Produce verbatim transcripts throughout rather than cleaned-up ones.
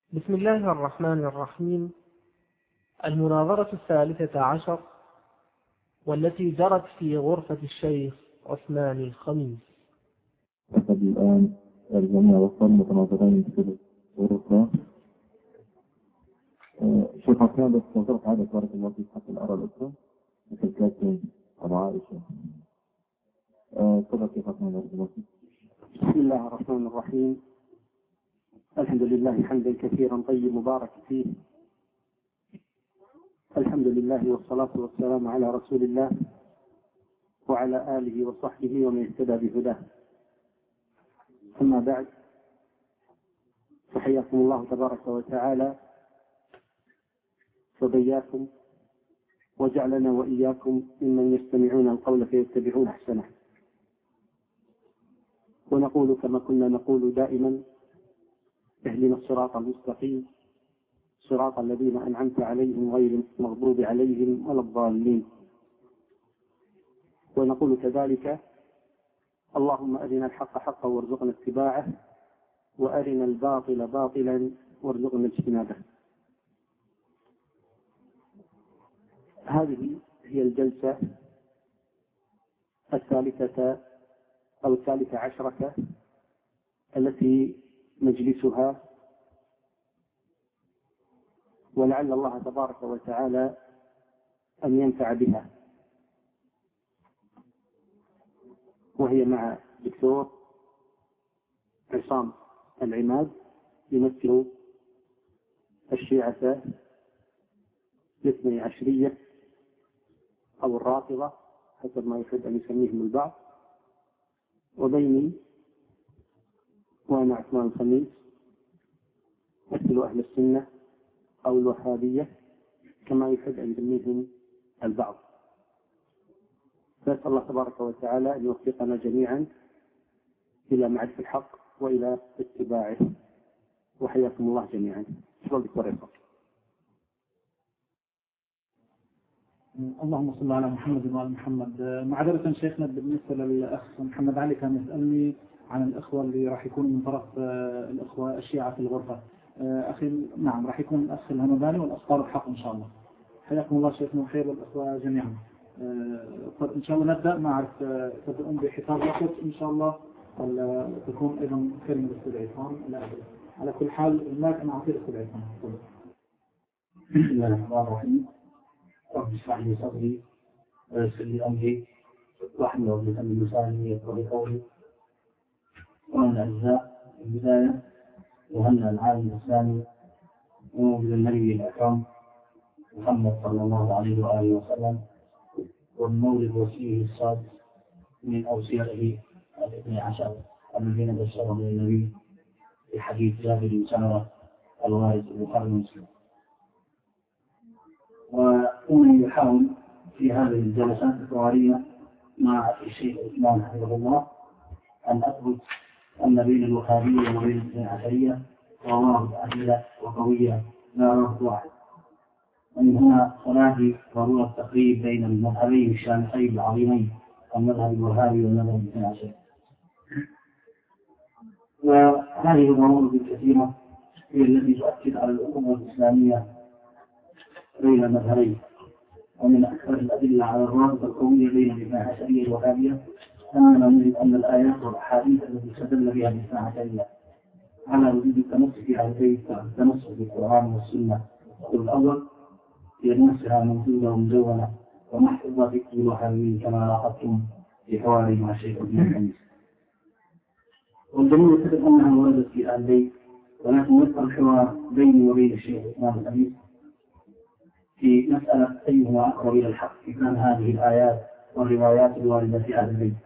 بسم الله الرحمن الرحيم. المناظرة الثالثة عشر والتي جرت في غرفة الشيخ عثمان الخميس. لقد الآن الجميع وصل متناظرين في الغرفة. شيخ عثمان بس نظرت عادة بارك الله فيك حتى الأرى الأخرى مثل كاتب أبو عائشة. تفضل شيخ عثمان بارك الله فيك. بسم الله الرحمن الرحيم. الحمد لله حمدا كثيرا طيب مبارك فيه. الحمد لله والصلاة والسلام على رسول الله وعلى آله وصحبه ومن اهتدى بهداه. أما بعد، فحياكم الله تبارك وتعالى وبياكم وجعلنا وإياكم ممن يستمعون القول فيتبعون أحسنه. ونقول كما كنا نقول دائما: اهدنا الصراط المستقيم صراط الذين أنعمت عليهم غير المغضوب عليهم ولا الضالين. ونقول كذلك: اللهم أرنا الحق حقا وارزقنا اتباعه، وأرنا الباطل باطلا وارزقنا اجتنابه. هذه هي الجلسة الثالثة أو الثالثة عشرة التي نجلسها، ولعل الله تبارك وتعالى أن ينفع بها. وهي مع دكتور عصام العماد، يمثل الشيعة الاثني عشرية أو الرافضة حسب ما يحب أن يسميهم البعض، وبيني وأنا عثمان الخميس مثل أهل السنة أو الوهابية كما يحب أن يسميهم البعض. فأسأل الله تبارك وتعالى أن يوفقنا جميعا إلى معرفة الحق وإلى اتباعه. وحياكم الله جميعا. شكرا دكتور. اللهم صل على محمد وعلى محمد. معذرة شيخنا بالنسبة للأخ محمد علي كان يسألني عن الأخوة اللي راح يكونوا من طرف الأخوة الشيعة في الغرفة. أخي نعم راح يكون الأخ الهمداني والأخ طارق حق إن شاء الله. حياكم الله شيخنا وخير والأخوة جميعا. طيب إن شاء الله نبدأ. ما أعرف تبدأون بحساب وقت إن شاء الله ولا تكون أيضا كلمة الاستدعاء؟ لا أدري. على كل حال الماك أنا أعطي الاستدعاء. بسم الله الرحمن الرحيم. رب اشرح لي صدري ويسر لي أمري واحلل عقدة من لساني يفقهوا قولي. ومن الأجزاء البداية وهنا العالم الإسلامي وموجد النبي الأكرم محمد صلى الله عليه وآله وسلم، والمولد وسيله السادس من أوصيائه الاثني عشر الذين بشرهم النبي في حديث جابر بن سمرة الوارث البخاري ومسلم. وأنا يحاول في هذه الجلسات الحوارية مع الشيخ عثمان حفظه الله أن أثبت أن بين الوهابية وبين الاثني عشرية روابط عديدة وقوية لا رابط واحد. ومن هنا تنادي ضرورة التقريب بين المذهبين الشامخين العظيمين، المذهب الوهابي والمذهب الاثني عشري. وهذه الضرورة الكثيرة هي التي تؤكد على الأخوة الإسلامية بين المذهبين. ومن أكثر الأدلة على الرابطة القوية بين الاثني عشرية والوهابية أننا نجد أن الآيات والأحاديث التي استدل بها الاثني عشرية على وجود التمسك في البيت والتمسك بالقرآن والسنة الأول هي نفسها موجودة ومدونة ومحفوظة في كتب الوهابيين كما لاحظتم في حواري مع الشيخ ابن الخميس. والدليل يثبت أنها وردت في آل البيت، ولكن يبقى الحوار بيني وبين الشيخ ابن الخميس في مسألة أيهما أقرب إلى الحق في كان هذه الآيات والروايات الواردة في أهل البيت.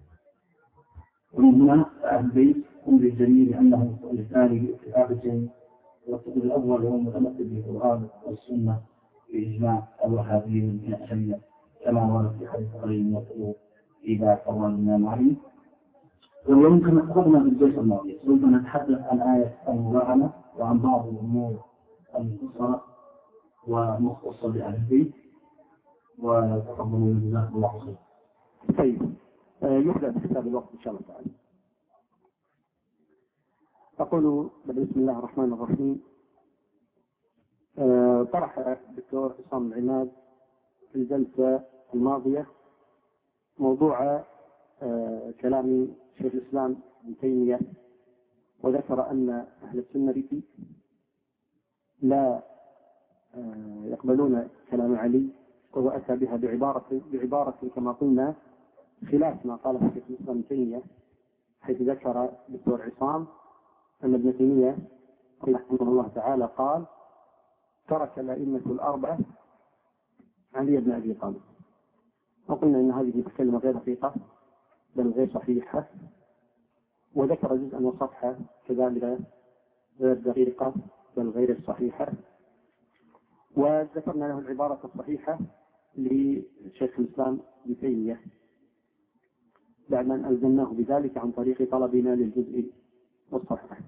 ومن هنا أهل البيت هم للجميل أنه الثاني باتفاق والقول الأول هو المتمثل بالقرآن والسنة بإجماع الوهابيين الاثني عشرية كما ورد في حديث غير الموضوع في باب قول الإمام علي. واليوم كما أخذنا في الجلسة الماضية سوف نتحدث عن آية المراهنة وعن بعض الأمور المختصرة ومختصة بأهل البيت. وتفضلوا جزاكم الله خير. طيب يبدأ بحساب الوقت إن شاء الله تعالى. أقول بسم الله الرحمن الرحيم. طرح الدكتور حسام العماد في الجلسة الماضية موضوع كلام شيخ الإسلام ابن تيمية، وذكر أن أهل السنة لا يقبلون كلام علي، وهو أتى بها بعبارة, بعبارة كما قلنا خلاف ما قاله شيخ الإسلام ابن تيمية، حيث ذكر الدكتور عصام أن ابن تيمية رحمه الله تعالى قال ترك الأئمة الأربعة علي بن أبي طالب، وقلنا أن هذه الكلمة غير دقيقة بل غير صحيحة، وذكر جزءا وصفحة كذلك غير دقيقة بل غير صحيحة، وذكرنا له العبارة الصحيحة لشيخ الإسلام ابن تيمية بعد أن ألزمناه بذلك عن طريق طلبنا للجزء والصحيح.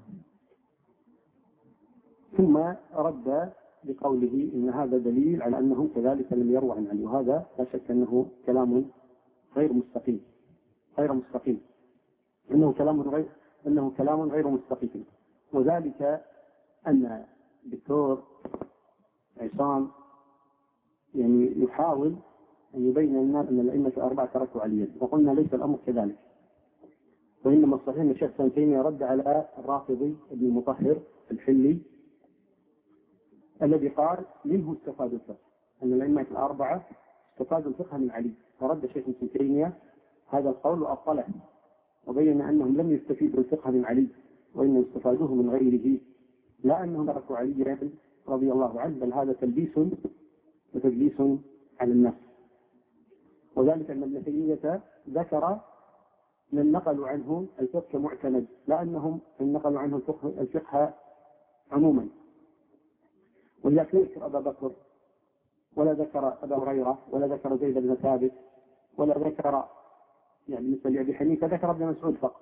ثم رد بقوله إن هذا دليل على أنهم كذلك لم يروا عن علي، وهذا لا شك أنه كلام غير مستقيم غير مستقيم إنه كلام غير إنه كلام غير مستقيم وذلك أن الدكتور عصام يعني يحاول أن يبين للناس أن الأئمة الأربعة تركوا عليا، وقلنا ليس الأمر كذلك، وإنما الصحيح أن الشيخ ابن تيمية رد على الرافضي ابن المطهر الحلي الذي قال منه استفادوا الفقه، أن الأئمة الأربعة استفادوا الفقه من علي، فرد الشيخ ابن تيمية هذا القول وأبطله، وبين أنهم لم يستفيدوا الفقه من علي وإنهم استفادوه من غيره، لا أنهم تركوا علي رضي الله عنه، بل هذا تلبيس وتدليس على الناس. وذلك أن ابن تيمية ذكر من نقلوا عنه الفقه كمعتمد، لا أنهم من نقلوا عنه الفقه, الفقه عموما، ولا ذكر أبا بكر ولا ذكر أبا هريرة ولا ذكر زيد بن ثابت ولا ذكر يعني مثل أبي حنيفة ذكر ابن مسعود فقط،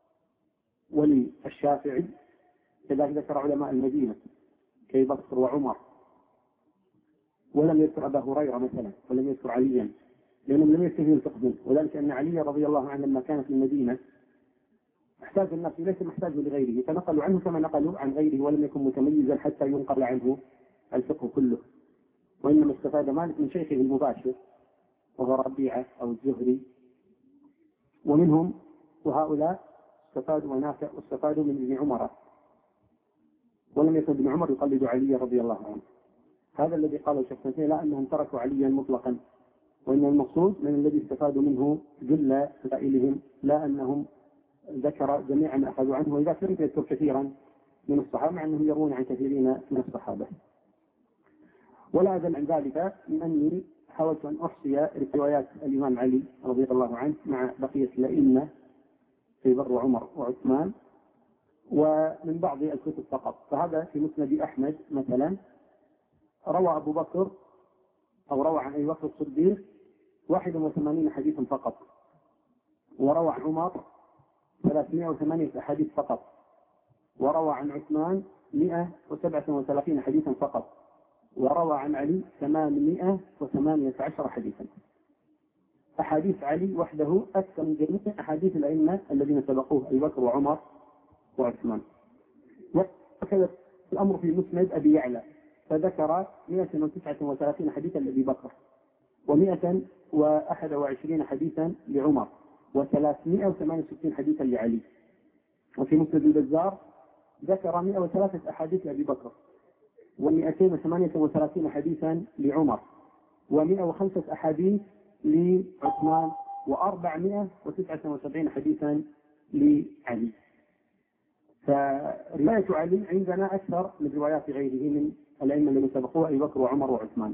وللشافعي كذلك ذكر علماء المدينة كأبي بكر وعمر، ولم يذكر أبا هريرة مثلا ولم يذكر عليا لأنهم لم يستفيدوا الفقه منه، وذلك أن علي رضي الله عنه لما كان في المدينة احتاج الناس ليس محتاج لغيره، فنقلوا عنه كما نقلوا عن غيره، ولم يكن متميزا حتى ينقل عنه الفقه كله، وإنما استفاد مالك من شيخه المباشر وهو ربيعة أو الزهري، ومنهم وهؤلاء استفادوا ونافع واستفادوا من ابن عمر، ولم يكن ابن عمر يقلد علي رضي الله عنه. هذا الذي قاله الشيخ ابن تيمية لا أنهم تركوا عليا مطلقا، وإن المقصود من الذي استفادوا منه جل سائلهم، لا أنهم ذكر جميعا ما أخذوا عنه، وإذا كنت يذكر كثيرا من الصحابة مع أنهم يروون عن كثيرين من الصحابة. ولا أزل عن ذلك من أني حاولت أن أحصي روايات الإمام علي رضي الله عنه مع بقية الأئمة في بر وعمر وعثمان ومن بعض الكتب فقط. فهذا في مسند أحمد مثلا روى أبو بكر أو روى عن أبي بكر الصديق واحد وثمانين حديثا فقط، وروى عن عمر ثلاثمائة وثمانية أحاديث فقط، وروى عن عثمان مئة وسبعة وثلاثين حديثا فقط، وروى عن علي ثمانمائة وثمانية عشر حديثا. أحاديث علي وحده أكثر من جميع أحاديث الأئمة الذين سبقوه أبي بكر وعمر وعثمان. وكذا الأمر في مسند أبي يعلى فذكر مئة وتسعة وثلاثين حديثا لأبي بكر، ومئة وأحد وعشرين حديثا لعمر، وثلاثمائة وثمانية وستين حديثا لعلي. وفي مسند البزار ذكر مئة وثلاثة أحاديث لأبي بكر، ومئتين وثمانية وثلاثين حديثا لعمر، ومئة وخمسة أحاديث لعثمان، وأربعمائة وتسعة وسبعين حديثا لعلي. فرواية علي عندنا أكثر من روايات غيره من الأئمة الذين سبقوه أبي بكر وعمر وعثمان.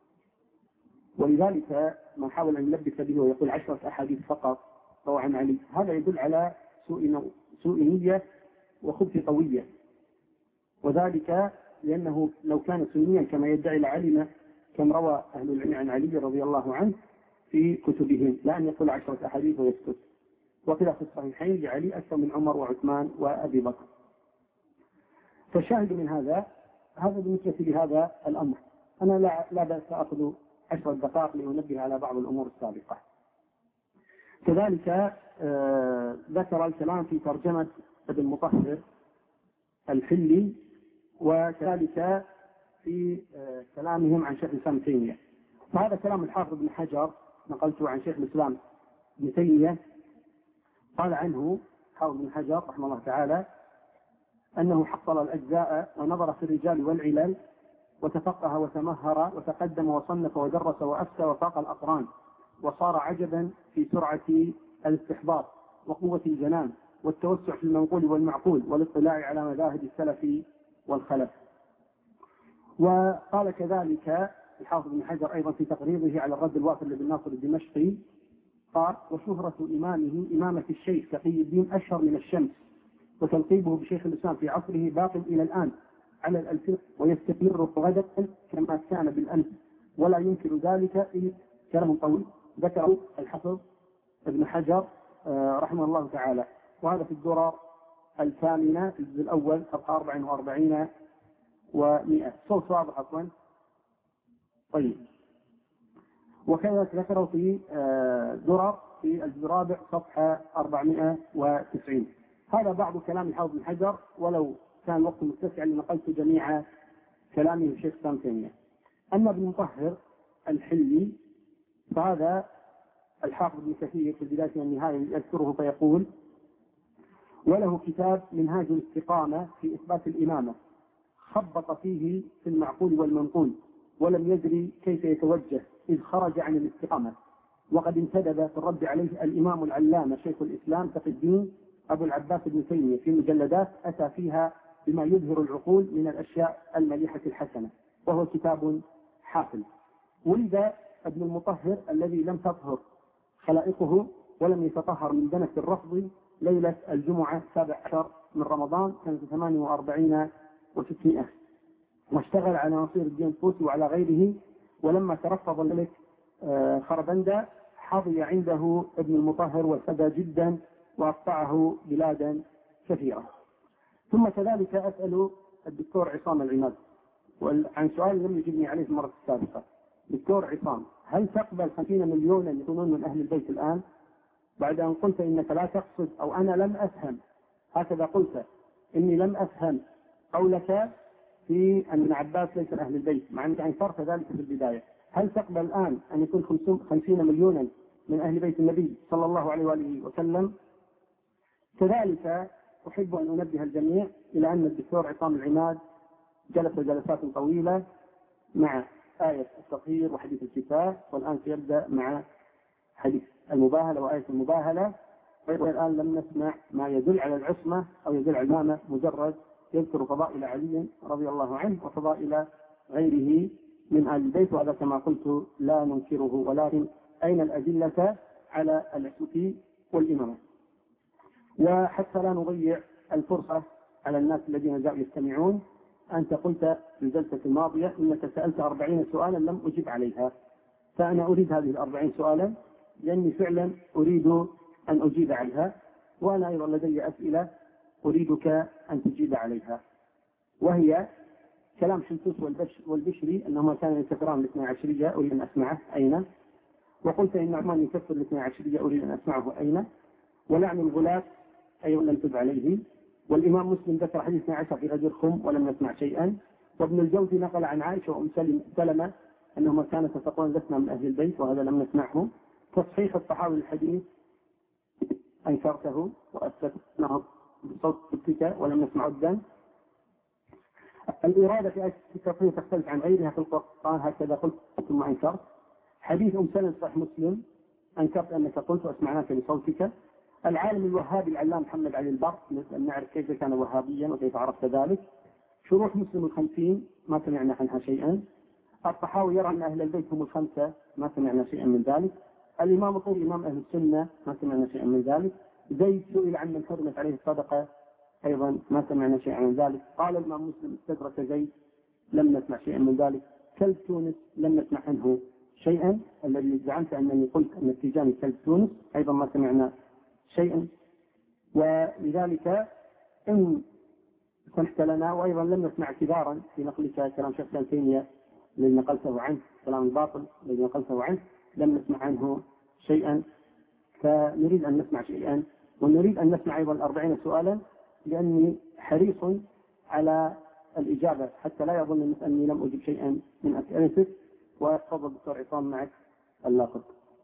ولذلك ما حاول أن يلبس به ويقول عشرة أحاديث فقط روى عن علي، هذا يدل على سوء سوء نية وخبث طوية، وذلك لأنه لو كان سنيا كما يدعي لعلم كم روى أهل العلم عن علي رضي الله عنه في كتبهم، لا أن يقول عشرة أحاديث ويسكت. وكذا في الصحيحين لعلي أكثر من عمر وعثمان وأبي بكر. فالشاهد من هذا هذا بالنسبة لهذا الأمر. أنا لا, لا بأس أخذ عشر دقائق لأنبه على بعض الأمور السابقة. كذلك آه ذكر الكلام في ترجمة ابن مطهر الحلي، وكذلك في كلامهم عن شيخ الإسلام ابن تيمية. فهذا كلام الحافظ ابن حجر نقلته عن شيخ الإسلام ابن تيمية، قال عنه حافظ ابن حجر رحمه الله تعالى أنه حصل الأجزاء ونظر في الرجال والعلل وتفقه وتمهر وتقدم وصنف ودرس وأفتى وفاق الأقران، وصار عجبا في سرعة الاستحضار وقوة الجنان والتوسع في المنقول والمعقول والاطلاع على مذاهب السلف والخلف. وقال كذلك الحافظ بن حجر أيضا في تقريره على الرد الوافر لابن ناصر الدمشقي قال: وشهرة إمامه إمامة الشيخ تقي الدين أشهر من الشمس، وتلقيبه بشيخ الإسلام في عصره باق إلى الآن على الألسنة ويستمر غدا كما كان بالأمس، ولا ينكر ذلك إلا كلام طويل ذكره الحافظ ابن حجر رحمه الله تعالى. وهذا في الدرر الثامنة في الجزء الأول صفحة أربع وأربعين ومئة. صوت واضح أصلا. طيب. وكذلك ذكره في درر في الجزء الرابع صفحة أربعمائة وتسعين. هذا بعض كلام الحافظ بن حجر، ولو كان وقت متسع لنقلت جميع كلامه الشيخ ابن تيمية. أما ابن مطهر الحلي فهذا الحافظ ابن كثير في البداية والنهاية يذكره فيقول: وله كتاب منهاج الاستقامة في إثبات الإمامة، خبط فيه في المعقول والمنقول ولم يدري كيف يتوجه إذ خرج عن الاستقامة. وقد انتدب في الرد عليه الإمام العلامة شيخ الإسلام تقي الدين أبو العباس ابن تيمية في مجلدات أتى فيها بما يظهر العقول من الأشياء المليحة الحسنة، وهو كتاب حافل. ولد ابن المطهر الذي لم تطهر خلائقه ولم يتطهر من دنس الرفض ليلة الجمعة السابع عشر من رمضان سنة ثمانية وأربعين وستمائة، واشتغل على نصير الدين الطوسي وعلى غيره. ولما ترفض الملك خربندة حظي عنده ابن المطهر وسدى جدا وأقطعه بلادا كثيرة. ثم كذلك أسأل الدكتور عصام العماد عن سؤال لم يجبني عليه المرة السابقة. دكتور عصام، هل تقبل خمسين مليونا يكونون من أهل البيت الآن؟ بعد أن قلت إنك لا تقصد، أو أنا لم أفهم، هكذا قلت إني لم أفهم قولك في أن ابن عباس ليس من أهل البيت، مع أنك أنكرت ذلك في البداية. هل تقبل الآن أن يكون خمسين مليونا من أهل بيت النبي صلى الله عليه وآله وسلم؟ كذلك أحب أن أنبه الجميع إلى أن الدكتور عصام العماد جلس جلسات طويلة مع آية التطهير وحديث الكفاية، والآن سيبدأ مع حديث المباهلة وآية المباهلة. والآن لم نسمع ما يدل على العصمة أو يدل على الإمامة، مجرد يذكر فضائل علي رضي الله عنه وفضائل غيره من آل البيت، وهذا كما قلت لا ننكره، ولكن أين الأدلة على العصمة والإمامة؟ وحتى لا نضيع الفرصة على الناس الذين جاءوا يستمعون، أنت قلت في الجلسة الماضية إنك سألت أربعين سؤالا لم أجب عليها، فأنا أريد هذه الأربعين سؤالا لأني فعلا أريد أن أجيب عنها، وأنا أيضا لدي أسئلة أريدك أن تجيب عليها. وهي كلام شنتوس والبشري أنهما كانوا يكفران الاثنى عشرية، أريد أن أسمعه أين؟ وقلت إن عثمان يكفر الاثنى عشرية، أريد أن أسمعه أين؟ ولعن الغلاة أيضا لم تب عليه. والإمام مسلم ذكر حديث اثني عشر في غدير خم ولم نسمع شيئا. وابن الجوزي نقل عن عائشة وأم سلمة أنهما كانت تقول لسنا من أهل البيت، وهذا لم نسمعه. تصحيح الصحابي الحديث أنكرته وأثبتناه بصوتك ولم نسمع الدم. الإرادة في آية التصحيح تختلف عن غيرها في القرآن، هكذا قلت ثم أنكرت. حديث أم سلمة صحيح مسلم أنكرت أنك قلت وأسمعناك بصوتك. العالم الوهابي العلام محمد علي البر أن نعرف كيف كان وهابيا وكيف عرفت ذلك. شروح مسلم الخمسين ما سمعنا عنها شيئا. الطحاوي يرى أن أهل البيت هم الخمسة، ما سمعنا شيئا من ذلك. الإمام الطوبي إمام أهل السنة ما سمعنا شيئا من ذلك. زيد سئل عن من حرمت عليه الصدقة، أيضا ما سمعنا شيئا من ذلك. قال الإمام مسلم استدرك زيد، لم نسمع شيئا من ذلك. كلب تونس لم نسمع عنه شيئا، الذي زعمت أنني قلت أن التيجاني كلب تونس، أيضا ما سمعنا شيئا. ولذلك إن سمحت لنا، وأيضا لم نسمع اعتبارا في نقلك كلام شيخ ابن تيمية الذي نقلته عنه، كلام الباطل الذي نقلته عنه لم نسمع عنه شيئا، فنريد أن نسمع شيئا، ونريد أن نسمع أيضا الأربعين سؤالا، لأني حريص على الإجابة حتى لا يظن الناس أني لم أجب شيئا من أسئلته. وتفضل دكتور عصام معك اللقب.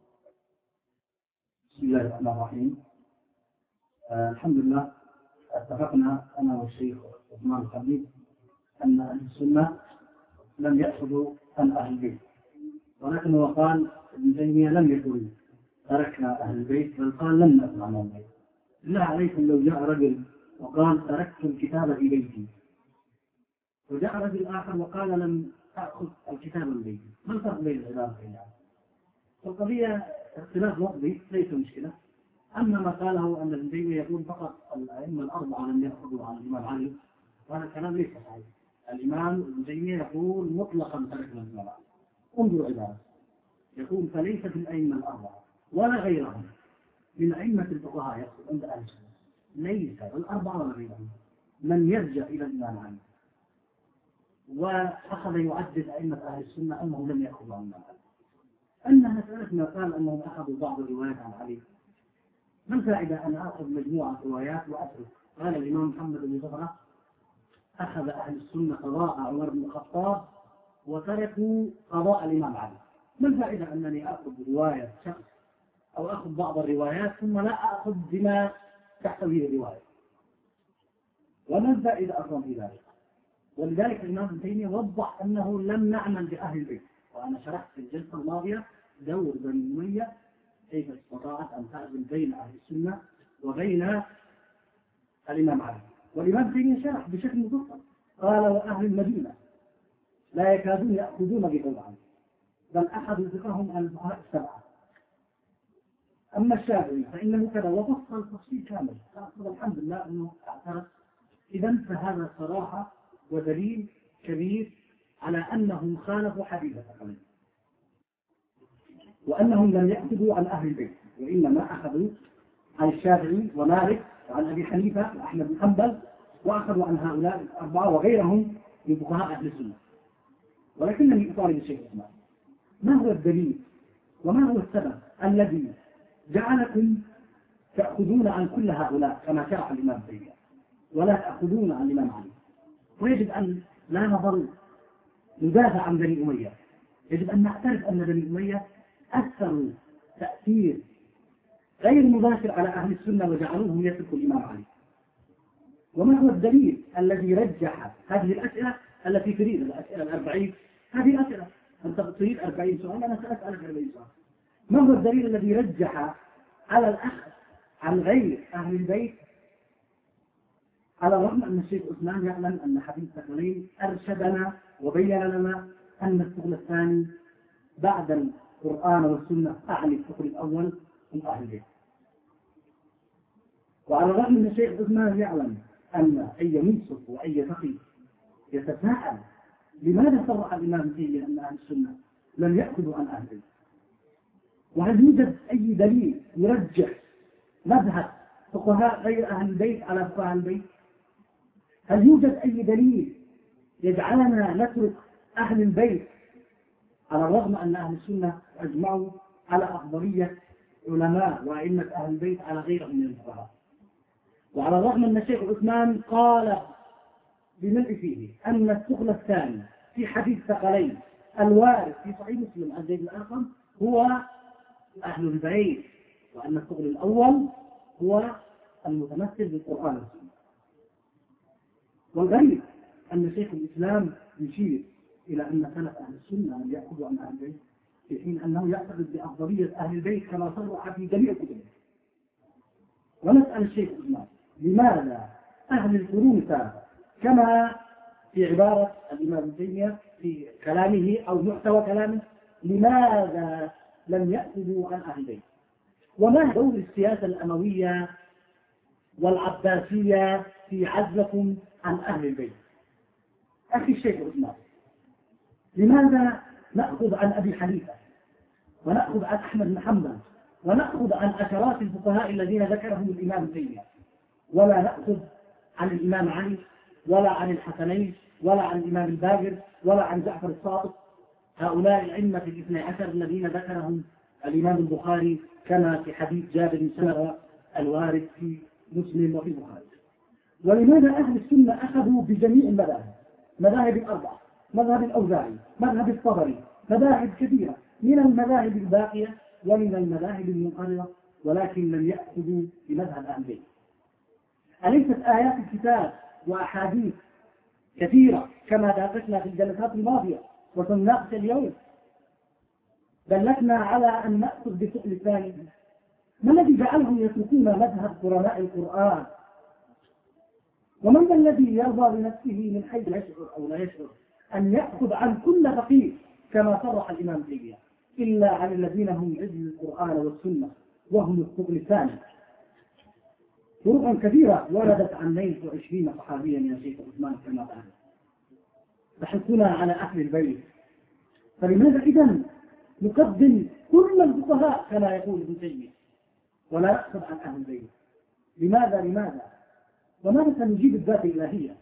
بسم الله الرحمن الرحيم. آه الحمد لله، اتفقنا أنا والشيخ عثمان الخميس أن أهل السنة لم يأخذوا عن أهل البيت، ولكن هو قال ابن تيمية لم يقل تركنا أهل البيت، بل قال لم نأخذ عن أهل البيت. بالله عليكم لو جاء رجل وقال تركت الكتاب في بيتي، وجاء رجل آخر وقال لم أخذ الكتاب من بيتي، ما الفرق بين العبارتين؟ القضية اختلاف لفظي ليس مشكلة. أما ما قاله أن ابن تيمية يقول فقط الأئمة الأربعة لم يأخذوا عن الإمام علي، وهذا الكلام ليس صحيح. الإمام ابن تيمية يقول مطلقا تركنا الإمام علي. انظروا عبارة، يقول فليس في الأئمة الأربعة ولا غيرهم من أئمة الفقهاء، يقصد عند أهل السنة، ليس الأربعة ولا غيرهم من يرجع إلى الإمام علي. وأخذ يعدد أئمة أهل السنة أنهم لم يأخذوا عن الإمام علي. أن مسألتنا قال أنهم أخذوا بعض الروايات عن علي، ما الفائدة أن أخذ مجموعة روايات وأترك؟ قال الإمام محمد بن زهرة أخذ أهل السنة قضاء عمر بن الخطاب وتركوا قضاء الإمام علي. ما الفائدة أنني أخذ رواية شخص أو أخذ بعض الروايات ثم لا أخذ بما تحتويه الرواية؟ وما الفائدة أصلا في ذلك؟ ولذلك الإمام ابن تيمية وضح أنه لم نعمل بأهل البيت. وأنا شرحت في الجلسة الماضية دور بني أمية كيف استطاعت أن تعزل بين أهل السنة وبين الإمام علي. والإمام ابن تيمية شرح بشكل مفصل، قال وأهل المدينة لا يكادون يأخذون بقول علي، بل أحد فقههم عن الفقهاء السبعة. أما الشافعي فإنه كذا، وفصل تفصيل كامل. الحمد لله أنه اعترف. إذا فهذا صراحة ودليل كبير على أنهم خالفوا حديث الثقلين، وأنهم لم يأخذوا عن أهل البيت، وإنما أخذوا عن الشافعي ومالك وعن أبي حنيفة وأحمد بن حنبل، وأخذوا عن هؤلاء الأربعة وغيرهم من فقهاء أهل السنة. ولكنني أطالب الشيخ عثمان، ما هو الدليل وما هو السبب الذي جعلكم تأخذون عن كل هؤلاء كما شرح الإمام ابن تيمية ولا تأخذون عن الإمام علي؟ ويجب أن لا نظل ندافع عن بني أمية، يجب أن نعترف أن بني أمية أثروا تأثير غير مباشر على أهل السنة وجعلوهم يتركوا الإمام علي. وما هو الدليل الذي رجح هذه الأسئلة التي تريد الأسئلة الأربعين؟ هذه الأسئلة أنت تريد أربعين سؤال، أنا سأسألك أربعين سؤال. ما هو الدليل الذي رجح على الأخذ عن غير أهل البيت، على الرغم أن الشيخ عثمان يعلم أن حديث الثقلين أرشدنا وبين لنا أن الثقل الثاني بعد القرآن والسنة أعني الثقل الأول من أهل البيت. وعلى الرغم أن الشيخ عثمان يعلم أن أي منصف وأي فقيه يتساءل لماذا صرح الإمام ابن تيمية أن أهل السنة لم يأخذوا عن أهل البيت، وهل يوجد أي دليل يرجح مذهب فقهاء غير أهل البيت على فقهاء أهل البيت؟ هل يوجد أي دليل يجعلنا نترك أهل البيت على الرغم أن أهل السنة أجمعوا على أفضلية علماء وأئمة أهل البيت على غيرهم من الفقهاء؟ وعلى الرغم أن الشيخ عثمان قال بملء فيه أن الثقل الثاني في حديث ثقلين الوارد في صحيح مسلم عن زيد بن أرقم هو أهل البيت، وأن الثقل الأول هو المتمثل بالقرآن والسنة. والغريب أن شيخ الإسلام يشير إلى أن سلف أهل السنة لم يأخذوا عن أهل البيت، في حين أنه يعتقد بأفضلية أهل البيت كما صرح في جميع كتبه. ونسأل الشيخ عثمان لماذا أهل القرون الثلاثة كما في عبارة الإمام ابن تيمية في كلامه أو محتوى كلامه، لماذا لم يأخذوا عن أهل البيت؟ وما دور السياسة الأموية والعباسية في عزلكم عن أهل البيت؟ أخي الشيخ عثمان، لماذا نأخذ عن أبي حنيفة ونأخذ عن أحمد بن حنبل ونأخذ عن عشرات الفقهاء الذين ذكرهم الإمام ابن تيمية، ولا نأخذ عن الإمام علي ولا عن الحسنين ولا عن الإمام الباقر ولا عن جعفر الصادق، هؤلاء الأئمة الاثني عشر الذين ذكرهم الإمام البخاري كما في حديث جابر بن سمرة الوارد في مسلم وفي البخاري؟ ولماذا أهل السنة أخذوا بجميع المذاهب مذاهب الأربعة، مذهب الأوزاعي، مذهب الطبري، مذاهب كثيرة من المذاهب الباقية ومن المذاهب المنقرضة، ولكن لم يأخذوا بمذهب أهل البيت. أليست آيات الكتاب وأحاديث كثيرة كما ناقشنا في الجلسات الماضية وسنناقش اليوم دلتنا على أن نأخذ بسؤال الثاني؟ ما الذي جعلهم يتركون مذهب قرناء القرآن؟ ومن ذا الذي يرضى بنفسه من حيث يشعر أو لا يشعر أن يأخذ عن كل فقيه كما صرح الإمام تيمية إلا عن الذين هم عزل القرآن والسنة وهم الثقل الثاني؟ طرق كثيرة وردت عن اثنين وعشرين صحابيا يا شيخ عثمان كما قال تحثنا على أهل البيت. فلماذا إذن نقدم كل الفقهاء كما يقول ابن تيمية ولا نأخذ عن أهل البيت؟ لماذا لماذا؟ وماذا سنجيب الذات الإلهية؟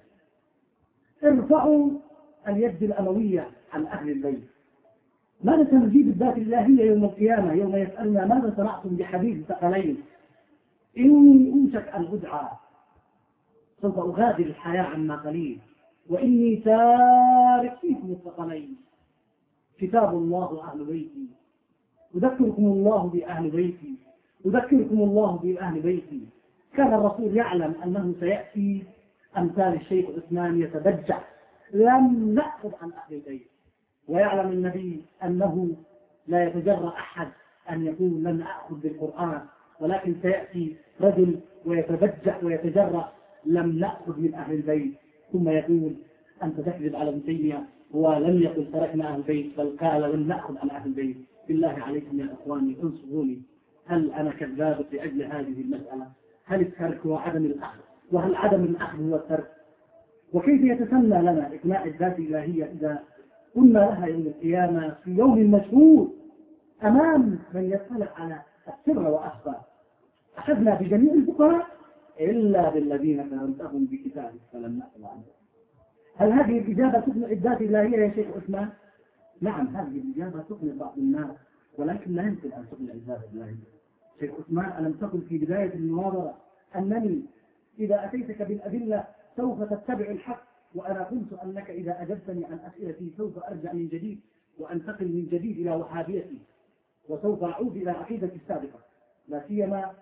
ارفعوا اليد الأموية عن أهل البيت. ماذا سنجيب الذات الإلهية يوم القيامة يوم يسألنا ماذا صنعتم بحديث الثقلين؟ إني أوشك أن أدعى سوف أغادر الحياة عما قليل وإني تارك فيكم الثقلين كتاب الله وأهل بيتي أذكركم الله بأهل بيتي أذكركم الله بأهل بيتي. كان الرسول يعلم أنه سيأتي أمثال الشيخ عثمان يتبجع لم نأخذ عن أهل البيت، ويعلم النبي أنه لا يتجرأ أحد أن يقول لن أخذ بالقرآن، ولكن سيأتي رجل ويتبجح ويتجرأ لم نأخذ من أهل البيت، ثم يقول أنت تكذب على ابن تيمية ولم يقل تركنا أهل البيت بل قال لن نأخذ عن أهل البيت. بالله عليكم يا أخواني انصروني، هل أنا كذاب لأجل هذه المسألة؟ هل الترك هو عدم الأخذ؟ وهل عدم الأخذ هو الترك؟ وكيف يتسنى لنا إقناع الذات الإلهية إذا قلنا لها يوم القيامة في يوم مشهود أمام من يطلع على السر وأخفى أخذنا بجميع الفقهاء إلا بالذين كلمتهم بكتابك فلم نأخذ عنهم؟ هل هذه الإجابة تقنع الذات الإلهية يا شيخ عثمان؟ نعم هذه الإجابة تقنع بعض الناس، ولكن لا يمكن أن تقنع الذات الإلهية. شيخ عثمان ألم تقل في بداية المناظرة أنني إذا أتيتك بالأدلة سوف تتبع الحق، وأنا قلت أنك إذا أجبتني عن أسئلتي سوف أرجع من جديد وأنتقل من جديد إلى وهابيتي وسوف أعود إلى عقيدتي السابقة، لا سيما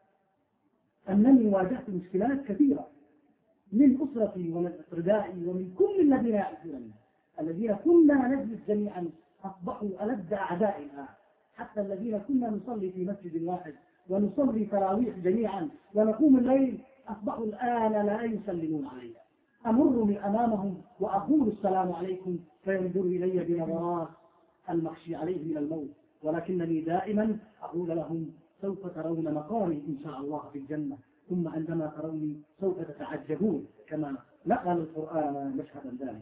أنني واجهت مشكلات كثيرة من أسرتي ومن أقربائي ومن كل الذين يعرفونني، الذين كنا نجلس جميعا أصبحوا ألد أعدائنا، حتى الذين كنا نصلي في مسجد واحد ونصلي تراويح جميعا ونقوم الليل أصبحوا الآن لا يسلمون علي. أمر من أمامهم وأقول السلام عليكم فينظر إلي بنظرات المخشي عليه من الموت، ولكنني دائما أقول لهم سوف ترون مقامي إن شاء الله في الجنة، ثم عندما تروني سوف تتعجبون كما نقل القرآن مشهدا ذلك.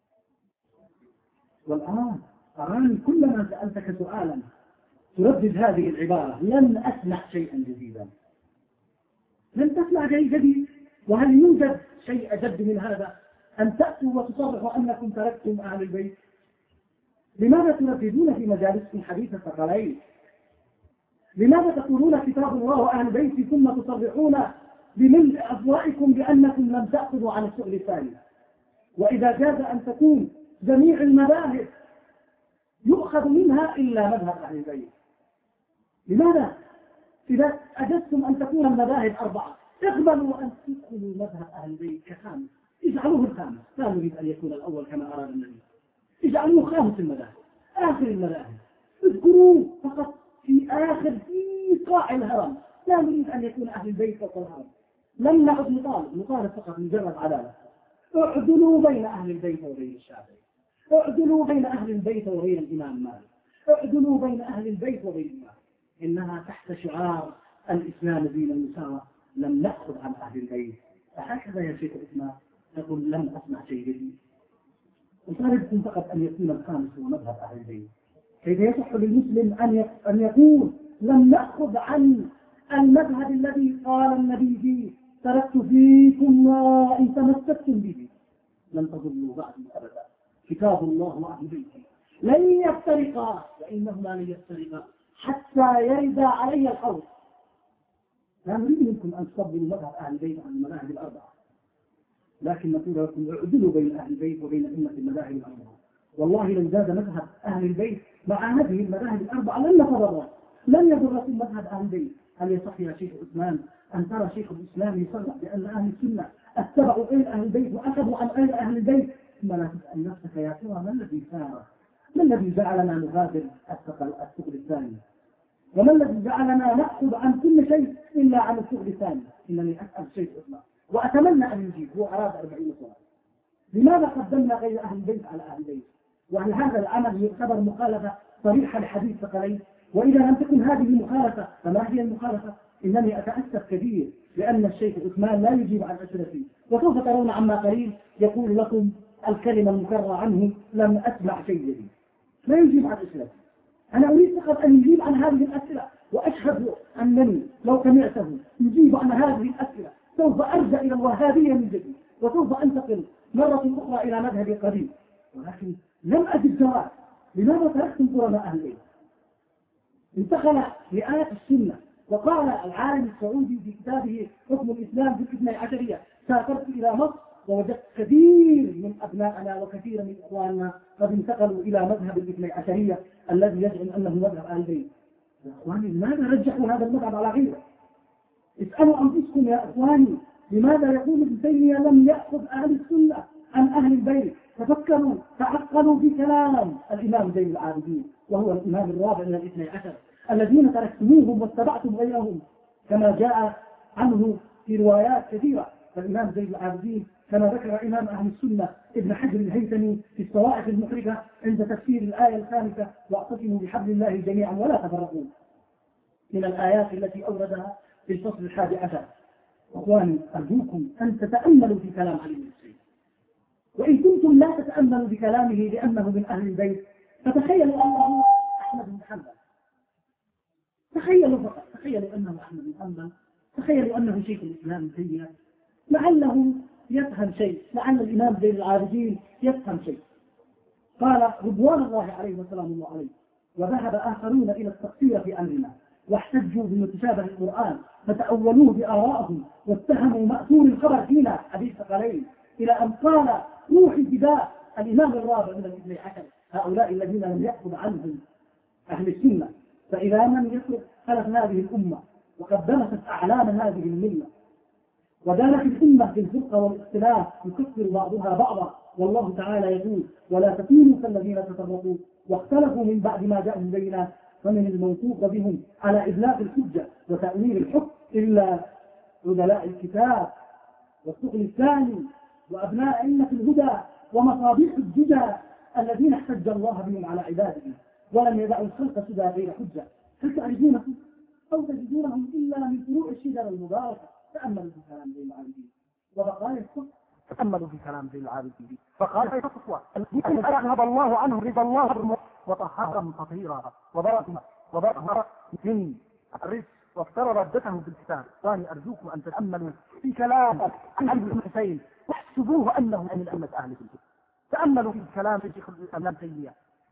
والآن أراني كلما سألتك سؤالا تردد هذه العبارة لن أسمع شيئا جديدا، لن تسمع شيء جديد. وهل يوجد شيء أجد من هذا أن تأتوا وتصرحوا أنكم تركتم أهل البيت؟ لماذا ترددون في مجالسكم حديث الثقلين؟ لماذا تقولون كتاب الله وأهل بيتي ثم تصرحون بملء أفواهكم بأنكم لم تأخذوا عن السؤال الثاني؟ وإذا جاز أن تكون جميع المذاهب يؤخذ منها إلا مذهب أهل البيت، لماذا؟ إذا أجزتم أن تكون المذاهب أربعة اقبلوا أن تدخلوا مذهب أهل البيت كخامس، اجعلوه الخامس، لا نريد أن يكون الأول كما أراد النبي، اجعلوه خامس المذاهب آخر المذاهب، اذكروه فقط في آخر في قاع الهرم، لا نريد أن يكون أهل البيت فوق الهرم، لم نعد نطالب نطالب فقط مجرد عدالة. اعدلوا بين أهل البيت وبين الشافعي، اعدلوا بين أهل البيت وبين الإمام مالك، اعدلوا بين أهل البيت وبين الإمام، إنها تحت شعار الإسلام دين المساواة، لم نأخذ عن أهل البيت. فهكذا يا شيخ الإسلام تقول لم أسمع شيء جديد. وطالبكم فقط أن يكون الخامس هو مذهب أهل البيت. كيف يصح للمسلم أن يقول لم نأخذ عن المذهب الذي قال النبي فيه تركت فيكم ما إن تمسكتم به لن تضلوا بعد أبدا، كتاب الله وأهل بيته لن يفترقا وإنهما لن يفترقا حتى يرد علي الحوض. لا نريد منكم أن تفضلوا مذهب أهل البيت عن المذاهب الأربعة، لكن نقول لكم اعدلوا بين أهل البيت وبين أئمة المذاهب الأربعة. والله لو زاد مذهب أهل البيت مع هذه المذاهب الأربعة لن نتضرر، لن يضركم مذهب أهل البيت. هل يصح يا شيخ عثمان أن ترى شيخ الإسلام يصرح بأن أهل السنة اتبعوا غير أهل البيت وأخذوا عن غير أهل البيت؟ ثم لا تسأل نفسك يا ترى ما الذي سار؟ ما الذي جعلنا نغادر الثقل الثاني؟ وما الذي جعلنا نأخذ عن كل شيء إلا عن الثقل الثاني؟ إنني أسأل شيء عثمان وأتمنى أن يجيب، هو أراد أربعين سنة. لماذا قدمنا غير أهل البيت على أهل البيت؟ وهل هذا العمل يعتبر مخالفة صريحة لحديث ثقلين؟ وإذا لم تكن هذه مخالفة فما هي المخالفة؟ إنني أتأسف كثير لأن الشيخ عثمان لا يجيب عن أسئلتي، وسوف ترون عما قليل يقول لكم الكلمة المكررة عنه لم أسمع شيء جديد. لا يجيب عن أسئلتي. أنا أريد فقط أن يجيب عن هذه الأسئلة، وأشهد أنني لو سمعته يجيب عن هذه الأسئلة سوف أرجع إلى الوهابية من جديد، وسوف أنتقل مرة أخرى إلى مذهبي القديم. ولكن لم أجد جواب. لماذا تركتم قرناء أهل البيت؟ انتقل لآية السنة، وقال العالم السعودي في كتابه حكم الإسلام في الاثني عشرية: سافرت إلى مصر ووجدت كثير من أبنائنا وكثير من إخواننا قد انتقلوا إلى مذهب الاثني عشرية الذي يزعم أنه مذهب أهل البيت. يا إخواني لماذا رجحوا هذا المذهب على غيره؟ اسألوا أنفسكم يا إخواني لماذا يقول ابن تيمية لم يأخذ أهل السنة عن أهل البيت؟ تفكروا تعقلوا في كلام الإمام زين العابدين، وهو الإمام الرابع من الاثني عشر الذين تركتموهم واتبعتم غيرهم كما جاء عنه في روايات كثيرة. فالإمام زين العابدين كما ذكر إمام أهل السنة ابن حجر الهيثمي في الصواعق المحرقة عند تفسير الآية الخامسة: واعتصموا بحبل الله جميعا ولا تفرقوا، من الآيات التي أوردها في الفصل الحادي عشر. أخواني أرجوكم أن تتأملوا في كلام علي بن الحسين، وإن كنتم لا تتأملوا بكلامه لأنه من أهل البيت فتخيلوا أنه أحمد بن حنبل. تخيلوا فقط، تخيلوا أنه أحمد بن حنبل، تخيلوا أنه شيخ الإسلام ابن تيمية، لعله يفهم شيء، لعل الإمام زين العابدين يفهم شيء. قال رضوان الله عليه وسلام الله عليه: وذهب آخرون إلى التقصير في أمرنا واحتجوا بمتشابه القرآن فتأولوه بآرائهم واتهموا مأثور الخبر فينا حديث ثقلين، إلى أن قال روح الفداء الإمام الرابع من الاثني عشر: هؤلاء الذين لم يأخذ عنهم أهل السنة، فإذا لم يترك خلف هذه الأمة وقد دنست أعلام هذه الملة ودانت الأمة بالفرقة والاختلاف يكفر بعضها بعضا. والله تعالى يقول: ولا تكونوا كالذين تفرقوا واختلفوا من بعد ما جاءهم بينات فمن الموثوق بهم على إبلاغ الحجة وتأويل الحكم إلا عدلاء الكتاب والثقل الثاني وأبناء أئمة الهدى ومصابيح الدجى الذين احتج الله بهم على عباده ولم يدعوا الخلق سدى غير حجة. هل تعرفونهم أو تجدونهم إلا من فروع الشجر المباركة؟ تأملوا في كلام زين العابدين وبقايا الصف، تأملوا في كلام زين العابدين فقال: أي تصوى الذين أذهب الله عنه رضا الله وطهرهم تطهيرا وبرأ وبرأ من الرزق وافترى ردته في الكتاب. ثاني أرجوكم أن تتأملوا في كلام علي بن الحسين واحسبوه أنه من أئمة أهل السنة. تأملوا في كلام شيخ الإسلام ابن تيمية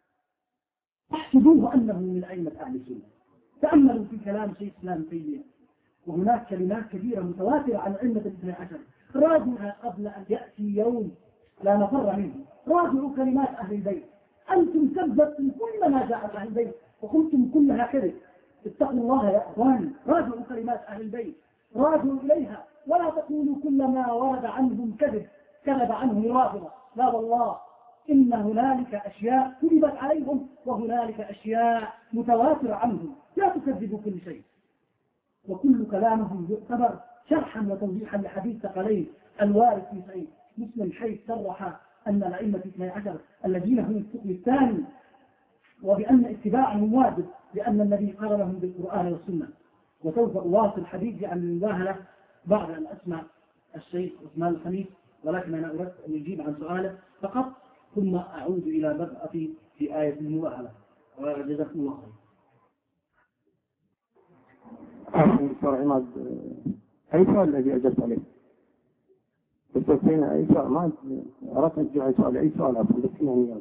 احسبوه أنه من أئمة أهل السنة. تأملوا في كلام شيخ الإسلام ابن تيمية، وهناك كلمات كثيرة متواترة عن أئمة الاثني عشر راجعها قبل أن يأتي يوم لا نفر منه. راجعوا كلمات أهل البيت. أنتم كذبتم كل ما جاء عن أهل البيت وقلتم كلها كذب. اتقوا الله يا أخواني، راجعوا كلمات أهل البيت، راجعوا إليها، ولا تقولوا كل ما ورد عنهم كذب كذب عنهم رافضة. لا والله، إن هنالك أشياء كذبت عليهم وهنالك أشياء متواترة عنهم. لا تكذبوا كل شيء، وكل كلامهم يعتبر شرحا وتوضيحا لحديث ثقلين الوارد في صحيح مسلم، حيث صرح أن الأئمة الاثني عشر الذين هم الثقل الثاني، وبأن اتباعهم واجب لأن النبي قال لهم بالقرآن والسنة. وسوف أواصل حديثي عن المباهلة بعد أن أسمع الشيخ عثمان الخميس، ولكن أنا أردت أن يجيب عن سؤاله فقط ثم أعود إلى بدء في آية المباهلة. وجزاكم الله خير. دكتور عماد، أي سؤال الذي أجبت عليه؟ دكتور فينا أي سؤال؟ ما أردت أن تجيب أي سؤال، أي سؤال أصلا بس يعني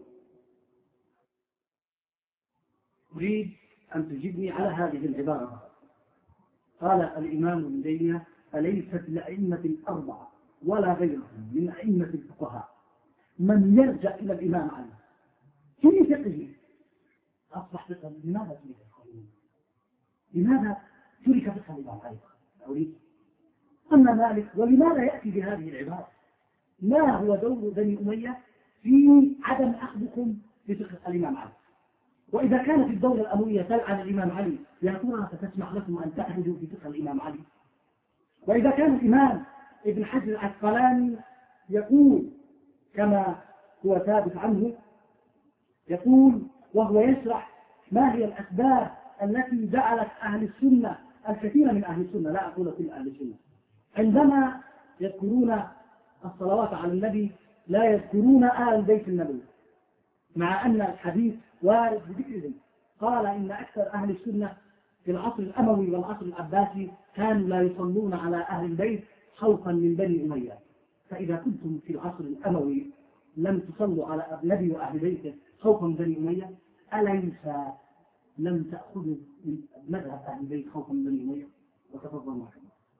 أريد أن تجيبني على هذه العبارة. قال الإمام ابن تيمية: أليست الأئمة الأربعة ولا غيرهم من أئمة الفقهاء من يرجع إلى الإمام علي في فقهه أصبح فقه. لماذا ترك الخليل؟ لماذا ترك فقه الإمام علي؟ أريد أما مالك ولماذا يأتي بهذه العبارة؟ ما هو دور بني أمية في عدم أخذكم بفقه الإمام علي؟ وإذا كانت الدولة الأموية تلعن الإمام علي يا ترى ستسمح لكم أن تحدثوا في فقه الإمام علي؟ وإذا كان الإمام ابن حجر العسقلاني يقول كما هو ثابت عنه، يقول وهو يشرح ما هي الأسباب التي جعلت أهل السنة، الكثير من أهل السنة لا أقول كل أهل السنة، عندما يذكرون الصلوات على النبي لا يذكرون آل بيت النبي، مع أن الحديث وارد بذكرهم. قال إن أكثر أهل السنة في العصر الأموي والعصر العباسي كانوا لا يصلون على أهل البيت خوفا من بني أمية. فإذا كنتم في العصر الأموي لم تصلوا على النبي وأهل بيته خوفا من بني أمية، أليس لم تأخذوا من مذهب أهل البيت خوفا من بني أمية؟ وتفضل معكم.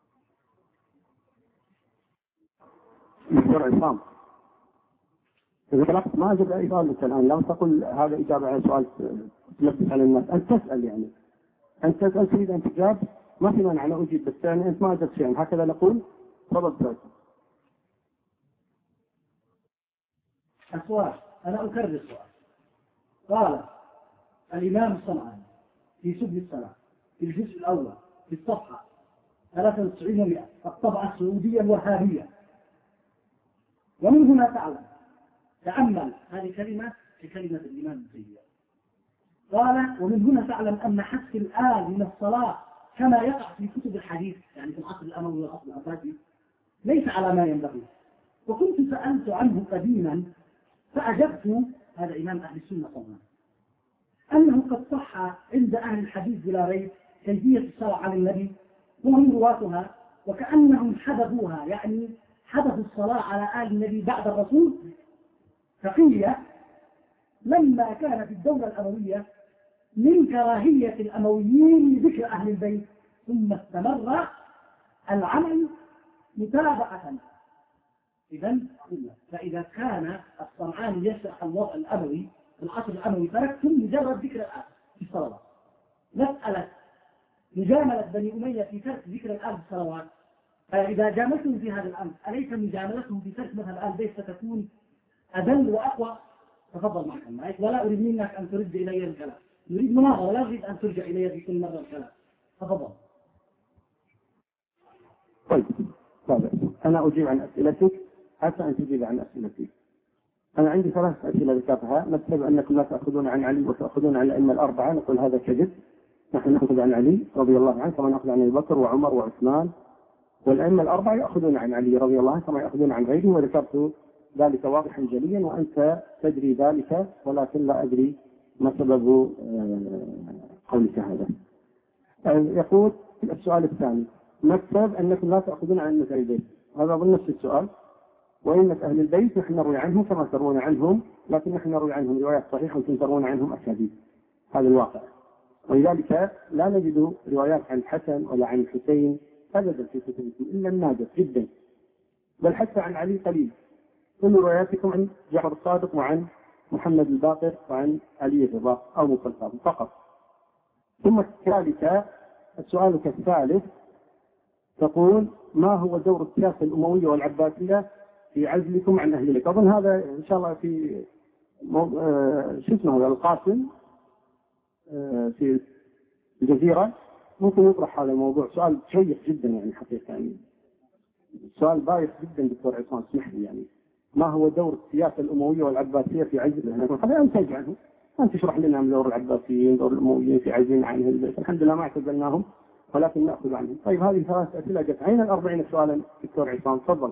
دكتور عصام، إذا طلبت ما أجب أي سؤال لك الآن، لو تقول هذا إجابة على سؤال تلبس على الناس، أنت تسأل يعني، أنت تسأل تريد أن تجاب، ما في مانع أنا أجيب، بس يعني أنت ما أجبت شيئا، هكذا نقول. تفضل. السؤال أنا أكرر السؤال. قال الإمام الصنعاني في سبل السلام في الجزء الأول في الصفحة ثلاثة وتسعين ومئة الطبعة السعودية الوهابية، ومن هنا تعلم، تأمل هذه كلمة في كلمة الإمام ابن تيمية. قال ومن هنا تعلم أن حذف الآل من الصلاة كما يقع في كتب الحديث يعني في العصر الأموي والعصر العباسي ليس على ما ينبغي. وكنت سألت عنه قديما فأجبت، هذا إمام أهل السنة طبعا، أنه قد صح عند أهل الحديث بلا ريب كيفية الصلاة على النبي وهم رواتها، وكأنهم حذفوها يعني حذفوا الصلاة على آل النبي بعد الرسول. فقيل لما كانت الدولة الأموية من كراهية الأمويين لذكر أهل البيت ثم استمر العمل متابعة. إذن فإذا كان الصنعاني يشرح الوضع الأموي في العصر الأموي تركتم مجرد ذكر الآل في الصلوات، مسألة مجاملة بني أمية في ترك ذكر الآل في الصلوات، فإذا جاملتم في هذا الأمر أليس مجاملتهم في ترك مثل آل بيت ستكون أدل وأقوى؟ تفضل معكم معك، ولا أريد منك أن ترد إلي الكلام، نريد مناظرة ولا أريد أن ترجع إلي في كل مرة الكلام. تفضل. طيب طيب أنا أجيب عن أسئلتك حتى أن تجيب عن أسئلتي. أنا عندي ثلاث أسئلة ذكرتها. نكتب أنكم لا تأخذون عن علي وتأخذون عن الأئمة الأربعة، نقول هذا كذب. نحن نأخذ عن علي رضي الله عنه كما نأخذ عن أبي بكر وعمر وعثمان، والأئمة الأربعة يأخذون عن علي رضي الله عنه كما يأخذون عن غيره، وذكرت ذلك واضحا جليا وأنت تدري ذلك، ولكن لا أدري ما سبب قولك هذا. يقول السؤال الثاني نكتب أنكم لا تأخذون عن أئمة البيت، هذا أظن نفس السؤال. وإن أهل البيت نحن نروي عنهم كما تروون عنهم، لكن نحن نروي عنهم روايات صحيحة وأنتم تروون عنهم أكاذيب، هذا الواقع. ولذلك لا نجد روايات عن الحسن ولا عن الحسين أبدا في كتبكم إلا النادر جدا، بل حتى عن علي قليل. كل رواياتكم عن جعفر الصادق وعن محمد الباقر وعن علي الرضا أو موسى الكاظم فقط. ثم كذلك سؤالك الثالث تقول ما هو دور السياسة الأموية والعباسية في عزلكم عن أهل البيت؟ أظن هذا إن شاء الله في مو... آه... شو اسمه القاسم آه... في الجزيرة ممكن يطرح هذا الموضوع. سؤال شيق جدا يعني حقيقة، يعني سؤال بايخ جدا دكتور عصام، اسمح لي. يعني ما هو دور السياسة الأموية والعباسية في عزل هذا؟ أنت عنه أنت تشرح لنا عن دور العباسيين دور الأمويين في عزل عن أهل البيت. الحمد لله ما اعتزلناهم ولكن نأخذ عنهم. طيب هذه ثلاث أسئلة جت. أين الأربعين سؤالا دكتور عصام؟ تفضل.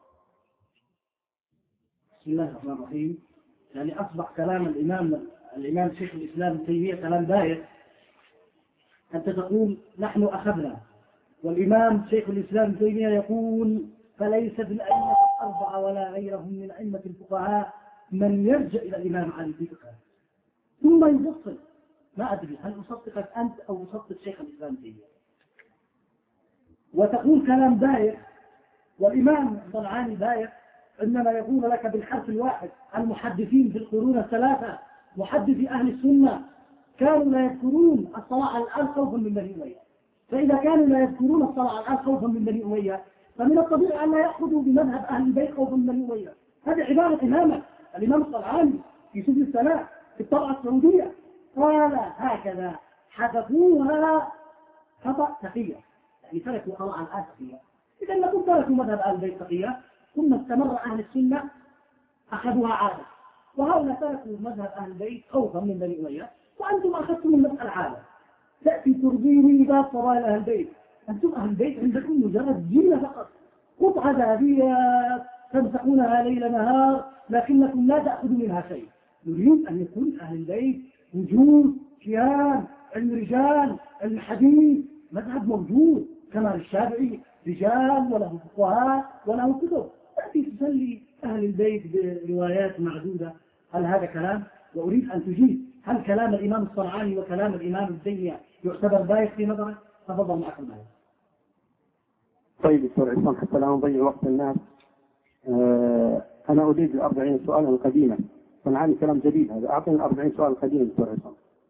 بسم الله الرحمن الرحيم. يعني أصبح كلام الإمام الإمام شيخ الإسلام ابن تيمية كلام بايخ. أنت تقول نحن أخذنا، والإمام شيخ الإسلام ابن تيمية يقول فليس في الأئمة الأربعة ولا غيرهم من أئمة الفقهاء من يرجع إلى الإمام علي في فقهه، ثم يفصل. ما أدري هل أصدقك أنت أو أصدق شيخ الإسلام ابن تيمية، وتقول كلام بايخ والإمام الصنعاني بايع عندما يقول لك بالحرف الواحد المحدثين في القرون الثلاثة محدثي أهل السنة كانوا لا يذكرون الصلاة على الآن خوفا من بني أمية، فإذا كانوا لا يذكرون الصلاة على الآن خوفا من بني أمية فمن الطبيعي أن لا يأخذوا بمذهب أهل البيت خوفا من بني أمية. هذه عبارة إمامه الإمام الصنعاني في سجن السنة في الطبعة السعودية قال هكذا حذفوها خطأ تقية، يعني تركوا الصلاة على الآن تقية. إذا لكم تركوا مذهب أهل البيت تقية ثم استمر أهل السنة أخذوها عادة، وهؤلاء تركوا مذهب أهل البيت خوفا من بني أمية، وأنتم أخذتم المسألة عادة. تأتي ترضيني باب فضائل أهل البيت، أنتم أهل البيت عندكم مجرد جيلة فقط، قطعة ذهبية تمسحونها ليل نهار لكنكم لا تأخذوا منها شيء. نريد أن يكون أهل البيت وجود كيان علم رجال علم حديث مذهب موجود كما الشافعي رجال وله فقهاء وله كتب. تأتي تسلي أهل البيت بروايات معدودة. هل هذا كلام؟ وأريد أن تجيب هل كلام الإمام الصنعاني وكلام الإمام ابن تيمية يعتبر بايخ في نظرك؟ تفضل معكم معي. طيب دكتور عصام حتى لا نضيع وقت الناس، آه أنا أريد الأربعين سؤالا القديمة، صنعاني كلام جديد هذا، أعطني الأربعين سؤال القديمة دكتور عصام.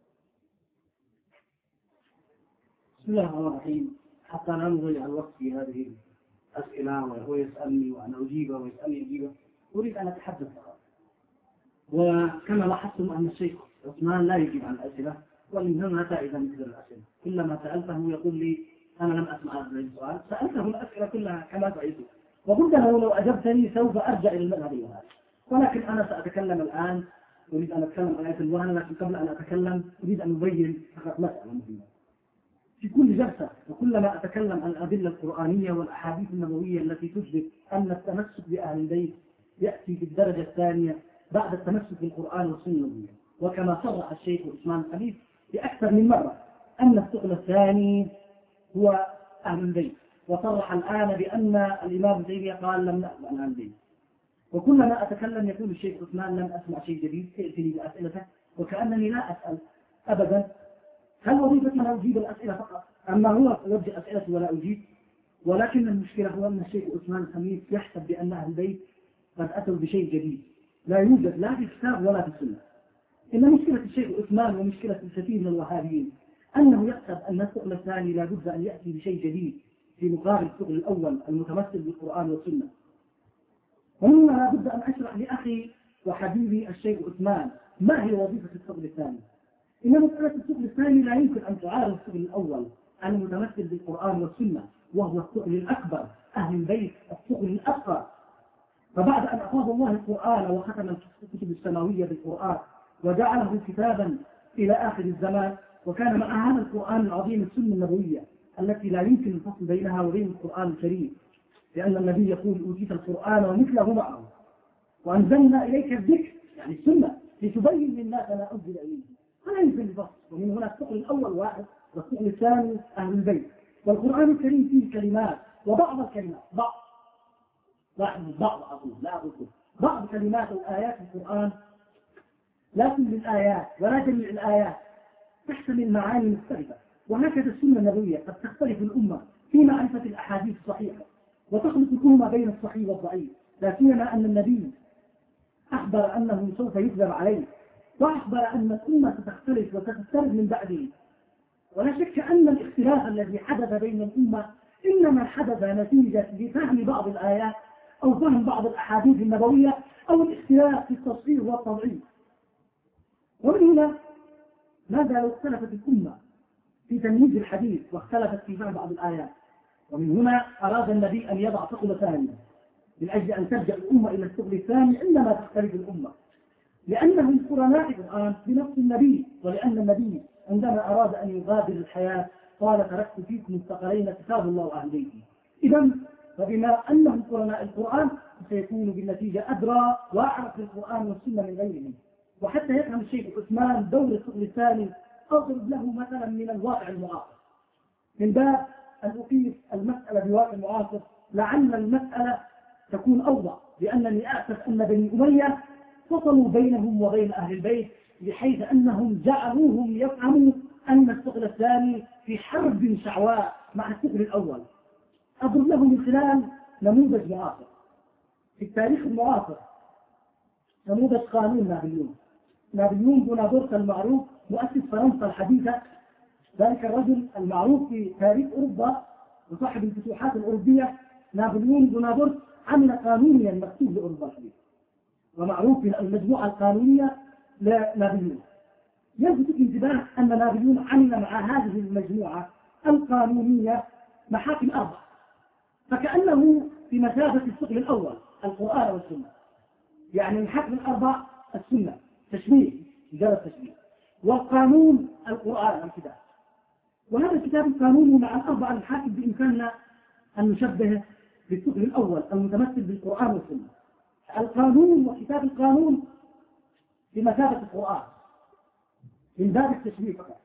بسم الله الرحمن الرحيم. حتى لا نضيع الوقت في هذه الأسئلة وهو يسألني وأنا أجيبه ويسألني أجيبه، أريد أن أتحدث فقط. وكما لاحظتم أن الشيخ عثمان لا يجيب عن الأسئلة وإنما فائدة مثل الأسئلة، كلما سألته يقول لي أنا لم أسمع هذا السؤال، سألته الأسئلة كلها كما سألته وقلت له لو أجبتني سوف أرجع إلى المذهب الوهابي، ولكن أنا سأتكلم الآن. أريد أن أتكلم عن آية الوهن، لكن قبل أن أتكلم أريد أن أبين فقط مسألة مهمة. في كل جلسة وكلما أتكلم عن الأدلة القرآنية والأحاديث النبوية التي تثبت أن التمسك بأهل البيت يأتي بالدرجة الثانية بعد التمسك بالقرآن والسنة النبوية، وكما صرح الشيخ عثمان الحديث بأكثر من مرة أن الثقل الثاني هو أهل البيت، وصرح الآن بأن الإمام ابن تيمية قال لم نأخذ عن أهل البيت. وكلما أتكلم يقول الشيخ عثمان لم أسمع شيء جديد، ائتني بأسئلته وكأنني لا أسأل أبدا. هل وظيفتي أن أجيب الأسئلة فقط؟ أما هو يوجه أسئلتي ولا أجيب؟ ولكن المشكلة هو أن الشيخ عثمان الخميس يحسب بأن أهل البيت قد أتوا بشيء جديد لا يوجد لا في الكتاب ولا في السنة. إن مشكلة الشيخ عثمان ومشكلة الكثير من الوهابيين أنه يحسب أن الثقل الثاني لا بد أن يأتي بشيء جديد في مقابل الثقل الأول المتمثل بالقرآن والسنة. ومما لا بد أن أشرح لأخي وحبيبي الشيخ عثمان ما هي وظيفة الثقل الثاني. إن مسألة الثقل الثاني لا يمكن أن تعارض الثقل الأول المتمثل بالقرآن والسنة، وهو الثقل الأكبر أهل البيت، الثقل الأكبر. فبعد أن أفاض الله القرآن وختم الكتب السماوية بالقرآن وجعله كتابا إلى آخر الزمان، وكان مع هذا القرآن العظيم السنة النبوية التي لا يمكن الفصل بينها وبين القرآن الكريم، لأن النبي يقول أوتيت القرآن ومثله معه وأنزلنا إليك الذكر يعني السنة لتبين للناس ما أنزل إليه، فلا يمكن الفصل. ومن هنا الثقل الأول واحد والثقل الثاني أهل البيت. والقرآن الكريم فيه كلمات وبعض الكلمات بعض لاحظوا بعض أقول لا أقول بعض كلمات الآيات في القرآن لا كل الآيات ولا جميع الآيات تحتمل معاني مختلفة، وهكذا السنة النبوية قد تختلف الأمة في معرفة الأحاديث الصحيحة وتخلط الأمة بين الصحيح والضعيف، لا سيما أن النبي أخبر أنه سوف يكذب عليه، وأخبر أن الأمة ستختلف وستفترق من بعده. ولا شك أن الاختلاف الذي حدث بين الأمة إنما حدث نتيجة لفهم بعض الآيات أو فهم بعض الأحاديث النبوية أو الاختلاف في التصحيح والتضعيف. ومن هنا ماذا لو اختلفت الأمة في تمييز الحديث واختلفت في فهم بعض الآيات؟ ومن هنا أراد النبي أن يضع ثقل ثاني من أجل أن ترجع الأمة إلى الثقل الثاني عندما تختلف الأمة، لأنهم قرناء القرآن بنفس النبي، ولأن النبي عندما أراد أن يغادر الحياة قال تركت فيكم الثقلين كتاب الله وأهل بيتي. إذا فبما أنهم قرناء القرآن سيكون بالنتيجة أدرى وأعرف بالقرآن والسنة من غيرهم. وحتى يفهم الشيخ عثمان دور الثقل الثاني أضرب له مثلا من الواقع المعاصر من باب أن أقيس المسألة بواقع المعاصر لعل المسألة تكون أوضح، لأنني أعتقد أن بني أمية فصلوا بينهم وبين أهل البيت بحيث أنهم جعلوهم يفهموا أن الثقل الثاني في حرب شعواء مع الثقل الأول. أضرب له من خلال نموذج معاصر في التاريخ المعاصر، نموذج قانون نابليون. نابليون بونابرت المعروف مؤسس فرنسا الحديثة، ذلك الرجل المعروف في تاريخ أوروبا وصاحب الفتوحات الأوروبية. نابليون بونابرت عمل قانونيا مكتوب لأوروبا الحديثة ومعروف بالمجموعة القانونية لنابليون. يلفت الانتباه أن نابليون عمل مع هذه المجموعة القانونية محاكم أربع، فكأنه في مثابة الثقل الأول القرآن والسنة، يعني المحاكم الأربع السنة تشبيه مجرد تشبيه، والقانون القرآن الكتاب. وهذا الكتاب القانوني مع الأربع المحاكم بإمكاننا أن نشبهه بالثقل الأول المتمثل بالقرآن والسنة. القانون وكتاب القانون بمثابة القرآن من باب التشبيه فقط،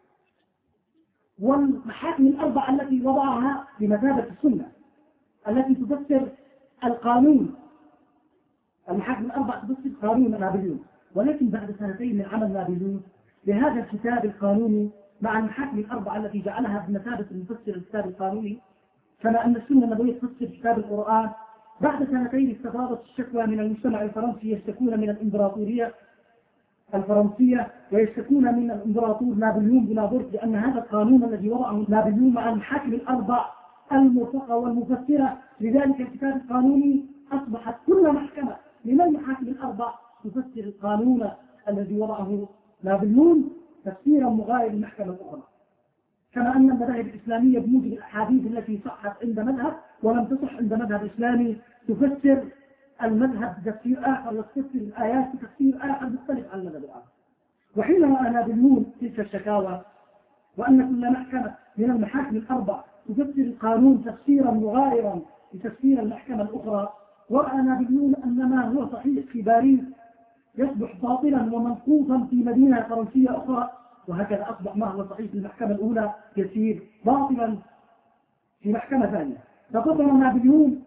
والمحاكم الأربع التي وضعها بمثابة السنة التي تفسر القانون. المحاكم الأربع تفسر قانون نابليون، ولكن بعد سنتين من عمل نابليون لهذا الكتاب القانوني مع المحاكم الأربع التي جعلها بمثابة المفسر الكتاب القانوني، كما أن السنة النبوية تفسر كتاب القرآن، بعد سنتين استفاضت الشكوى من المجتمع الفرنسي يشتكون من الإمبراطورية الفرنسية ويشتكون من الإمبراطور نابليون بونابرت لأن هذا القانون الذي وضعه نابليون مع المحاكم الأربع المرفقة والمفسرة لذلك الكتاب القانوني أصبحت كل محكمة من المحاكم الأربع تفسر القانون الذي وضعه نابليون تفسيرا مغاير للمحكمة الأخرى. كما أن المذاهب الإسلامية بموجب الأحاديث التي صحت عند مذهب ولم تصح عند مذهب إسلامي تفسر المذهب بتفسير آخر وتفسر الآيات بتفسير آخر مختلف عن المذهب الآخر. وحينما رأى نابليون تلك الشكاوى وأن كل محكمة من المحاكم الأربع تفسر القانون تفسيرا مغايرا لتفسير المحكمة الأخرى، ورأى نابليون أن ما هو صحيح في باريس يصبح باطلا ومنقوصا في مدينة فرنسية أخرى، وهكذا أصبح ما هو صحيح في المحكمة الأولى يسير باطلا في محكمة ثانية. فقدر نابليون.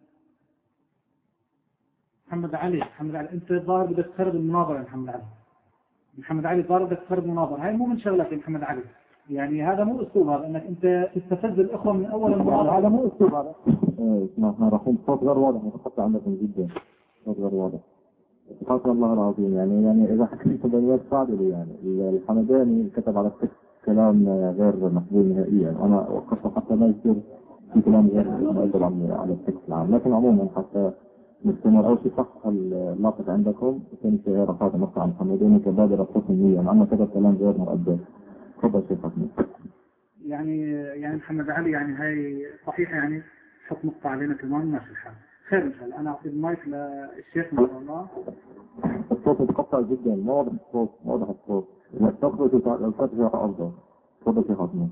محمد علي محمد علي أنت ظاهر بدك تخرب المناظرة يا محمد علي. محمد علي ظاهر بدك تخرب المناظرة، هاي مو من شغلك يا محمد علي، يعني هذا مو أسلوب، هذا أنك أنت تستفز الإخوة من أول المناظرة، هذا مو أسلوب هذا. إيه اسمعنا راحين صوت غير واضح متقطع عندكم جدا، صوت غير واضح. سبحان الله العظيم. يعني يعني إذا حكيت بيانات صعبة يعني الحمداني كتب على التكست كلام غير مقبول نهائيا، أنا وقفت حتى ما يصير في كلام غير مقبول على التكست العام، لكن عموما حتى نستمر. أول شيء صح اللاقط عندكم، ثاني شيء غير رفاضة مقطع الحمداني كبادرة تصميمية، أما كتب كلام غير مؤدب. تفضل شيخ حسني. يعني يعني محمد علي يعني هاي صحيحة، يعني حط مقطع علينا كمان ماشي الحال. خير إن شاء الله. أنا أعطي المايك للشيخ ما شاء الله. الصوت متقطع جدا، ما واضح الصوت، ما واضح الصوت. تخرج الفاتحة أفضل. تفضل شيخ حسني.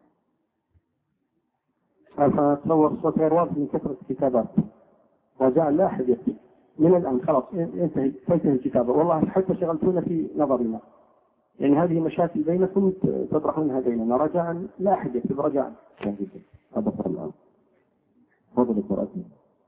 فتصور الصوت غير واضح من كثرة الكتابات. رجاء لا أحد يكتب من الآن، خلاص انتهي تنتهي الكتابة. والله حتى شغلتونا في نظرنا، يعني هذه مشاكل بينكم تطرحونها بيننا. رجاء لا أحد يكتب، رجاء. هذا صار الآن. تفضل دكتور أسمي.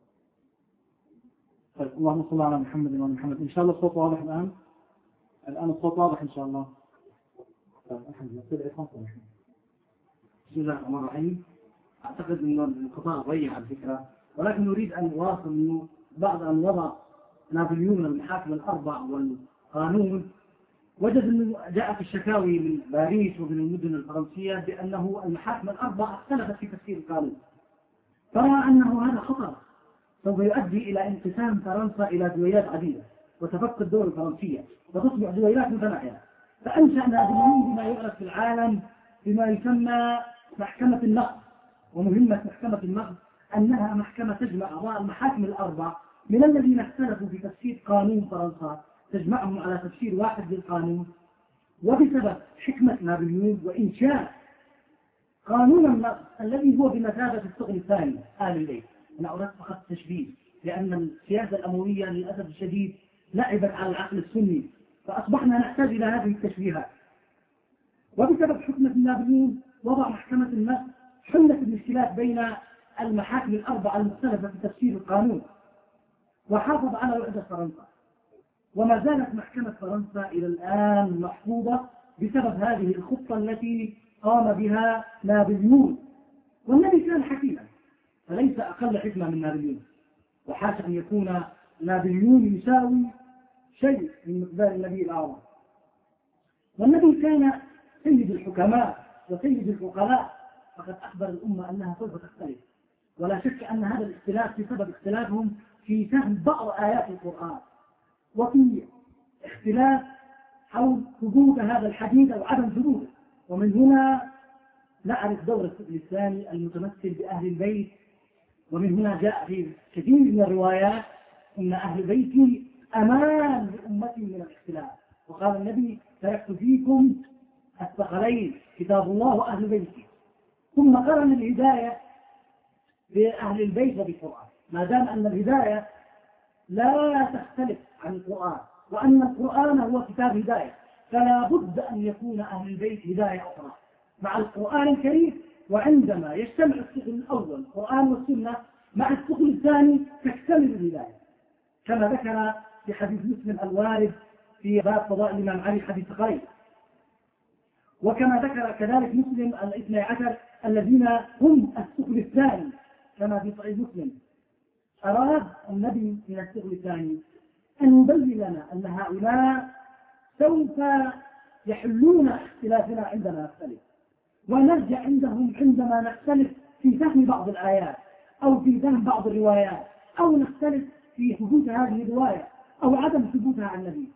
طيب اللهم صل على محمد وعلى محمد. إن شاء الله الصوت واضح الآن. الآن الصوت واضح إن شاء الله. طيب الحمد لله. بسم الله الرحمن الرحيم. أعتقد أن الانقطاع ضيع على الفكرة، ولكن نريد أن نواصل أنه بعد أن وضع نابليون المحاكم الأربع والقانون، وجد أنه جاءت الشكاوي من باريس ومن المدن الفرنسية بأنه المحاكم الأربع اختلفت في تفسير القانون، فرأى أنه هذا خطر سوف يؤدي إلى انقسام فرنسا إلى دويلات عديدة وتفكك الدول الفرنسية وتصبح دويلات متناحرة. فأنشأ نابليون بما يعرف في العالم بما يسمى محكمة النقد. ومهمة محكمة النقد أنها محكمة تجمع أعضاء المحاكم الأربع من الذين اختلفوا في تفسير قانون فرنسا، تجمعهم على تفسير واحد للقانون. وبسبب حكمة نابليون وإنشاء قانون النقد الذي هو بمثابة الثقل الثاني آل الليل، أنا أردت فقط تشبيه، لأن السياسة الأموية للأسف الشديد لعبت على العقل السني، فأصبحنا نحتاج إلى هذه التشبيهات. وبسبب حكمة نابليون وضع محكمة النقد حلت المشكلات بين المحاكم الأربعة المختلفة في تفسير القانون، وحافظ على وحدة فرنسا. وما زالت محكمة فرنسا إلى الآن محفوظة بسبب هذه الخطة التي قام بها نابليون. والنبي كان حكيما، فليس أقل حكمة من نابليون. وحاشا أن يكون نابليون يساوي شيء من مقدار النبي الأعظم. والنبي كان سيد الحكماء وسيد العقلاء، فقد أخبر الأمة أنها سوف تختلف، ولا شك أن هذا الاختلاف بسبب اختلافهم في فهم بعض آيات القرآن، وفي اختلاف حول ثبوت هذا الحديث أو عدم ثبوته. ومن هنا نعرف دور الثقل الثاني المتمثل بأهل البيت. ومن هنا جاء في كثير من الروايات إن أهل بيتي أمان لأمتي من الاختلاف، وقال النبي تركت فيكم الثقلين كتاب الله وأهل بيتي. ثم قرن الهداية بأهل البيت وبالقرآن، ما دام أن الهداية لا تختلف عن القرآن وأن القرآن هو كتاب هداية، فلا بد أن يكون أهل البيت هداية أخرى مع القرآن الكريم. وعندما يجتمع الثقل الأول القرآن والسنة مع الثقل الثاني تكتمل الهداية، كما ذكر في حديث مسلم الوارد في باب فضائل الإمام علي حديث قريب، وكما ذكر كذلك مسلم الاثني عشر الذين هم الثقل الثاني كما في صحيح مسلم. أراد النبي من الثقل الثاني أن يبين لنا أن هؤلاء سوف يحلون اختلافنا عندما نختلف، ونرجع عندهم عندما نختلف في فهم بعض الآيات أو في فهم بعض الروايات، أو نختلف في ثبوت هذه الرواية أو عدم ثبوتها عن النبي.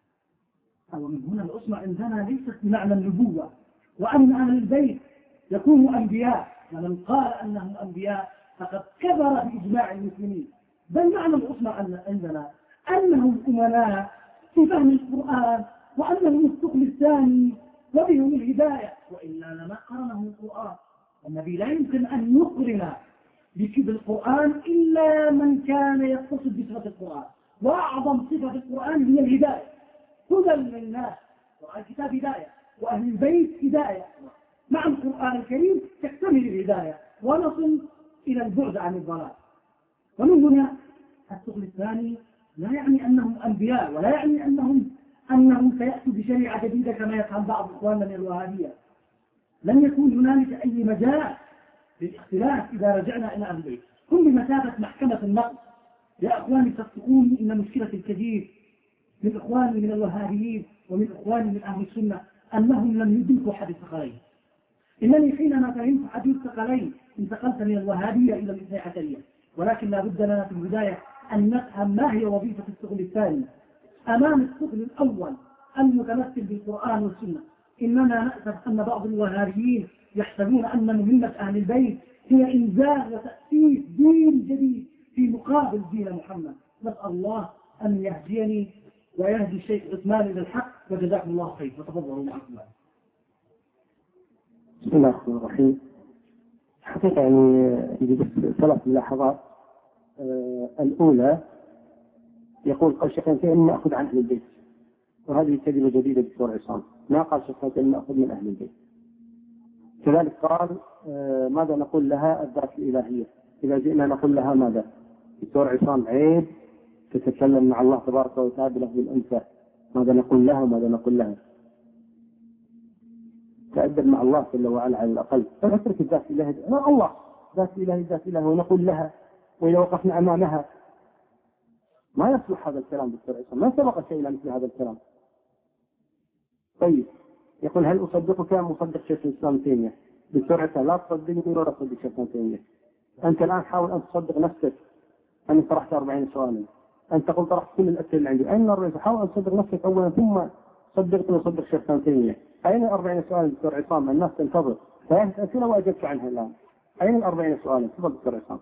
ومن هنا الأسمة عندنا ليست بمعنى النبوة وأن أهل البيت يكونوا أنبياء، ومن قال أنهم أنبياء فقد كبر بإجماع المسلمين، بل معنى الأسمة عندنا أنهم أمناء في فهم القرآن وأنهم الثقل الثاني وبهم الهداية، وإلا لما قرنهم القرآن. النبي لا يمكن أن يقرن بالقرآن إلا من كان يتصف بصفة القرآن، وأعظم صفة القرآن هي الهداية. هدى للناس، والكتاب هداية وأهل البيت هداية، مع القرآن الكريم تكتمل الهداية ونصل إلى البعد عن الضلال. ومن هنا الثقل الثاني لا يعني أنهم أنبياء، ولا يعني أنهم أنهم سيأتوا بشريعة جديدة كما يفعل بعض إخواننا من الوهابية. لن يكون هنالك أي مجال للاختلاف إذا رجعنا إلى أهل البيت، هم بمثابة محكمة النقد. يا أخواني تصدقوني إن مشكلة الكثير من إخواني من الوهابيين ومن إخواني من أهل السنة أنهم لم يدركوا حديث الثقلين. إنني حينما فهمت حديث الثقلين انتقلت من الوهابية إلى الاثني عشرية، ولكن لا بد لنا في البداية أن نفهم ما هي وظيفة الثقل الثاني أمام الثقل الأول المتمثل بالقرآن والسنة. إننا نأسف أن بعض الوهابيين يحسبون أن مهمة أهل البيت هي إنزال وتأسيس دين جديد في مقابل دين محمد. نسأل الله أن يهديني ويهدي الشيخ عثمان إلى الحق، وجزاكم الله خير، وتفضلوا معكم. بسم الله الرحمن الرحيم. حقيقة يعني يجب ثلاث ملاحظات. آه الأولى يقول قال شيخين أن نأخذ عن أهل البيت، وهذه كلمة جديدة دكتور عصام، ما قال شيخين أن نأخذ من أهل البيت. كذلك قال آه ماذا نقول لها الذات الإلهية، إذا جئنا نقول لها ماذا؟ دكتور عصام عيب تتكلم مع الله تبارك وتعالى له بالأنثى، ماذا نقول لها وماذا نقول لها؟ تأدب مع الله جل وعلا على الأقل، فنترك الذات الإلهية، لا الله ذات إلهي ذات إلهي ونقول لها، وإذا وقفنا أمامها ما يصلح هذا الكلام دكتور عصام، ما سبق شيء مثل هذا الكلام. طيب يقول هل أصدقك مصدق شيخ الإسلام تيمية؟ دكتور عصام لا تصدقني ولا تصدق شيخ الإسلام تيمية. أنت الآن حاول أن تصدق نفسك. أنا طرحت أربعين سؤالا، أنت قلت طرحت كل الأسئلة اللي عندي، أين الرئيس؟ حاول أن تصدق نفسك أولا ثم صدقتني وصدق شيخ الإسلام تيمية. أين الأربعين سؤالا دكتور عصام؟ الناس تنتظر، ثلاث أسئلة وأجبت عنها الآن، أين الأربعين سؤالا؟ تفضل دكتور عصام.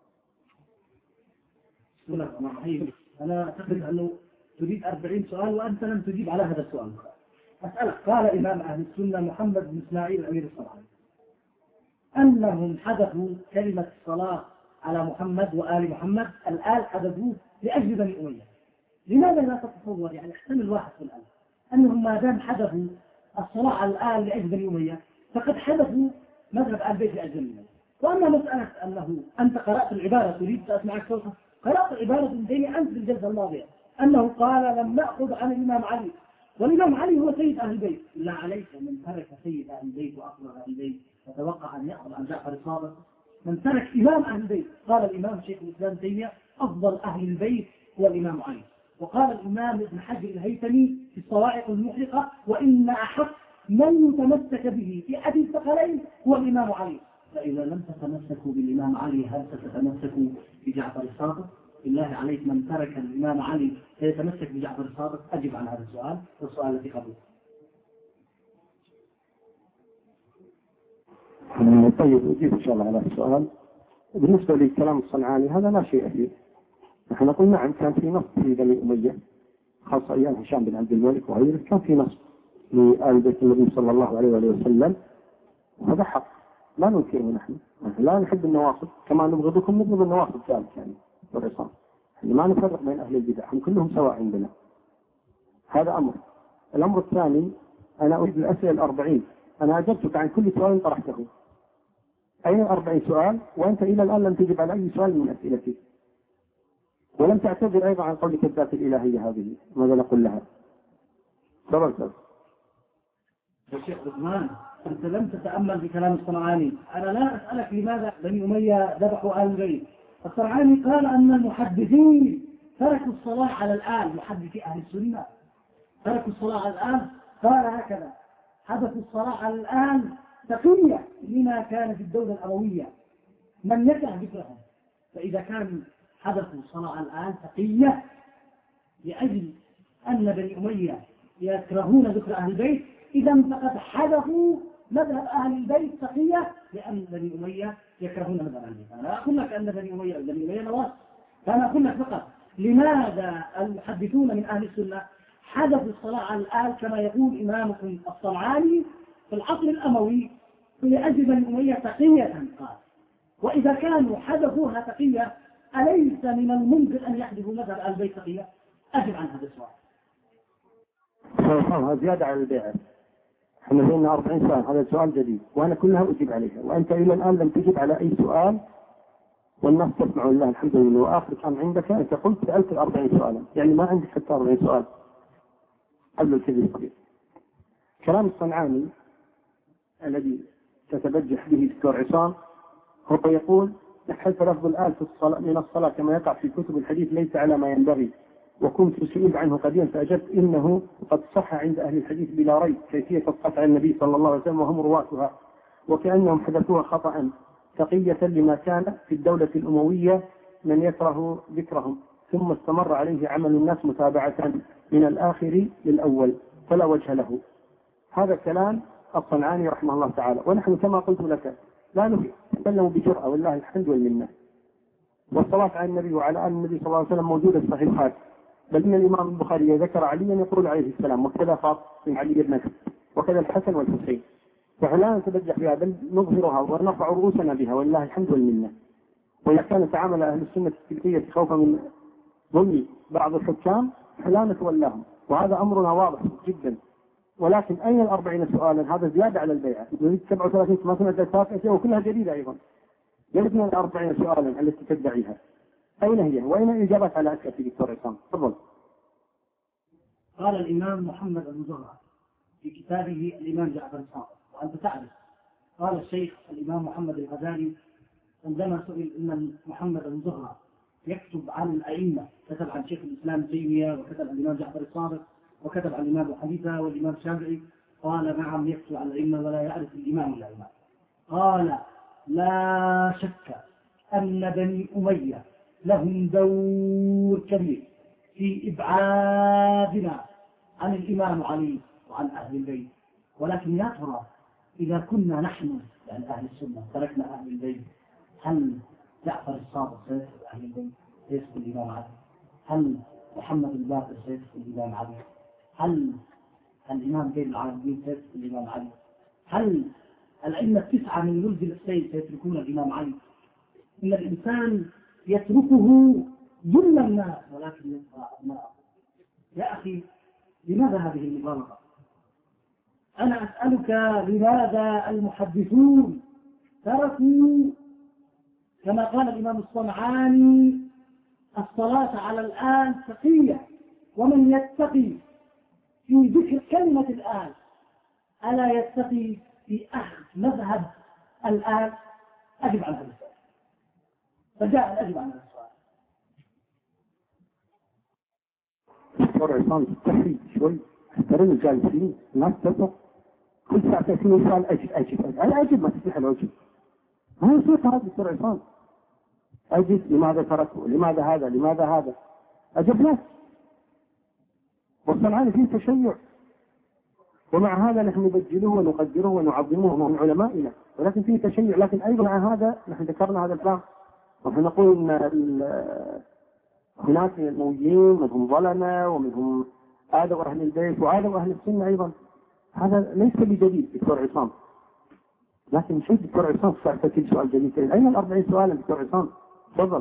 بسم الله الرحمن الرحيم. أنا أعتقد أنه تريد أربعين سؤال وأنت لم تجيب على هذا السؤال. أسألك، قال إمام أهل السنة محمد بن إسماعيل الأمير الصالح أنهم حذفوا كلمة الصلاة على محمد وآل محمد، الآل حذفوه لأجل بني أمية. لماذا لا تتصور يعني احتمل واحد في الآن أنهم ما دام حذفوا الصلاة على الآل لأجل بني أمية فقد حذفوا مذهب آل البيت لأجل بني أمية. وأما مسألة أنه أنت قرأت العبارة تريد أسمعك صوتها، قرأت العبارة من بين أنت في الجلسة الماضية أنه قال لم نأخذ عن الإمام علي، والإمام علي هو سيد أهل البيت. لا عليك من ترك سيد أهل البيت وأفضل أهل البيت وتوقع أن يأخذ عن جعفر الصادق. من ترك إمام أهل البيت، قال الإمام شيخ الإسلام تيمية أفضل أهل البيت هو الإمام علي. وقال الإمام ابن حجر الهيثمي في الصواعق المحرقة: وإن أحق من يتمسك به في أحد الثقلين هو الإمام علي. فإذا لم تتمسكوا بالإمام علي هل ستتمسكوا بجعفر الصادق؟ بالله عليك، من ترك الإمام علي سيتمسك بجعفر الصادق؟ أجب عن هذا السؤال والسؤال الذي قبله. طيب أجيب إن شاء الله على السؤال. بالنسبة للكلام الصنعاني هذا لا شيء فيه. نحن نقول نعم كان في نص في بني أمية خاصة أيام هشام بن عبد الملك وغيره، كان في نص لآل بيت النبي صلى الله عليه وسلم، وهذا حق لا ننكره. نحن لا نحب النواصب كما نبغضكم نبغض النواصب ذلك يعني والعصام. ما نفرق بين أهل البدع، هم كلهم سواء عندنا. هذا أمر. الأمر الثاني، أنا أريد الأسئلة الأربعين، أنا أجبتك عن كل سؤال طرحته. أين الأربعين سؤال؟ وأنت إلى الآن لم تجب على أي سؤال من أسئلتي، ولم تعتذر أيضا عن قولك الذات الإلهية هذه. ماذا نقول لها؟ تفضل. يا شيخ عثمان، أنت لم تتأمل بكلام الصنعاني. أنا لا أسألك لماذا بني أمية ذبحوا آل البيت. الصنعاني قال أن المحدثين تركوا الصلاة على الآل، محدثي أهل السنة تركوا الصلاة على الآل. قال هكذا: حدثوا الصلاة على الآل تقية لما كان في الدولة الأموية، من يكره ذكرهم. فإذا كان حدثوا الصلاة على الآل تقية لأجل أن بني أمية يكرهون ذكر أهل البيت، إذا فقد حدثوا مذهب أهل البيت تقية لأن بني أمية يكرهون مذهب أهل البيت. أنا لا أقول لك أن بني أمية بني أمية نواصب، فأنا أقول لك فقط لماذا المحدثون من أهل السنة حدثوا الصلاة على الآل كما يقول إمامكم الصنعاني في العصر الأموي لأجل بني أمية تقية. قال: وإذا كانوا حدثوها تقية أليس من الممكن أن يحدثوا مذهب أهل البيت تقية؟ أجب عن هذا السؤال. هذا زيادة على البيعة. احنا لنا أربعين سؤال، هذا سؤال جديد وأنا كلها أجيب عليها، وأنت إلى الآن لم تجب على أي سؤال، والناس تسمع لله الحمد لله. وآخر كان عندك أنت قلت سألت الأربعين سؤالا، يعني ما عندك حتى أربعين سؤال قبل الكذب. كلام الصنعاني الذي تتبجح به دكتور عصام هو يقول: حيث لفظ الآل في الصلاة من الصلاة كما يقع في كتب الحديث ليس على ما ينبغي، وكنت سئلت عنه قديما فأجبت إنه قد صح عند أهل الحديث بلا ريب كيفية الصلاة على النبي صلى الله عليه وسلم وهم رواتها، وكأنهم حدثوها خطأ تقية لما كان في الدولة الأموية من يكره ذكرهم، ثم استمر عليه عمل الناس متابعة من الآخر للأول فلا وجه له. هذا كلام الصنعاني رحمه الله تعالى. ونحن كما قلت لك لا نتكلم بجرأة والله الحمد والمنة، والصلاة على النبي وعلى آل النبي صلى الله عليه وسلم موجودة في الصحيحات، بل إن الإمام البخاري ذكر عليا يقول عليه السلام، وكذا فاطمة بن علي بن أبي، وكذا الحسن والحسين. فلا نتبجح بها بل نظهرها ونرفع رؤوسنا بها والله الحمد والمنة. وإذا كان تعامل أهل السنة التلقية خوفا من ظلم بعض الحكام فلا نتولاهم، وهذا أمرنا واضح جدا. ولكن أين الأربعين سؤالا؟ هذا زيادة على البيعة. نريد سبعة وثلاثين ما سنة التاسعة وكلها جديدة أيضا. يجب الأربعين سؤالا التي تدعيها أين هي؟ وأين الإجابات على أسئلة دكتور عصام؟ تفضل. قال الإمام محمد بن زهرة في كتابه الإمام جعفر الصادق، وأنت تعرف، قال الشيخ الإمام محمد الغزالي عندما سئل إن محمد بن زهرة يكتب عن الأئمة، كتب عن شيخ الإسلام ابن تيمية وكتب عن الإمام جعفر الصادق وكتب عن الإمام أبو حنيفة والإمام الشافعي، قال: نعم يكتب عن الأئمة ولا يعرف الإمام إلا الإمام. قال: لا شك أن بني أمية لهم دور كبير في إبعادنا عن الإمام علي وعن أهل البيت، ولكن يا ترى إذا كنا نحن يعني أهل السنة تركنا أهل البيت، هل جعفر الصادق سيدخل أهل البيت سيدخل الإمام علي؟ هل محمد الباقر سيدخل الإمام علي؟ هل الإمام زين العابدين سيدخل الإمام علي؟ هل الأئمة التسعة من ولد الحسين سيتركون الإمام علي؟ إن الإنسان يتركه ذل الناس ولكن يبقى أبناءه. يا أخي لماذا هذه المبالغة؟ أنا أسألك لماذا المحدثون تركوا كما قال الإمام الصنعاني الصلاة على الآل تقية، ومن يتقي في ذكر كلمة الآل ألا يتقي في أخذ مذهب الآل؟ أجب عن هذا السؤال. فجاء الأجب عن هذا السؤال. دكتور عصام تستحي شوي، احترم الجالسين، الناس تسمع كل ساعتين سؤال أجب أجب أجب أنا أجب ما تسمح الأجب ما يصير هذا دكتور عصام. أجب لماذا تركوا، لماذا هذا، لماذا هذا، أجب لا. والصنعاني فيه تشيع، ومع هذا نحن نبجله ونقدره ونعظمه من علمائنا، ولكن فيه تشيع. لكن أيضا مع هذا نحن ذكرنا هذا الكلام، ونحن نقول أن هناك من الموجين منهم ظلمة ومنهم آذوا أهل البيت وآذوا أهل السنة أيضا. هذا ليس بجديد دكتور عصام، لكن شيء دكتور عصام سألتك سؤال جديد. أين الأربعين سؤالا دكتور عصام؟ تفضل.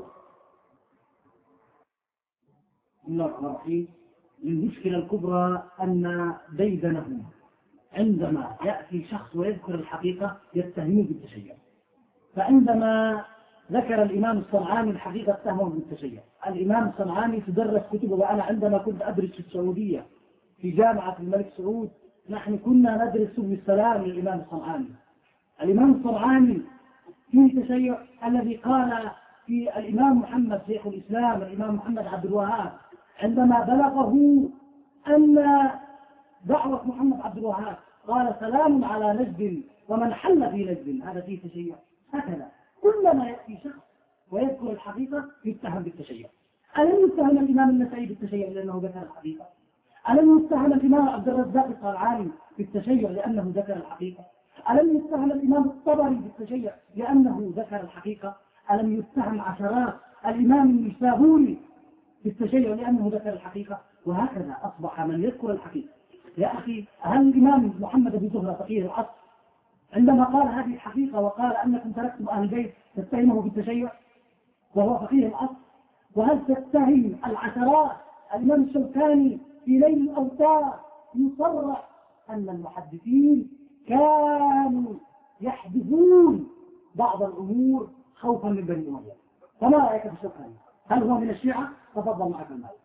بسم الله الرحمن الرحيم. المشكلة الكبرى أن ديدنهم عندما يأتي شخص ويذكر الحقيقة يتهمون بالتشيع. فعندما ذكر الإمام الصنعاني الحقيقة اتهموا بالتشيع. الإمام الصنعاني تدرس كتبه، وأنا عندما كنت أدرس في السعودية في جامعة الملك سعود نحن كنا ندرس سبل السلام للإمام الصنعاني. الإمام الصنعاني فيه تشيع الذي قال في الإمام محمد شيخ الإسلام الإمام محمد عبد الوهاب عندما بلغه أن دعوة محمد عبد الوهاب قال سلام على نجد ومن حل في نجد، هذا فيه تشيع. هكذا كلما يأتي شخص ويذكر الحقيقة يتهم بالتشيع. ألم يتهم الإمام النسائي بالتشيع لأنه ذكر الحقيقة؟ ألم يتهم الإمام عبد الرزاق الصنعاني بالتشيع لأنه ذكر الحقيقة؟ ألم يتهم الإمام الطبري بالتشيع لأنه ذكر الحقيقة؟ ألم يتهم عشرات الإمام النسابوري بالتشيع لأنه ذكر الحقيقة؟ وهكذا أصبح من يذكر الحقيقة. يا أخي، هل الإمام محمد بن زهرة فقيه العصر عندما قال هذه الحقيقة وقال أنكم تركتم أهل البيت تتهمه بالتشيع وهو فقيه العصر؟ وهل تتهم العشرات الإمام الشوكاني في ليل الأوتار يصرح أن المحدثين كانوا يحدثون بعض الأمور خوفا من بني أمية؟ فما رأيك في الشوكاني؟ هل هو من الشيعة؟ تفضل معك المال.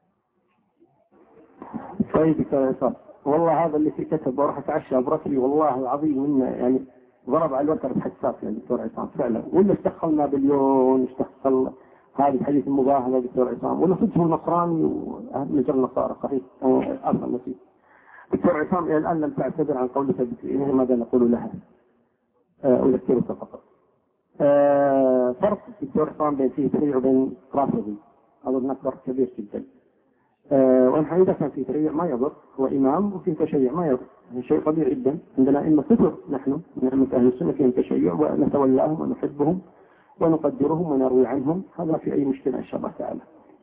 طيب دكتور، والله هذا اللي في كتب وراح اتعشى بركلي والله العظيم منه يعني ضرب على الوتر حساس يا دكتور عصام فعلا. ولا اشتغل نابليون، اشتغل هذه الحديث المباهله دكتور عصام، ولا صدق النصراني ومجرد النصارى صحيح اصلا نسيت. دكتور عصام الى الان لم تعتذر عن قولك بكلمه ماذا نقول لها؟ اذكرك فقط. أه فرق دكتور عصام بين فيه تشيع وبين رافضي اظن فرق كبير جدا. أه ونحن إذا كان في تشيع ما يضر، هو إمام، وفي تشيع ما يضر، هذا شيء طبيعي جدا. عندنا أئمة كثر نحن من أئمة أهل السنة فيهم تشيع ونتولاهم ونحبهم ونقدرهم ونروي عنهم، هذا في أي مشكلة إن شاء الله تعالى.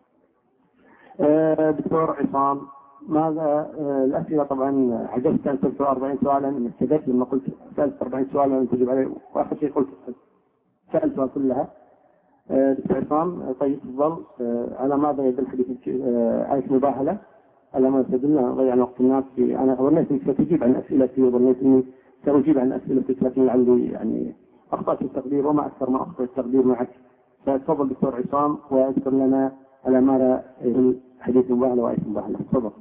أه دكتور عصام ماذا أه الأسئلة طبعا عجبت أن سألت أربعين سؤالا، من كذبت لما قلت سألت أربعين سؤالا أن تجيب عليه، وآخر شيء قلت سألتها كلها. دكتور عصام طيب تفضل. على ماذا يدل حديث آية مباهلة؟ على ما تدل ضيع وقت الناس في أنا ظنيت أنك ستجيب عن أسئلتي وظنيت أني سأجيب عن أسئلتك، لكن لعلي يعني أخطأت في التقدير وما أكثر ما أخطأ التقدير معك. فتفضل دكتور عصام واذكر لنا على ماذا يدل حديث مباهلة وآية مباهلة. تفضل.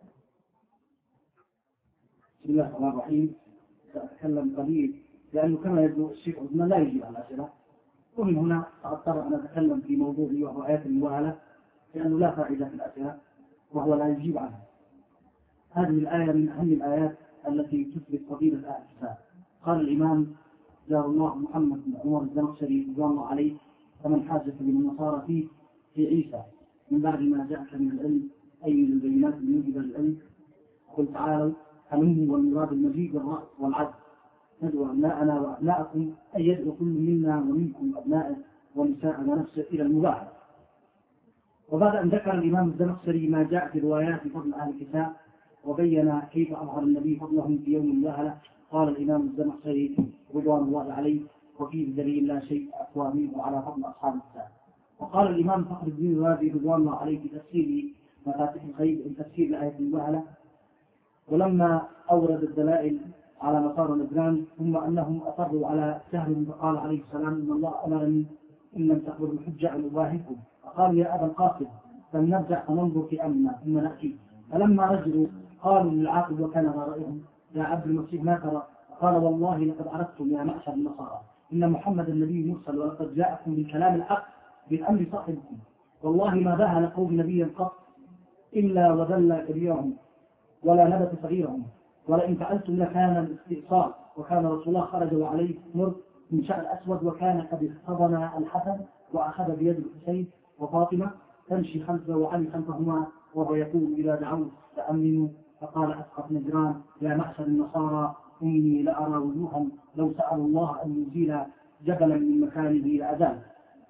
بسم الله الرحمن الرحيم. سأتكلم قليل لأنه كما يبدو الشيخ عثمان لا يجيب على الأسئلة، ومن هنا أضطر أن أتكلم في موضوعي وهو آيات المباهلة لأنه لا فائدة في الأسئلة وهو لا يجيب عنها. هذه الآية من أهم الآيات التي تثبت فضيلة أهل الكتاب. قال الإمام جار الله محمد بن عمر الزمخشري رضوان الله عليه: فمن حاجة بالنصارى فيه في عيسى من بعد ما جاءك من العلم أي من البينات الموجبة للعلم، قل تعالوا حميه والمراد المجيد والرأس والعدل ندعو أبناءنا وأبناءكم أن يدعو كل منا ومنكم أبنائه ونساء ونفسه إلى المباهلة. وبعد أن ذكر الإمام الزمخشري ما جاء في روايات فضل أهل الكتاب وبين كيف أظهر النبي فضلهم في يوم المباهلة، قال الإمام الزمخشري رضوان الله عليه: وفيه دليل لا شيء أقوى منه على فضل أصحاب الكتاب. وقال الإمام فخر الدين الرازي رضوان الله عليه في تفسير مفاتيح الخير من تفسير آية المباهلة: ولما أورد الدلائل على مصار الإجرام ثم أنهم أصروا على سهل فقال عليه السلام: إن الله أمرني إن لم تقبل الحجة أن أباهكم. فقال: يا أبا القاسم فلنرجع فننظر في أمرنا ثم نأتي. فلما رجعوا قالوا للعاقل وكان رأيهم: يا عبد المسيح ما ترى؟ قال: والله لقد عرفتم يا معشر النصارى إن محمد النبي مرسل ولقد جاءكم من كلام الحق بالأمر صاحبكم، والله ما باهل قوم نبيا قط إلا وذل كبيرهم ولا نبت صغيرهم، ولئن فعلتم لكان الاستئصال. وكان رسول الله خرج وعليه مر من شعر أسود، وكان قد احتضن الحسن وأخذ بيد الحسين وفاطمة تمشي خلفه وعلي خلفهما، وهو يقول إذا دعوت فأمنوا. فقال أسقط نجران يا معشر النصارى إني لأرى وجوها لو سألوا الله أن يزيل جبلا من مكانه لأذان.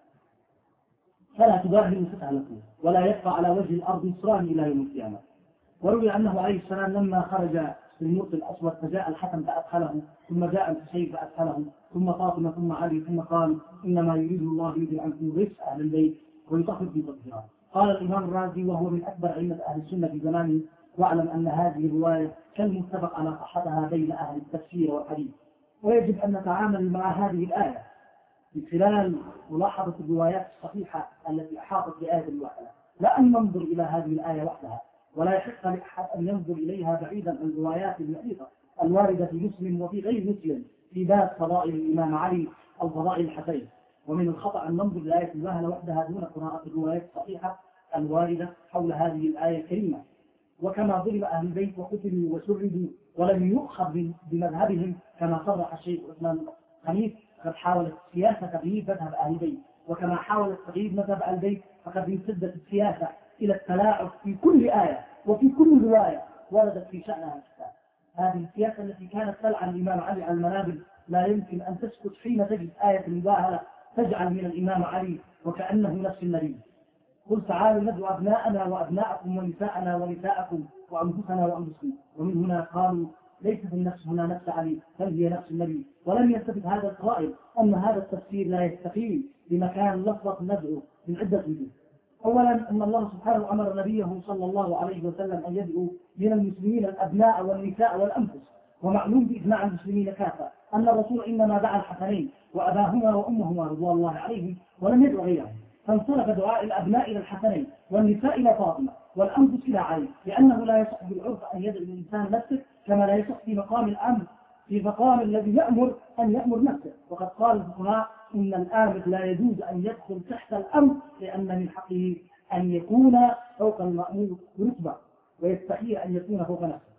فلا تباهلوا فتعلقوا ولا يبقى على وجه الأرض نصران إلى يوم القيامة. وروي أنه عليه السلام لما خرج في الموت الأسود فجاء الحسن فأدخله، ثم جاء الحسين فأدخله، ثم فاطمة، ثم علي، ثم قال إنما يريد الله يذهب عنكم رزق أهل البيت ويطهر في تطهيرا. قال الإمام الرازي وهو من أكبر أئمة أهل السنة في زمانه: واعلم أن هذه الرواية كالمتفق على صحتها بين أهل التفسير والحديث. ويجب أن نتعامل مع هذه الآية من خلال ملاحظة الروايات الصحيحة التي أحاطت بآية الواحدة، لا أن ننظر إلى هذه الآية وحدها، ولا يحق لأحد أن ينظر إليها بعيدا عن الروايات المحيطة الواردة في مسلم وفي غير مسلم في باب فضائل الإمام علي أو فضائل الحسين. ومن الخطأ أن ننظر لآية الواحدة وحدها دون قراءة الروايات الصحيحة الواردة حول هذه الآية الكريمة. وكما ظلم أهل البيت وقتلوا وسردوا ولم يؤخذ بمذهبهم كما صرح الشيخ عثمان خميس، قد حاولت السياسة تغيير مذهب أهل البيت، وكما حاولت تغيير مذهب أهل البيت فقد امتدت السياسة إلى التلاعب في كل آية وفي كل رواية وردت في شأنها الكتاب. هذه السياسة التي كانت تلعن الإمام علي على المنابر لا يمكن أن تسكت حين تجد آية المباهلة تجعل من الإمام علي وكأنه نفس النبي. قل تعالوا ندعو أبناءنا وأبناءكم ونساءنا ونساءكم وأنفسنا وأنفسكم. ومن هنا قالوا ليست النفس هنا نفس علي بل هي نفس النبي. ولم يلتفت هذا القائل أن هذا التفسير لا يستقيم بمكان لفظة ندعو من عدة وجوه. أولا أن الله سبحانه أمر نبيه صلى الله عليه وسلم أن يدعو من المسلمين الأبناء والنساء والأنفس، ومعلوم بإجماع المسلمين كافة أن الرسول إنما دعا الحسنين وأباهما وأمهما رضوان الله عليهم ولم يدعو غيرهم، فانصرف دعاء الأبناء إلى الحسنين والنساء إلى فاطمة والأنفس إلى علي، لأنه لا يصح بالعرف أن يدعو الإنسان نفسه كما لا يصح في مقام الأمر في مقام الذي يأمر أن يأمر نفسه. وقد قال الفقهاء إن الآمر لا يجوز أن يدخل تحت الأمر لأن من حقه أن يكون فوق المأمور رتبة ويستحيل أن يكون فوق نفسه،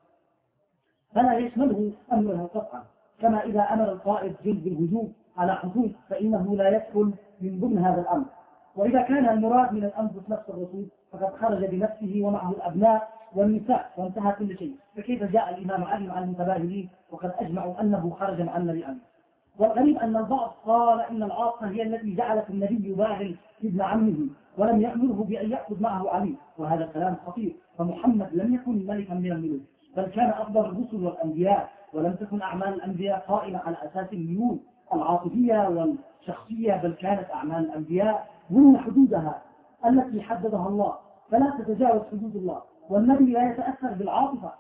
فلا يشمله أمره قطعا. كما إذا أمر القائد جلب الهجوم على حدود فإنه لا يدخل من ضمن هذا الأمر. وإذا كان المراد من الأنفس نفس الرسول فقد خرج بنفسه ومعه الأبناء والنساء وانتهى كل شيء، فكيف جاء الإمام علي مع المتباهلين وقد أجمعوا أنه خرج مع النبي عليه؟ والغريب أن البعض قال إن العاطفة هي التي جعلت النبي يباهل ابن عمه ولم يأمره بأن يأخذ معه علي، وهذا كلام خطير. فمحمد لم يكن ملكا من الملوك بل كان أفضل الرسل والأنبياء، ولم تكن أعمال الأنبياء قائمة على أساس الميول العاطفية والشخصية، بل كانت أعمال الأنبياء ضمن حدودها التي حددها الله، فلا تتجاوز حدود الله، والنبي لا يتأثر بالعاطفة.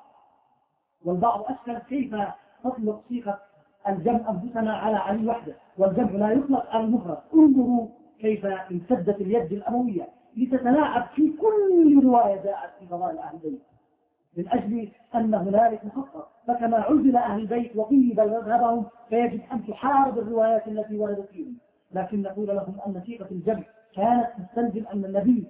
والبعض أشكل كيف تطلق صيغة الجمع أنفسنا على علي وحده والجمع لا يطلق على المفرد. انظروا كيف امتدت اليد الأموية لتتلاعب في كل رواية جاءت في فضائل أهل البيت من أجل أن هنالك مخطط. فكما عزل أهل البيت وطيب مذهبهم فيجب أن تحارب الروايات التي وردت فيهم. لكن نقول لهم أن صيغة الجمع كانت تستلزم أن النبي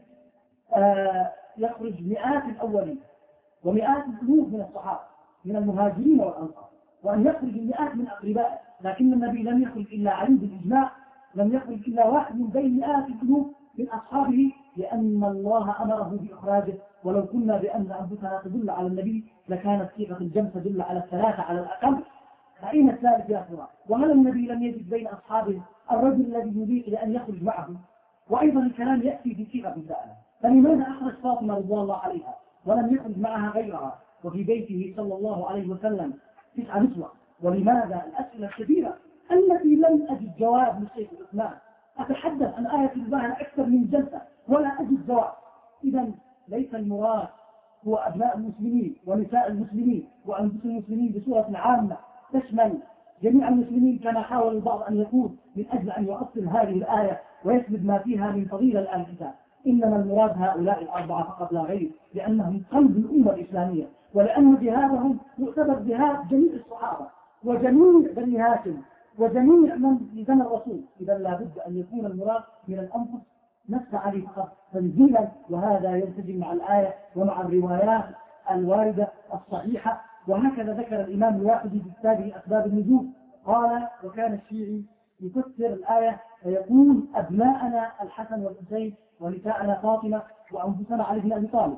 آه يخرج مئات الأولين ومئات الألوف من الصحابة من المهاجرين والأنصار، وأن يخرج المئات من أقربائه، لكن النبي لم يخرج إلا علي بالإجماع، لم يخرج إلا واحد من بين مئات الألوف من أصحابه، لأن الله أمره بإخراجه. ولو كنا بأن أنفسنا تدل على النبي لكانت صيغة الجمع تدل على الثلاثة على الأقل، فأين الثالث يا أخوان؟ وهل النبي لم يجد بين أصحابه الرجل الذي يليق لأن يخرج معه؟ وأيضا الكلام يأتي في صيغة مساءلة، فلماذا أخرج فاطمة رضوان الله عليها ولم يخرج معها غيرها وفي بيته صلى الله عليه وسلم تسع نسوة؟ ولماذا؟ الأسئلة الكبيرة التي لم أجد جواب للشيخ عثمان. أتحدث عن آية الباهلة أكثر من جلسة ولا أجد جواب. إذا ليس المراد هو أبناء المسلمين ونساء المسلمين وأنفس المسلمين بصورة عامة تشمل جميع المسلمين كما حاول البعض أن يقول من أجل أن يؤصل هذه الآية ويسند ما فيها من فضيلة الآن الكتاب. إنما المراد هؤلاء الأربعة فقط لا غير، لأنهم قلب الأمة الإسلامية، ولأن جهادهم يعتبر جهاد جميع الصحابة وجميع بني هاشم وجميع من لزم الرسول. إذا لا بد أن يكون المراد من الأنفس نفس علي فقط تنزيلا، وهذا يلتزم مع الآية ومع الروايات الواردة الصحيحة. وهكذا ذكر الإمام الواحدي في كتابه أسباب النزول قال: وكان الشيعي يفسر الآية فيقول: أبناءنا الحسن والحسين ونساءنا فاطمة وأنفسنا علي بن أبي طالب.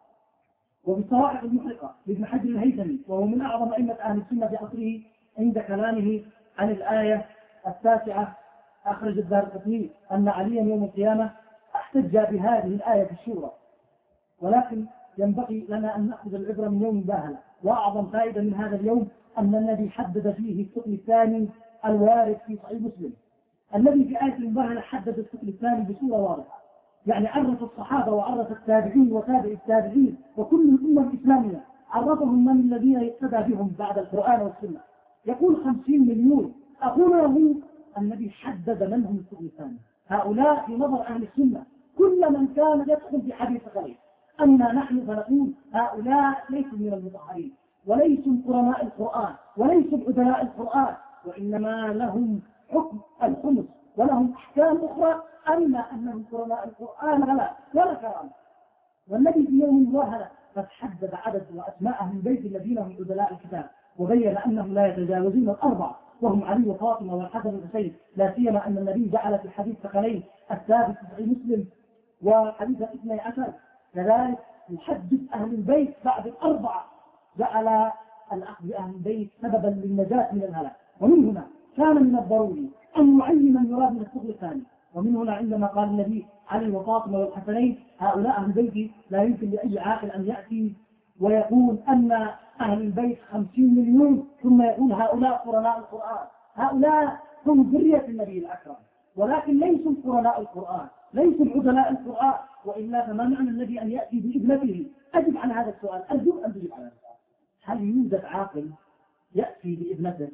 وبالصواعق المحرقة لابن حجر الهيثمي، وهو من أعظم أئمة أهل السنة في عصره، عند كلامه عن الآية التاسعة أخرج الدارقطني أن عليا يوم القيامة احتج بهذه الآية في الشورى. ولكن ينبغي لنا أن نأخذ العبرة من يوم المباهلة. وأعظم فائدة من هذا اليوم أن الذي حدد فيه الثقل الثاني الوارد في صحيح مسلم، الذي في آية المباهلة حدد الثقل الثاني بصورة واضحة، يعني عرف الصحابة وعرف التابعين وتابع التابعين وكل الأمة الإسلامية، عرفهم من الذين يقتدى بهم بعد القرآن والسنة. يقول خمسين مليون، أقول له النبي حدد من هم الثقل الثاني. هؤلاء في نظر أهل السنة كل من كان يدخل في حديث قريب. أما نحن فنقول هؤلاء ليسوا من المطهرين، وليسوا قرناء القرآن، وليسوا عدلاء القرآن، وإنما لهم حكم الخمس ولهم أحكام أخرى. أما أنهم قرناء القرآن لا ولا كرامة. والنبي في يوم المباهلة قد حدد عدد وأسماء أهل البيت الذين هم عدلاء الكتاب، وبين أنهم لا يتجاوزون الأربعة، وهم علي وفاطمة والحسن والحسين. لا سيما أن النبي جعل في حديث ثقلين الثابت في صحيح مسلم وحديث اثني عشر كذلك يحدد أهل البيت بعد الأربعة، جعل الأخذ بأهل البيت سببا للنجاة من الهلاك. ومن هنا كان من الضروري أن يعين من يراد من الثقل الثاني. ومن هنا عندما قال النبي علي وفاطمة والحسنين هؤلاء أهل البيت، لا يمكن لأي عاقل أن يأتي ويقول أن أهل البيت خمسين مليون ثم يقول هؤلاء قرناء القرآن. هؤلاء هم ذرية النبي الأكرم، ولكن ليسوا قرناء القرآن، ليسوا عدلاء القرآن. وإلا فما معنى النبي أن يأتي بابنته؟ أجب عن هذا السؤال، أرجو أن تجب عن هذا السؤال. هل يوجد عاقل يأتي بابنته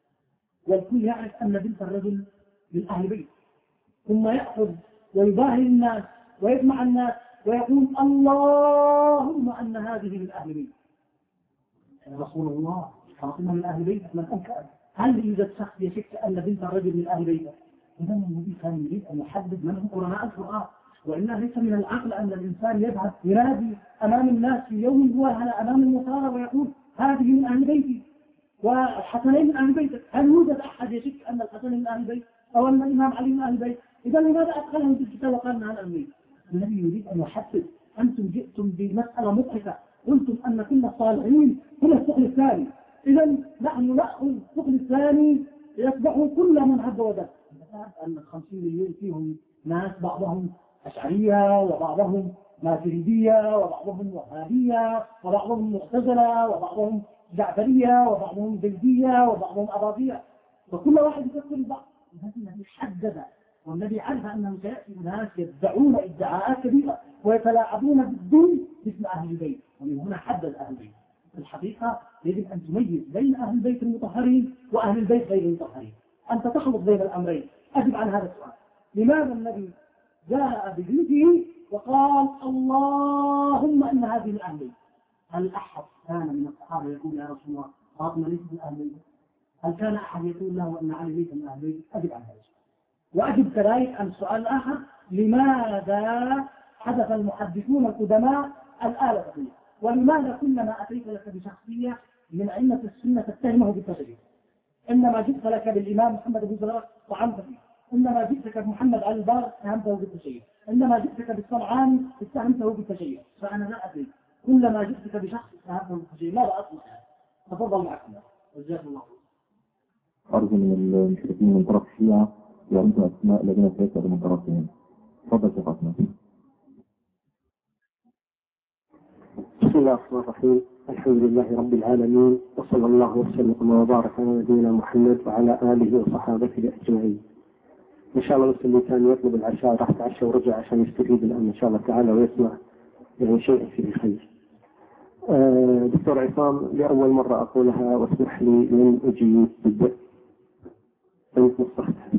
والكل يعرف أن بنت الرجل من أهل بيت، ثم يأخذ ويباهي الناس ويجمع الناس ويقول اللهم أن هذه من أهل بيت؟ رسول الله فاطمة من أهل بيت من أنكر. هل يوجد شخص يشك أن بنت الرجل من أهل بيته؟ إذا النبي كان يريد أن يحدد من هم قرناء القرآن. وإنه ليس من العقل أن الإنسان يذهب ينادي أمام الناس في يوم الوهلة أمام النصارى ويقول هذه من أهل بيتي والحسنين من أهل بيتك. هل يوجد أحد يشك أن الحسن من أهل بيت أو أن الإمام علي من أهل بيت؟ إذا لماذا أدخلهم في الكتاب وقال عن أهل بيت؟ النبي يريد أن يحدد. أنتم جئتم بمسألة مضحكة، قلتم أن كل الصالحين هم الثقل الثاني، إذا نحن نأخذ الثقل الثاني يتبعه كل من هب ودب. أن الخمسين مليون فيهم ناس بعضهم أشعرية وبعضهم ماتريدية وبعضهم وهابية وبعضهم معتزلة وبعضهم جعفرية وبعضهم زيدية وبعضهم أباضية، وكل واحد يفكر البعض. النبي حدد، والنبي عرف أنه سيأتي ناس يدعون ادعاءات كبيرة ويتلاعبون بالدين باسم أهل البيت، ومن هنا حدد أهل البيت. في الحقيقة يجب أن تميز بين أهل البيت المطهرين وأهل البيت غير المطهرين، أنت تخلط بين الأمرين. أجب عن هذا السؤال، لماذا النبي جاء ببنته وقال اللهم إن هذه من أهل البيت؟ هل أحد كان من الصحابة يقول يا رسول الله فاطمة ليست من أهل البيت؟ هل كان أحد يقول له أن علي ليس من أهل البيت؟ أجب عن هذا السؤال. وأجب كذلك عن السؤال الآخر، لماذا حدث المحدثون القدماء الآلة فيه؟ ولماذا كلما أتيت لك بشخصية من أئمة السنة تتهمه بالتشيع؟ إنما جئت لك بالإمام محمد بن زرار طعنت فيه، إنما جئتك بمحمد علي البار اتهمته بالتشيع، إنما جئتك بالصنعاني اتهمته بالتشيع. فأنا لا أدري، كلما جئتك بشخص اتهمته بالتشيع ماذا أصنع؟ تفضل معكم. جزاكم الله خير. أرجو من المشركين من طرف الشيعة يعرضوا أسماء الذين سيسألوا من طرفهم. تفضل شيخ عثمان. بسم الله الرحمن الرحيم، الحمد لله رب العالمين، وصلى الله وسلم وبارك على نبينا محمد وعلى آله وصحابته أجمعين. إن شاء الله المسلم كان يطلب العشاء راح تعشى ورجع عشان يستفيد الآن إن شاء الله تعالى ويسمع يعني شيء فيه خير. آه دكتور عصام، لأول مرة أقولها واسمح لي من أجيب بالبدء أنت مصلحتها.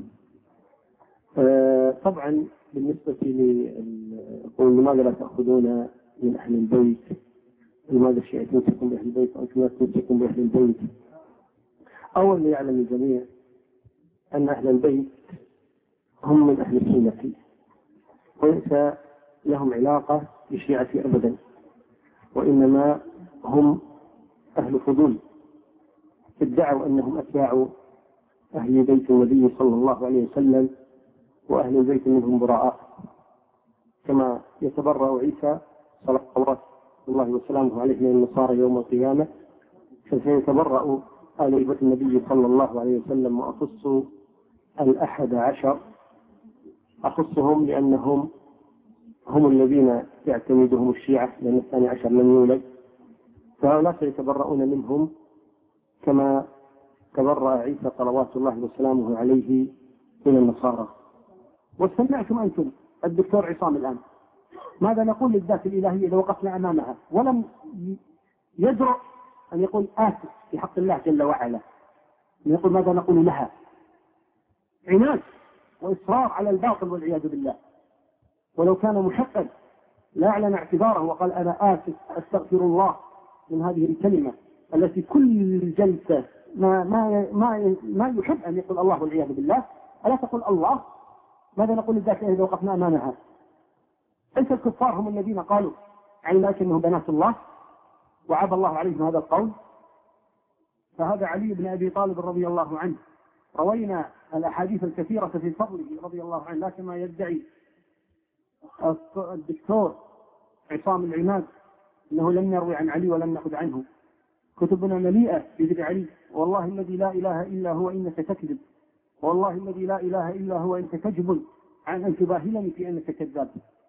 آه طبعا بالنسبة لي أقول لماذا لا تأخذون من أهل البيت؟ لماذا الشيعة تمسكون بأهل البيت وأنتم لا تمسكون بأهل البيت؟ أول يعلم الجميع أن أهل البيت هم من أهل السنة، وليس لهم علاقة بالشيعة أبدا، وإنما هم أهل فضول ادعوا أنهم أتباع أهل بيت النبي صلى الله عليه وسلم، وأهل البيت منهم براء، كما يتبرأ عيسى صلوات الله وسلامه عليه من النصارى يوم القيامة، فسيتبرأ آل بيت النبي صلى الله عليه وسلم. وأخص الأحد عشر، أخصهم لأنهم هم الذين يعتمدهم الشيعة، لأن الثاني عشر لم يولد، فهؤلاء سيتبرؤون منهم كما تبرأ عيسى صلوات الله وسلامه عليه من النصارى. واستمعتم أنتم الدكتور عصام الآن ماذا نقول للذات الإلهية إذا وقفنا أمامها ولم يجرؤ أن يقول آسف في حق الله جل وعلا، يقول ماذا نقول لها؟ عناد وإصرار على الباطل والعياذ بالله. ولو كان محقا لا أعلن اعتذاره وقال أنا آسف أستغفر الله من هذه الكلمة التي كل جلسة ما, ما, ما, ما يحب أن يقول الله والعياذ بالله. ألا تقول الله؟ ماذا نقول للذات إذا وقفنا أمامها؟ ليس الكفار هم الذين قالوا عن الله أنه بنات الله وعاب الله عليهم هذا القول؟ فهذا علي بن أبي طالب رضي الله عنه روينا الأحاديث الكثيرة في فضله رضي الله عنه، لا كما يدعي الدكتور عصام العماد أنه لم يروي عن علي ولم نأخذ عنه. كتبنا مليئة بذكر علي، والله الذي لا إله إلا هو إنك تكذب، والله الذي لا إله إلا هو إنك تجبن عن أن تباهلني في أنك كذاب،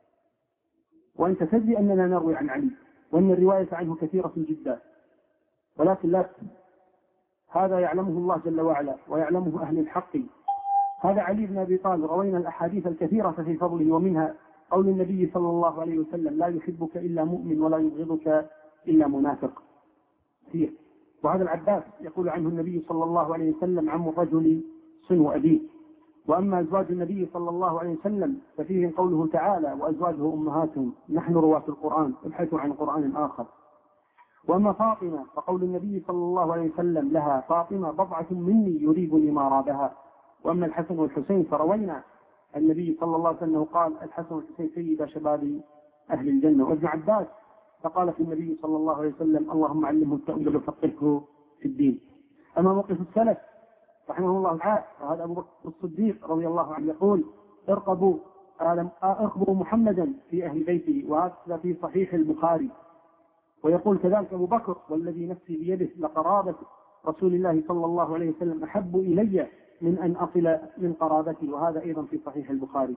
وأنت تدري أننا نروي عن علي وأن الرواية عنه كثيرة جدا، ولكن لا، هذا يعلمه الله جل وعلا ويعلمه أهل الحق. هذا علي بن أبي طالب روينا الأحاديث الكثيرة في فضله، ومنها قول النبي صلى الله عليه وسلم لا يحبك إلا مؤمن ولا يبغضك إلا منافق. فيه. وهذا العباس يقول عنه النبي صلى الله عليه وسلم عم الرجل صنو أبيه. وأما أزواج النبي صلى الله عليه وسلم ففيه قوله تعالى وأزواجه أمهاتهم نحن رواة القرآن ابحثوا عن قرآن آخر. وأما فاطمة فقول النبي صلى الله عليه وسلم لها فاطمة بضعة مني يريبني ما رابها. وأما الحسن والحسين فروينا النبي صلى الله عليه وسلم قال الحسن والحسين سيدا شباب أهل الجنة. وابن عباس فقال في النبي صلى الله عليه وسلم اللهم علمه التأويل وفقهه في الدين. أما موقف السلف رحمه الله تعالى وهذا أبو بكر الصديق رضي الله عنه يقول ارقبوا ارقبوا محمدا في أهل بيته، وهذا في صحيح البخاري. ويقول كذلك أبو بكر والذي نفسي بيده لقرابة رسول الله صلى الله عليه وسلم أحب إلي من أن أصل من قرابتي، وهذا أيضا في صحيح البخاري.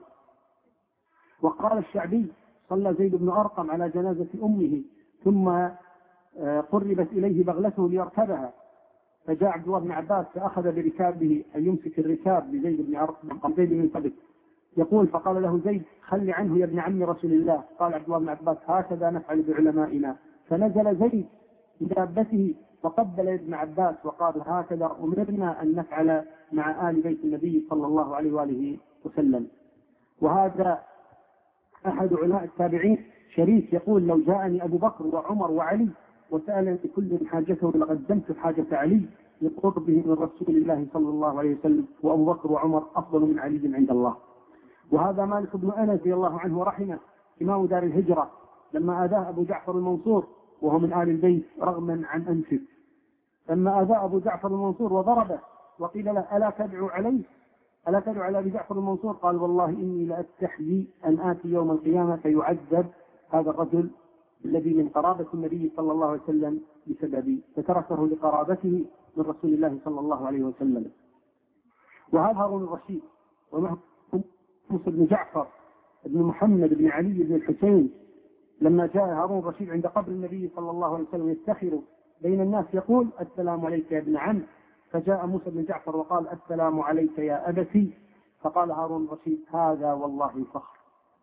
وقال الشعبي صلى زيد بن أرقم على جنازة أمه ثم قربت إليه بغلته ليركبها، فجاء عبد الله بن عباس فأخذ بركابه أن يمسك الركاب لزيد بن أرقم زيد بن ثابت. يقول فقال له زيد خلي عنه يا ابن عم رسول الله. قال عبد الله بن عباس هكذا نفعل بعلمائنا. فنزل زيد بدابته وقبل ابن عباس وقال هكذا أمرنا أن نفعل مع آل بيت النبي صلى الله عليه وآله وسلم. وهذا أحد علماء التابعين شريك يقول لو جاءني أبو بكر وعمر وعلي وسألني كل حاجته لقدمت حاجة علي لقربه من رسول الله صلى الله عليه وسلم، وأبو بكر وعمر أفضل من علي عند الله. وهذا مالك بن أنس رضي الله عنه ورحمه إمام دار الهجرة لما آذاه أبو جعفر المنصور وهو من آل البيت رغما عن أنفه، لما آذاه أبو جعفر المنصور وضربه وقيل له ألا تدعو عليه ألا تدعو على أبي جعفر المنصور قال والله إني لأستحيي أن آتي يوم القيامة فيعذب هذا الرجل الذي من قرابة النبي صلى الله عليه وسلم بسببي، فتركه لقرابته من رسول الله صلى الله عليه وسلم. وهذا هارون الرشيد ومعه موسى بن جعفر بن محمد بن علي بن الحسين لما جاء هارون الرشيد عند قبر النبي صلى الله عليه وسلم يفتخر بين الناس يقول السلام عليك يا ابن عم، فجاء موسى بن جعفر وقال السلام عليك يا أبتي، فقال هارون الرشيد هذا والله فخر.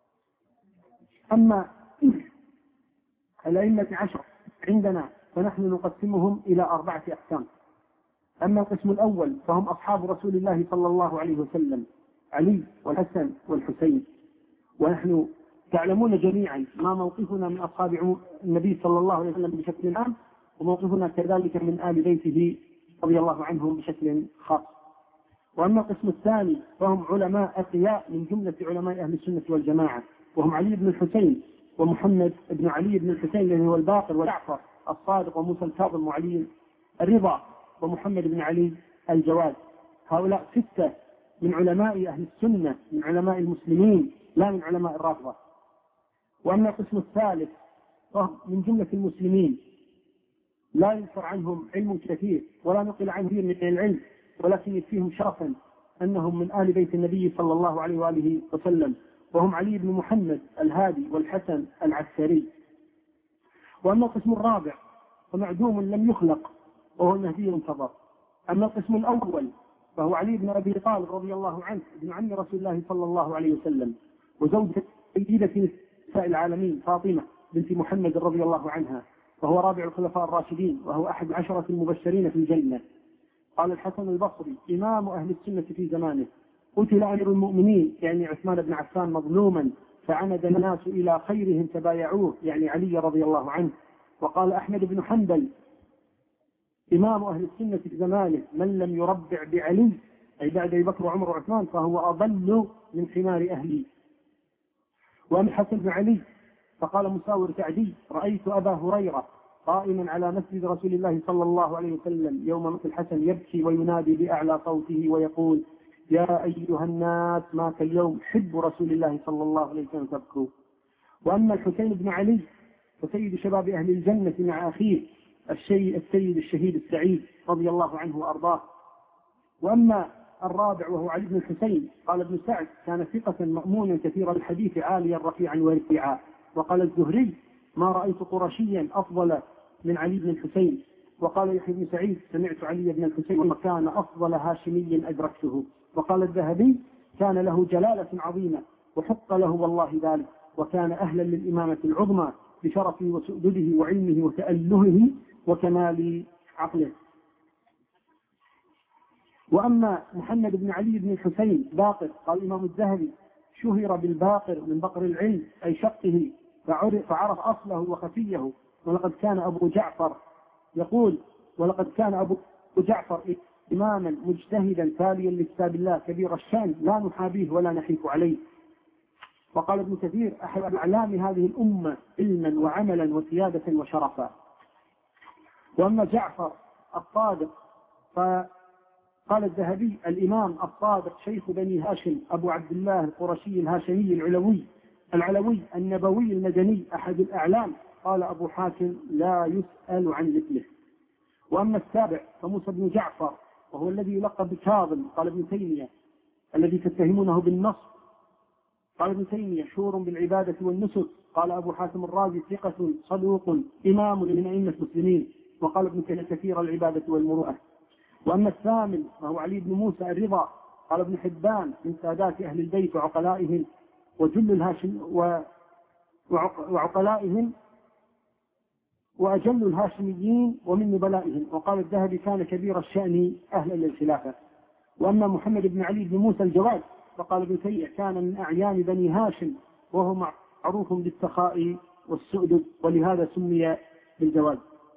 أما الأئمة عشر عندنا فنحن نقسمهم إلى أربعة أقسام. أما القسم الأول فهم أصحاب رسول الله صلى الله عليه وسلم علي والحسن والحسين، ونحن تعلمون جميعا ما موقفنا من أصحاب النبي صلى الله عليه وسلم بشكل عام، وموقفنا كذلك من آل بيته رضي الله عنهم بشكل خاص. وأما القسم الثاني فهم علماء أقياء من جملة علماء أهل السنة والجماعة، وهم علي بن الحسين ومحمد بن علي بن الحسين الذي هو الباقر وجعفر الصادق وموسى الكاظم وعلي الرضا ومحمد بن علي الجواد. هؤلاء ستة من علماء أهل السنة من علماء المسلمين لا من علماء الرافضة. وأما القسم الثالث فهم من جملة المسلمين لا يذكر عنهم علم كثير ولا نقل عنهم من العلم، ولكن يكفيهم شرفا أنهم من آل بيت النبي صلى الله عليه وآله وسلم، وهم علي بن محمد الهادي والحسن العسكري. وأما القسم الرابع فمعدوم لم يخلق وهو المهدي المنتظر. أما القسم الأول فهو علي بن أبي طالب رضي الله عنه ابن عم رسول الله صلى الله عليه وسلم وزوج سيدة نساء العالمين فاطمة بنت محمد رضي الله عنها، وهو رابع الخلفاء الراشدين وهو أحد عشرة المبشرين في الجنة. قال الحسن البصري إمام أهل السنة في زمانه: قتل أمير المؤمنين يعني عثمان بن عفان مظلوما فعمد الناس إلى خيرهم فبايعوه يعني علي رضي الله عنه. وقال أحمد بن حنبل إمام أهل السنة في زمانه: من لم يربع بعلي أي بعد أبي بكر وعمر وعثمان فهو أضل من حمار أهلي. وأما الحسن بن علي فقال مساور سعدي: رأيت أبا هريرة قائما على مسجد رسول الله صلى الله عليه وسلم يوم موت الحسن يبكي وينادي بأعلى صوته ويقول: يا أيها الناس مات اليوم حب رسول الله صلى الله عليه وسلم تبكوا. وأما الحسين بن علي فسيد شباب أهل الجنة مع أخيه الشيء السيد الشهيد السعيد رضي الله عنه وأرضاه. وأما الرابع وهو علي بن الحسين قال ابن سعد: كان ثقة مأمونا كثير الحديث عاليا رفيعا ورفيعا. وقال الزهري: ما رأيت قرشيا أفضل من علي بن الحسين. وقال يحيى بن سعيد: سمعت علي بن الحسين وكان أفضل هاشمي أدركته. وقال الذهبي: كان له جلالة عظيمة وحق له والله ذلك، وكان أهلا للإمامة العظمى بشرفه وسؤدده وعلمه وتألهه وكمال عقله. وأما محمد بن علي بن الحسين باقر قال الإمام الذهبي: شهر بالباقر من بقر العلم أي شقه فعرف أصله وخفيه. ولقد كان أبو جعفر يقول: ولقد كان أبو جعفر إماما مجتهدا تاليا لكتاب الله كبير الشان لا نحابيه ولا نحيف عليه. وقال ابن كثير: أحد أعلام هذه الأمة علما وعملا وسيادة وشرفا. وأما جعفر الصادق فقال الذهبي: الإمام الصادق شيخ بني هاشم أبو عبد الله القرشي الهاشمي العلوي العلوي النبوي المدني أحد الأعلام. قال أبو حاتم: لا يسأل عن مثله. وأما السابع فموسى بن جعفر وهو الذي يلقب بكاظم قال ابن تيمية الذي تتهمونه بالنصر. قال ابن تيمية: شور بالعبادة والنسك. قال أبو حاتم الرازي: ثقة صدوق إمام من أئمة المسلمين. وقال ابن كثير: العبادة والمروءة. وأما الثامن وهو علي بن موسى الرضا قال ابن حبان: من سادات أهل البيت وعقلائهم وجل الهاشم وعقلائهم وأجل الهاشميين ومن نبلائهم. وقال الذهبي: كان كبير الشأن أهلا للخلافة. وأما محمد بن علي بن موسى الجواد فقال ابن تيمية: كان من أعيان بني هاشم وهو معروف بالسخاء والسؤدد ولهذا سمي بالجواد.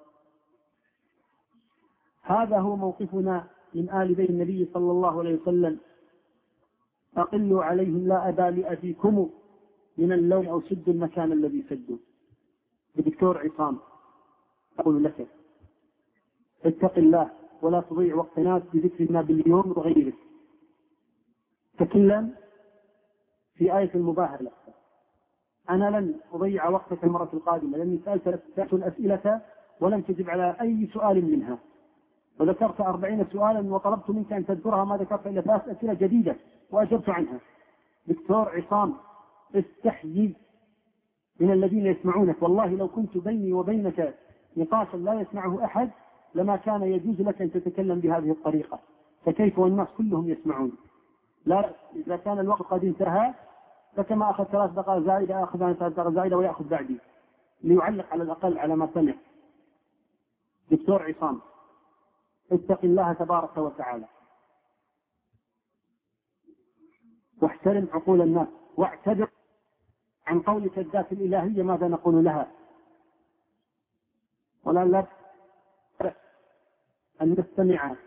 هذا هو موقفنا من آل بيت النبي صلى الله عليه وسلم. أقلوا عليهم لا أبالئ فيكم من اللوم أو سدوا المكان الذي سدوا. الدكتور عصام أقول لك: اتق الله ولا تضيع وقتنا بذكر نابليون وغيره. تكلم في آية المباهرة لك. أنا لن أضيع وقتك المرة القادمة لأني سألت الأسئلة ولم تجب على أي سؤال منها، وذكرت أربعين سؤالا وطلبت منك أن تذكرها ما ذكرت إلا ثلاث أسئلة جديدة وأجبت عنها. دكتور عصام استحيي من الذين يسمعونك. والله لو كنت بيني وبينك نقاشا لا يسمعه أحد لما كان يجوز لك أن تتكلم بهذه الطريقة، فكيف والناس كلهم يسمعون؟ لا، إذا كان الوقت قد انتهى فكما أخذ ثلاث دقائق زائدة أخذ أنا ثلاث دقائق زائدة ويأخذ بعدي ليعلق على الأقل على ما سمع. دكتور عصام اتق الله تبارك وتعالى واحترم عقول الناس واعتذر عن قولك الذات الإلهية ماذا نقول لها، ولا لا أن نستمع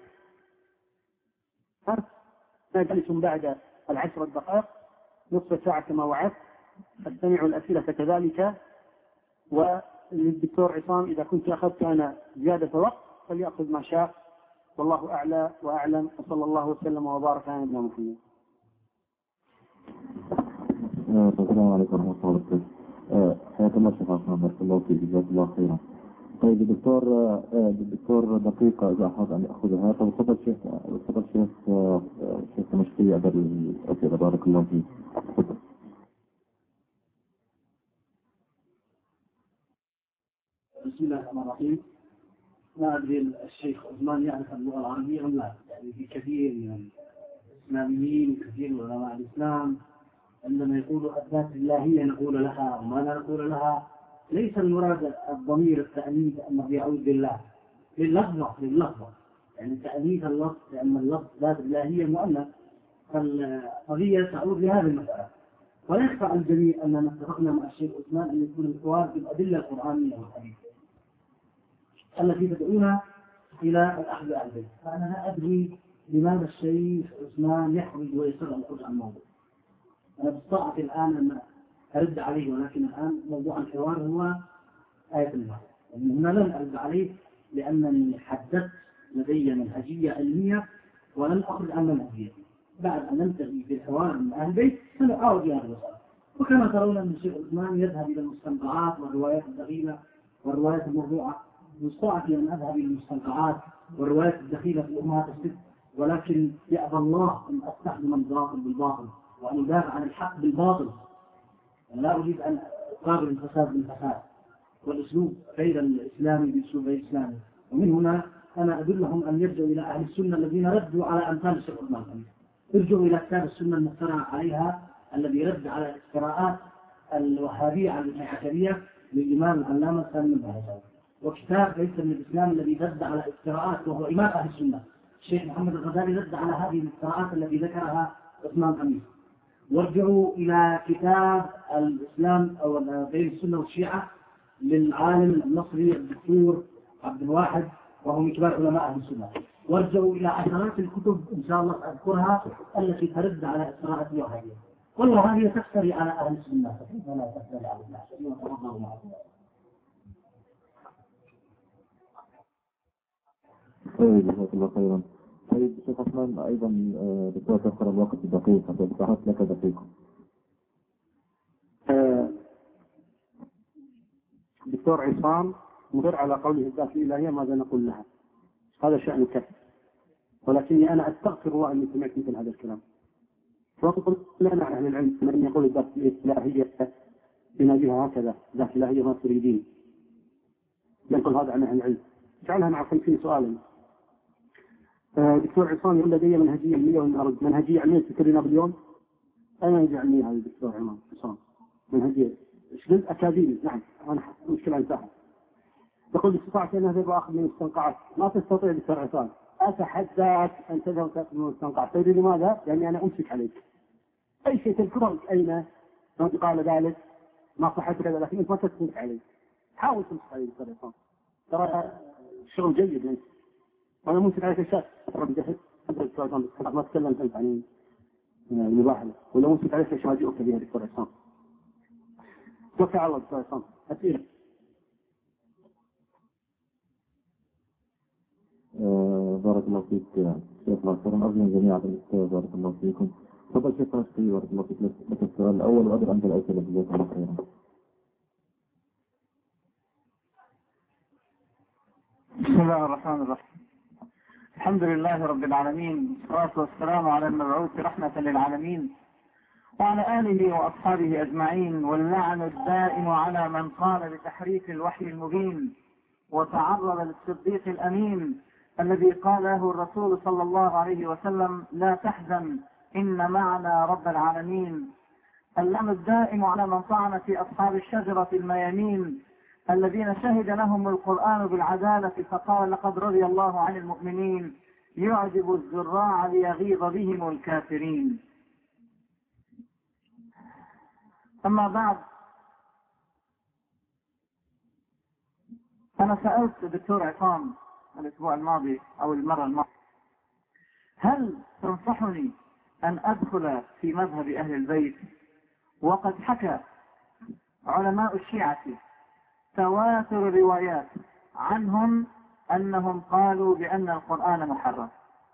نجلس بعد العشر الدقائق نصف ساعة كما وعدت أستمع الأسئلة كذلك. وللدكتور عصام إذا كنت أخذت أنا زيادة وقت فليأخذ ما شاء، والله أعلى وأعلم، وصلى الله وسلم وبارك على نبينا محمد. السلام عليكم ورحمة الله وبركاته. حياك الله شيخ عصام، بارك الله فيك، جزاك الله خيرا. طيب الدكتور الدكتور دقيقة إذا أحب أن أخذها، تفضل شيخ تفضل شيخ شيخ مشكلة أدب الأسئلة، بارك الله فيك. تفضل. بسم الله الرحمن الرحيم. ما أدري الشيخ عثمان يعرف اللغة العربية أم لا؟ يعني في كثير من الإسلاميين وكثير من علماء الإسلام عندما يقولوا الذات الإلهية نقول لها وما لا نقول لها، ليس المراد الضمير التأنيث أنه يعود لله، لللفظة لللفظة يعني تأنيث اللفظ، لأن اللفظ ذات الإلهية مؤنث، فالقضية تعود لهذه المسألة. ولا يخفى على الجميع أننا اتفقنا مع الشيخ عثمان أن يكون الحوار بالأدلة القرآنية والحديثية التي تدعونا إلى الأخذ بالبيت. فأنا لا أدري لماذا الشيخ عثمان يخرج ويسر الخروج عن الموضوع. أنا بستطيع الآن أن أرد عليه، ولكن الآن موضوع الحوار هو آية الله، يعني هنا لن أرد عليه لأنني حددت لدي منهجية علمية ولن أخرج عن منهجيتي. بعد أن ننتهي في الحوار من أهل البيت سنعاود إلى هذا المسألة. وكما ترون أن الشيخ عثمان يذهب إلى المستنقعات والروايات الدخيلة والروايات الموضوعة، مستطاعتي أن أذهب إلى المستنقعات والروايات الدخيلة في الأمهات الست، ولكن يأبى الله أن أستخدم الباطل بالباطل وأن أدافع عن الحق بالباطل. لا أريد أن أقابل الفساد بالفساد، والأسلوب غير الإسلامي بأسلوب غير إسلامي. ومن هنا أنا أدلهم أن يرجعوا إلى أهل السنة الذين ردوا على أمثال الشيخ عثمان. ارجعوا إلى كتاب السنة المفترى عليها الذي رد على الافتراءات الوهابية على الحكمية للإمام العلامة سالم البهجوي، وكتاب ليس من الإسلام الذي رد على الافتراءات وهو إمام أهل السنة الشيخ محمد الغزالي رد على هذه الافتراءات التي ذكرها عثمان حميد. وارجعوا إلى كتاب الإسلام أو بين السنة والشيعة للعالم المصري الدكتور عبد الواحد وهو من كبار علماء أهل السنة. وارجعوا إلى عشرات الكتب إن شاء الله أذكرها التي ترد على افتراءات الوهابية. والله هذه تفتري على أهل السنة ولا تفتري على الناس. وتفضلوا معه. طيب جزاك الله خيرا. طيب شيخ عثمان أيضا دكتور تأخر الوقت بدقيقة، فبتحط لك دقيقة. دكتور عصام مصر على قوله الذات الإلهية ماذا نقول لها؟ هذا شأن كثير، ولكني أنا أستغفر الله أني سمعت مثل هذا الكلام. وقل لنا أهل العلم من يقول الذات الإلهية بنبيها هكذا، ذات الإلهية ما تريدين، ينقل هذا عن أهل العلم. جعلها مع خمسين سؤالا. دكتور عصام يقول لدي منهجية علمية وإن منهجية علمية تكرر نابليون. أنا منهجية علمية هذا الدكتور عصام منهجية شغل أكاديمي. نعم أنا مشكلة انتهى. تقول استطعت أن أذهب وأخذ من المستنقعات. ما تستطيع دكتور عصام، أتحداك أن تذهب وتأخذ من المستنقعات. تدري لماذا؟ لأني أنا أمسك عليك أي شيء تذكره أين من قال ذلك ما صحت كذا، لكن أنت ما تمسك علي. حاول تمسك علي دكتور عصام، ترى شغل جيد أنت، وأنا ممسك عليك أشياء ترى بجهد. ما تكلم أنت عن المباحثة ولا ممسك عليك أشياء ما جئت بها دكتور عصام. توكل على الله دكتور عصام. أسئلة. بارك الله فيك شيخ عثمان، أرجو من جميع الأستاذ بارك الله فيكم. تفضل شيخ رشدي بارك الله فيك لك السؤال الأول وأدر أنت الأسئلة جزاك الله خيرا. بسم الله الرحمن الرحيم. الحمد لله رب العالمين، والصلاة والسلام على المبعوث رحمة للعالمين وعلى آله وأصحابه أجمعين، واللعن الدائم على من قال بتحريف الوحي المبين وتعرض للصديق الأمين الذي قال له الرسول صلى الله عليه وسلم: لا تحزن إن معنا رب العالمين. اللعن الدائم على من طعن في أصحاب الشجرة الميامين الذين شهد لهم القرآن بالعدالة فقال: لقد رضي الله عن المؤمنين يعجب الزراع ليغيظ بهم الكافرين. أما بعد، أنا سألت الدكتور عصام الأسبوع الماضي أو المرة الماضية: هل تنصحني أن أدخل في مذهب أهل البيت وقد حكى علماء الشيعة تواتر الروايات عنهم أنهم قالوا بأن القرآن محرف.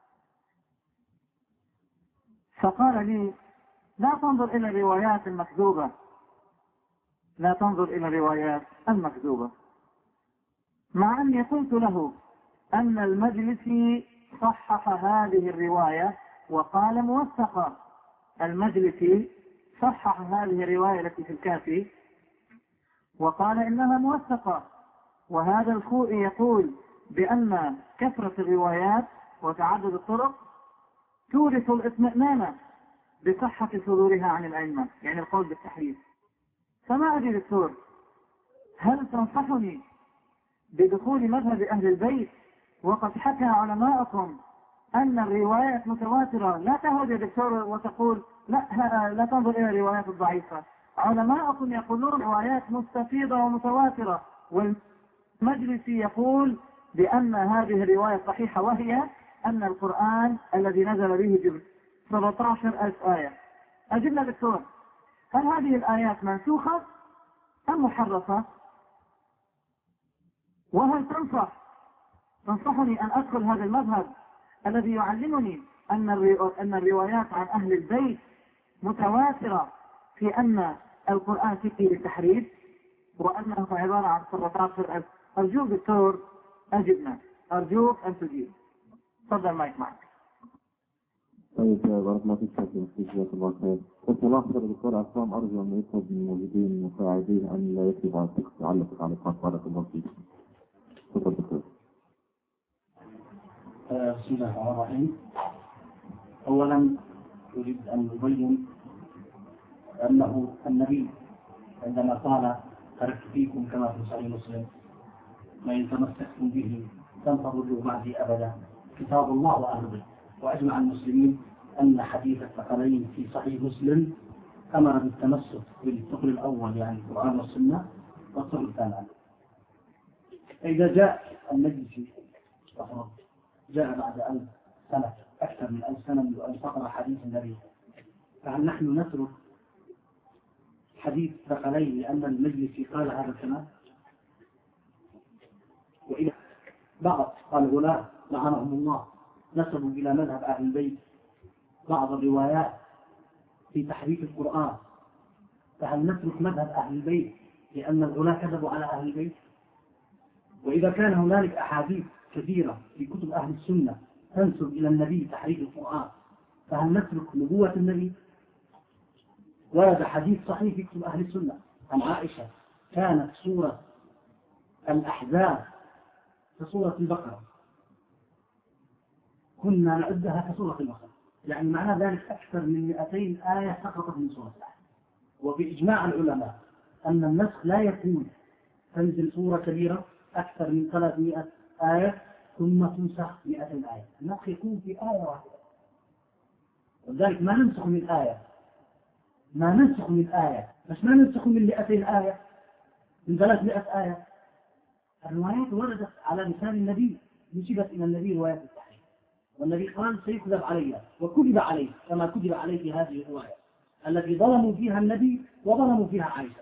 فقال لي لا تنظر إلى الروايات المكذوبة، لا تنظر إلى الروايات المكذوبة، مع أني قلت له أن المجلسي صحح هذه الرواية وقال موثقة. المجلسي صحح هذه الرواية التي في الكافي وقال إنها موثقة. وهذا الخوئي يقول بأن كثرة الروايات وتعدد الطرق تورث الاطمئنان بصحة صدورها عن الأئمة، يعني القول بالتحريف. فما أدري دكتور، هل تنصحني بدخول مذهب أهل البيت وقد حكى علماءكم أن الروايات متواترة؟ لا تهود يا دكتور وتقول لا لا تنظر إلى الروايات الضعيفة. علماءكم يقولون روايات مستفيضة ومتواترة، والمجلس يقول بأن هذه الرواية صحيحة، وهي أن القرآن الذي نزل به جبريل سبعة عشر ألف آية. أجبنا دكتور، هل هذه الآيات منسوخة أم محرفة؟ وهل تنصح تنصحني أن أدخل هذا المذهب الذي يعلمني أن أن الروايات عن أهل البيت متواترة في أن القرآن فيه بالتحريف وأنه عبارة عن سبعة عشر ألف؟ أرجوك دكتور أجبنا، أرجوك أن تجيب. تفضل مايك معك. طيب بارك الله فيك شكرا جزاك الله خير. بس ملاحظة دكتور عصام، أرجو أن يطلب من الموجودين المساعدين أن لا يكتب على التكست يعلق تعليقات. بارك الله فيك. تفضل دكتور. بسم الله الرحمن الرحيم. أولا أريد أن أبين أنه النبي عندما قال تركت فيكم كما في صحيح مسلم ما إن تمسكتم به لن تضلوا بعدي أبدا كتاب الله وأهل البيت. وأجمع المسلمين أن حديث الثقلين في صحيح مسلم أمر بالتمسك بالثقل الأول يعني القرآن والسنة، والثقل الثاني. إذا جاء المجلس جاء بعد ألف سنة أكثر من ألف سنة من أن تقرأ حديث النبي، فهل نحن نترك حديث ثقلين لأن المجلس قال هذا الكلام؟ وإذا بعض الغلاة لعنهم الله نسبوا إلى مذهب أهل البيت بعض الروايات في تحريف القرآن، فهل نترك مذهب أهل البيت لأن الغلاة كذبوا على أهل البيت؟ وإذا كان هنالك أحاديث كثيرة في كتب أهل السنة تنسب إلى النبي تحريف القرآن، فهل نترك نبوة النبي؟ ورد حديث صحيح في كتب أهل السنة عن عائشة كانت سورة الأحزاب كسورة البقرة، كنا نعدها كسورة البقرة، يعني معنى ذلك أكثر من مئتين آية سقطت من سورة الأحزاب. وبإجماع العلماء أن النسخ لا يكون تنزل سورة كبيرة أكثر من ثلاثمائة آية ثم تنسخ مئتين آية، النسخ يكون في آية واحدة. ولذلك ما ننسخ من آية ما ننسخ من آية بس ما ننسخ من مئتين آية، من ثلاثمائة آية. الروايات وردت على لسان النبي، نسبت إلى النبي روايات التحريف، والنبي قال سيكذب علي وكذب عليه كما كذب عليه في هذه الرواية التي ظلموا فيها النبي وظلموا فيها عائشة.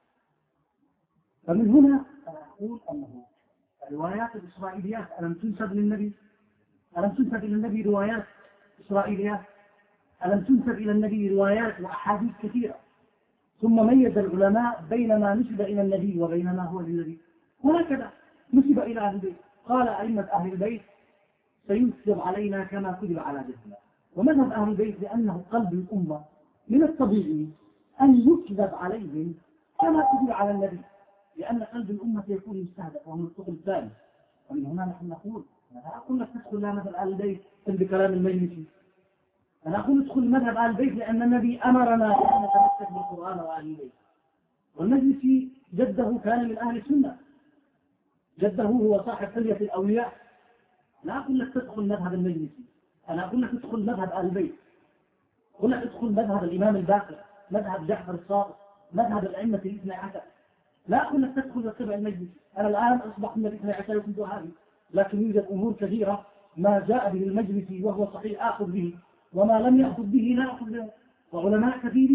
فمن هنا أنا أقول أنه الروايات الإسرائيليات ألم تنسب للنبي؟ ألم تنسب إلى النبي روايات إسرائيليات؟ ألم تنسب إلى النبي روايات وأحاديث كثيرة؟ ثم ميز العلماء بين ما نسب إلى النبي وبين ما هو للنبي، وهكذا نسب إلى أهل البيت. قال أئمة أهل البيت سيكذب علينا كما كذب على جدنا. ومذهب أهل البيت لأنه قلب الأمة من الطبيعي أن يكذب عليهم كما كذب على النبي، لأن قلب الأمة يكون مستهدف وهو الثقل الثاني. ومن هنا نحن نقول أنا أقول لك تدخل لا مذهب أهل البيت بكلام المجلسي، أنا أقول ادخل مذهب أهل البيت لأن النبي أمرنا أن نتمسك بالقرآن وأهل البيت. والمجلسي جده كان من أهل السنة، جده هو صاحب حلية الأولياء. لا أقول لك تدخل مذهب المجلسي، أنا أقول لك تدخل مذهب أهل البيت، أقول لك تدخل مذهب الإمام الباقر، مذهب جعفر الصادق، مذهب الأئمة الاثنى عشر. لا أقول لك تدخل وتتبع المجلس. أنا الآن أصبح من الاثنى عشر وكنت هذه، لكن يوجد أمور كثيرة ما جاء به المجلس وهو صحيح آخذ به، وما لم يأخذ به لا أخذ به. وعلماء كثيرين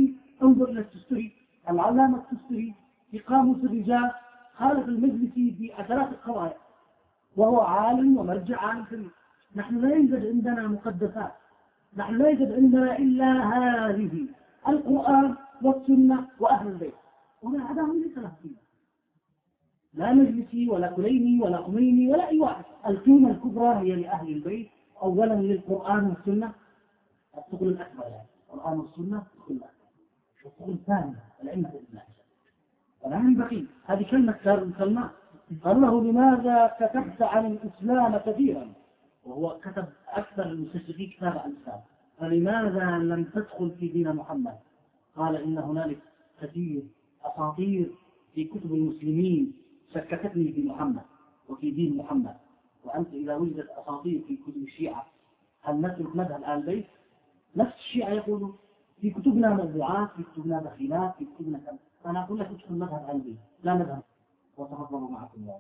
انظر إلى التستري، العلامة التستري في قاموس الرجال خالف المجلسي في ثلاث قضايا، وهو عالم ومرجع عالم في. نحن لا يوجد عندنا مقدسات، نحن لا يوجد عندنا إلا هذه القرآن والسنة وأهل البيت، وما عداهم ليس له قيمة، لا مجلسي ولا كليني ولا خميني ولا أي واحد. القيمة الكبرى هي لأهل البيت، أولا للقرآن والسنة، الثقل الأكبر يعني القرآن والسنة الثقل الأكبر، والثقل الثاني العلم بالله. ولا ينبغي هذه كلمة كلمات قال له لماذا كتبت عن الإسلام كثيرا، وهو كتب أكثر المستشرقين كتاب عن الإسلام، فلماذا لم تدخل في دين محمد؟ قال إن هنالك كثير أساطير في كتب المسلمين شككتني في محمد وفي دين محمد، وأنت إذا وجدت أساطير في كتب الشيعة هل نترك مذهب آل البيت؟ نفس الشيعة يقولون في كتبنا موضوعات، في كتبنا دخيلات، في كتبنا كذا. أنا أقول لك ادخل مذهب آل البيت لا مذهب. وتفضلوا معكم الله.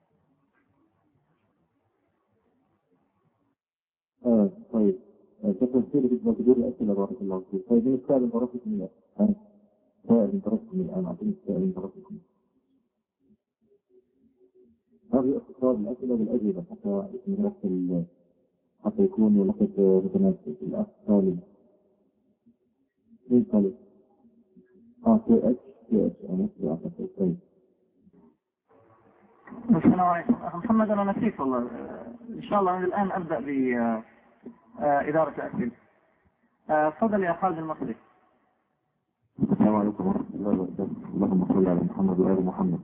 آه طيب شكرا كثير جدا بدون الأسئلة بارك الله فيك. طيب من السائل انتركتكم الآن، سائل انتركتكم الآن أعطيني السائل انتركتكم. هذه اختصار الأسئلة بالأجوبة حتى يكون حتى يكون الوقت متناسب. الأخ خالد مين خالد؟ اه كي اتش كي اتش انا نفسي اعتقد. طيب السلام عليكم أخي محمد. أنا نسيت والله، إن شاء الله من الآن أبدأ بإدارة الأسئلة. تفضل يا خالد المصري. السلام عليكم ورحمة الله وبركاته. اللهم صل على محمد وآل محمد.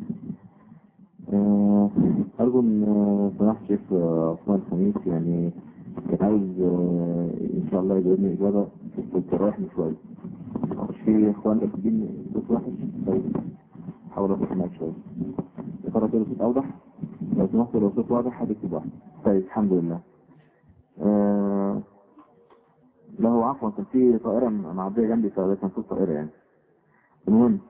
أرجو من سماحة الشيخ عثمان خميس يعني كان عايز إن شاء الله يجاوبني إجابة كنت رايح من شوية. في إخوان أكدين صوت وحش، طيب حاول أصوت معك شوية. يا ترى كده صوت أوضح؟ لو سمحت لو صوت واضح هتكتب واحد. طيب الحمد لله. آه له عفوا كان في طائرة معدية جنبي فكان صوت طائرة يعني. المهم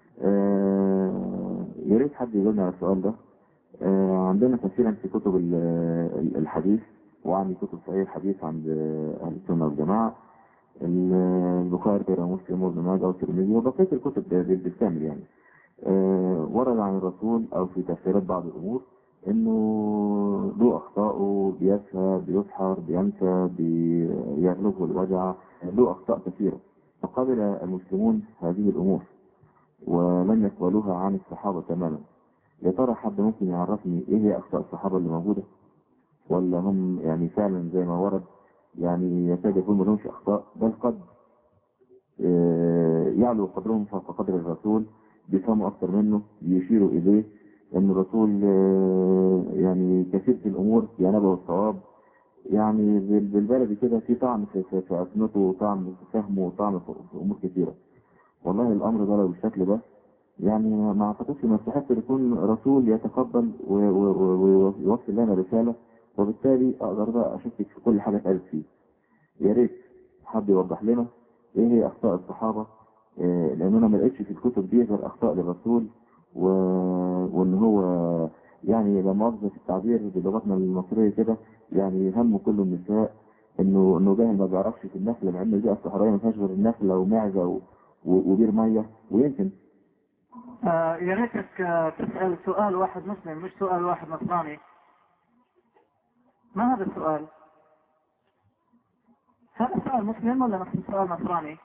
آه يا ريت حد يجاوبني على السؤال ده. آه عندنا كثيرا في كتب الحديث وعندي كتب صحيح الحديث عند أهل السنة والجماعة، البخاري ومسلم وابن ماجه والترمذي وبقية الكتب بالكامل يعني. آه ورد عن الرسول أو في تفسيرات بعض الأمور إنه له أخطاءه، بيسهى بيسحر بينسى بيغلبه الوجع، له أخطاء كثيرة. فقبل المسلمون هذه الأمور ولم يقبلوها عن الصحابة تماما. يا ترى حد ممكن يعرفني إيه هي أخطاء الصحابة اللي موجودة؟ ولا هم يعني فعلا زي ما ورد يعني يكاد يكون ملهمش أخطاء، بل قد يعلو قدرهم فوق قدر الرسول، بيفهموا أكثر منه، يشيروا إليه أن الرسول يعني كثير في الأمور ينبه الصواب، يعني بالبلد كده في طعم في أسنته وطعم في فهمه وطعم في أمور كثيرة. والله الأمر ده لو بالشكل ده يعني ما أعتقدش إنه يستحق يكون رسول يتقبل ويوصل لنا رسالة، وبالتالي أقدر بقى أشكك في كل حاجة اتقالت فيه. يا ريت حد يوضح لنا إيه هي أخطاء الصحابة، إيه لأن أنا ما لقيتش في الكتب دي غير أخطاء للرسول و... وإن هو يعني لما أفضل في التعبير بلغتنا المصرية كده يعني هم كل النساء إنه إنه جاهل ما بيعرفش في النخل، مع إن دي الصحراء ما فيهاش غير النخلة ومعزة و... وبير مية ويمكن. آه يا ريتك تسأل سؤال واحد مسلم مش سؤال واحد نصراني. ما هذا السؤال؟ هذا سؤال مسلم ولا نفس سؤال نصراني؟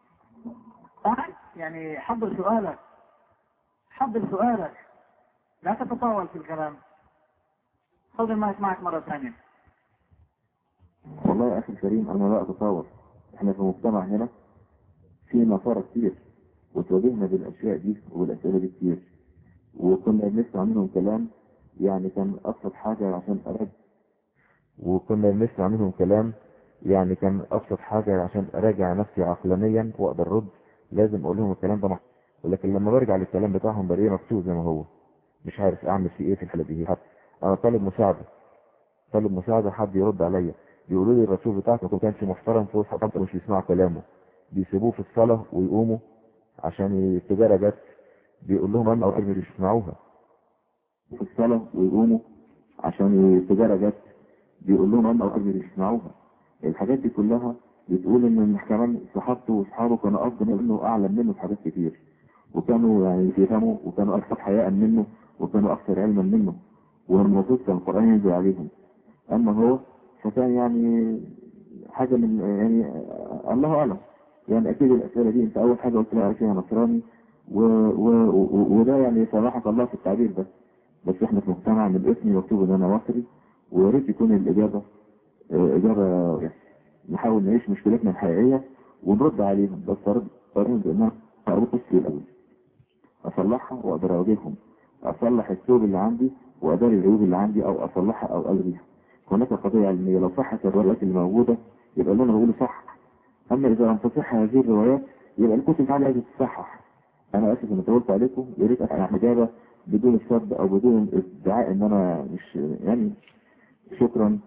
يعني حضر سؤالك حضر سؤالك لا تتطاول في الكلام. خذ المايك معك مرة ثانية. والله يا أخي الكريم أنا لا أتطاول. إحنا في مجتمع هنا في نصارى كتير وتواجهنا بالأشياء دي وبالأسئلة دي كتير، وكنا بنسمع منهم كلام يعني كان أبسط حاجة عشان أراجع وكنا بنسمع منهم كلام يعني كان أبسط حاجة عشان أراجع نفسي عقلانيا وأقدر رد لازم أقول لهم الكلام ده. ولكن لما برجع للكلام بتاعهم بلاقيه مكتوب زي ما هو، مش عارف أعمل فيه إيه في الحالة دي. حتى أنا طالب مساعدة طالب مساعدة حد يرد عليا، بيقولوا لي الرسول بتاعك ما كانش محترم في وسط حتى مش يسمعوا كلامه، بيسيبوه في الصلاة ويقوموا عشان التجارة جت، بيقول لهم أنا أقدر مش يسمعوها في الصلاة ويقوموا عشان التجارة جت، بيقول لهم أنا أقدر مش يسمعوها. الحاجات دي كلها بتقول ان كمان صحابته واصحابه كانوا افضل منه واعلم منه في حاجات كتير، وكانوا يعني يفهموا، وكانوا اكثر حياء منه، وكانوا اكثر علما منه، والمفروض كان القرآن ينزل عليهم. اما هو فكان يعني حاجة من يعني الله اعلم. يعني اكيد الاسئلة دي انت اول حاجة قلت لها فيها نصراني، و... و... و... وده يعني سامحك الله في التعبير ده، بس احنا في مجتمع من اسمي مكتوب ان انا مصري، ويا ريت يكون الاجابة اجابة يعني نحاول نعيش مشكلتنا الحقيقية ونرد عليهم، بس رد قررت ان انا ابص الاول اصلحها واقدر اواجههم، اصلح الثوب اللي عندي واداري العيوب اللي عندي، او اصلحها او الغيها. هناك قضية علمية، لو صحت الروايات اللي موجودة يبقى اللي انا بقوله صح، اما اذا لم تصح هذه الروايات يبقى الكتب تعالى لازم تتصحح. انا اسف ان طولت عليكم، يا ريت انا اجابة بدون السب او بدون ادعاء ان انا مش يعني. شكرا.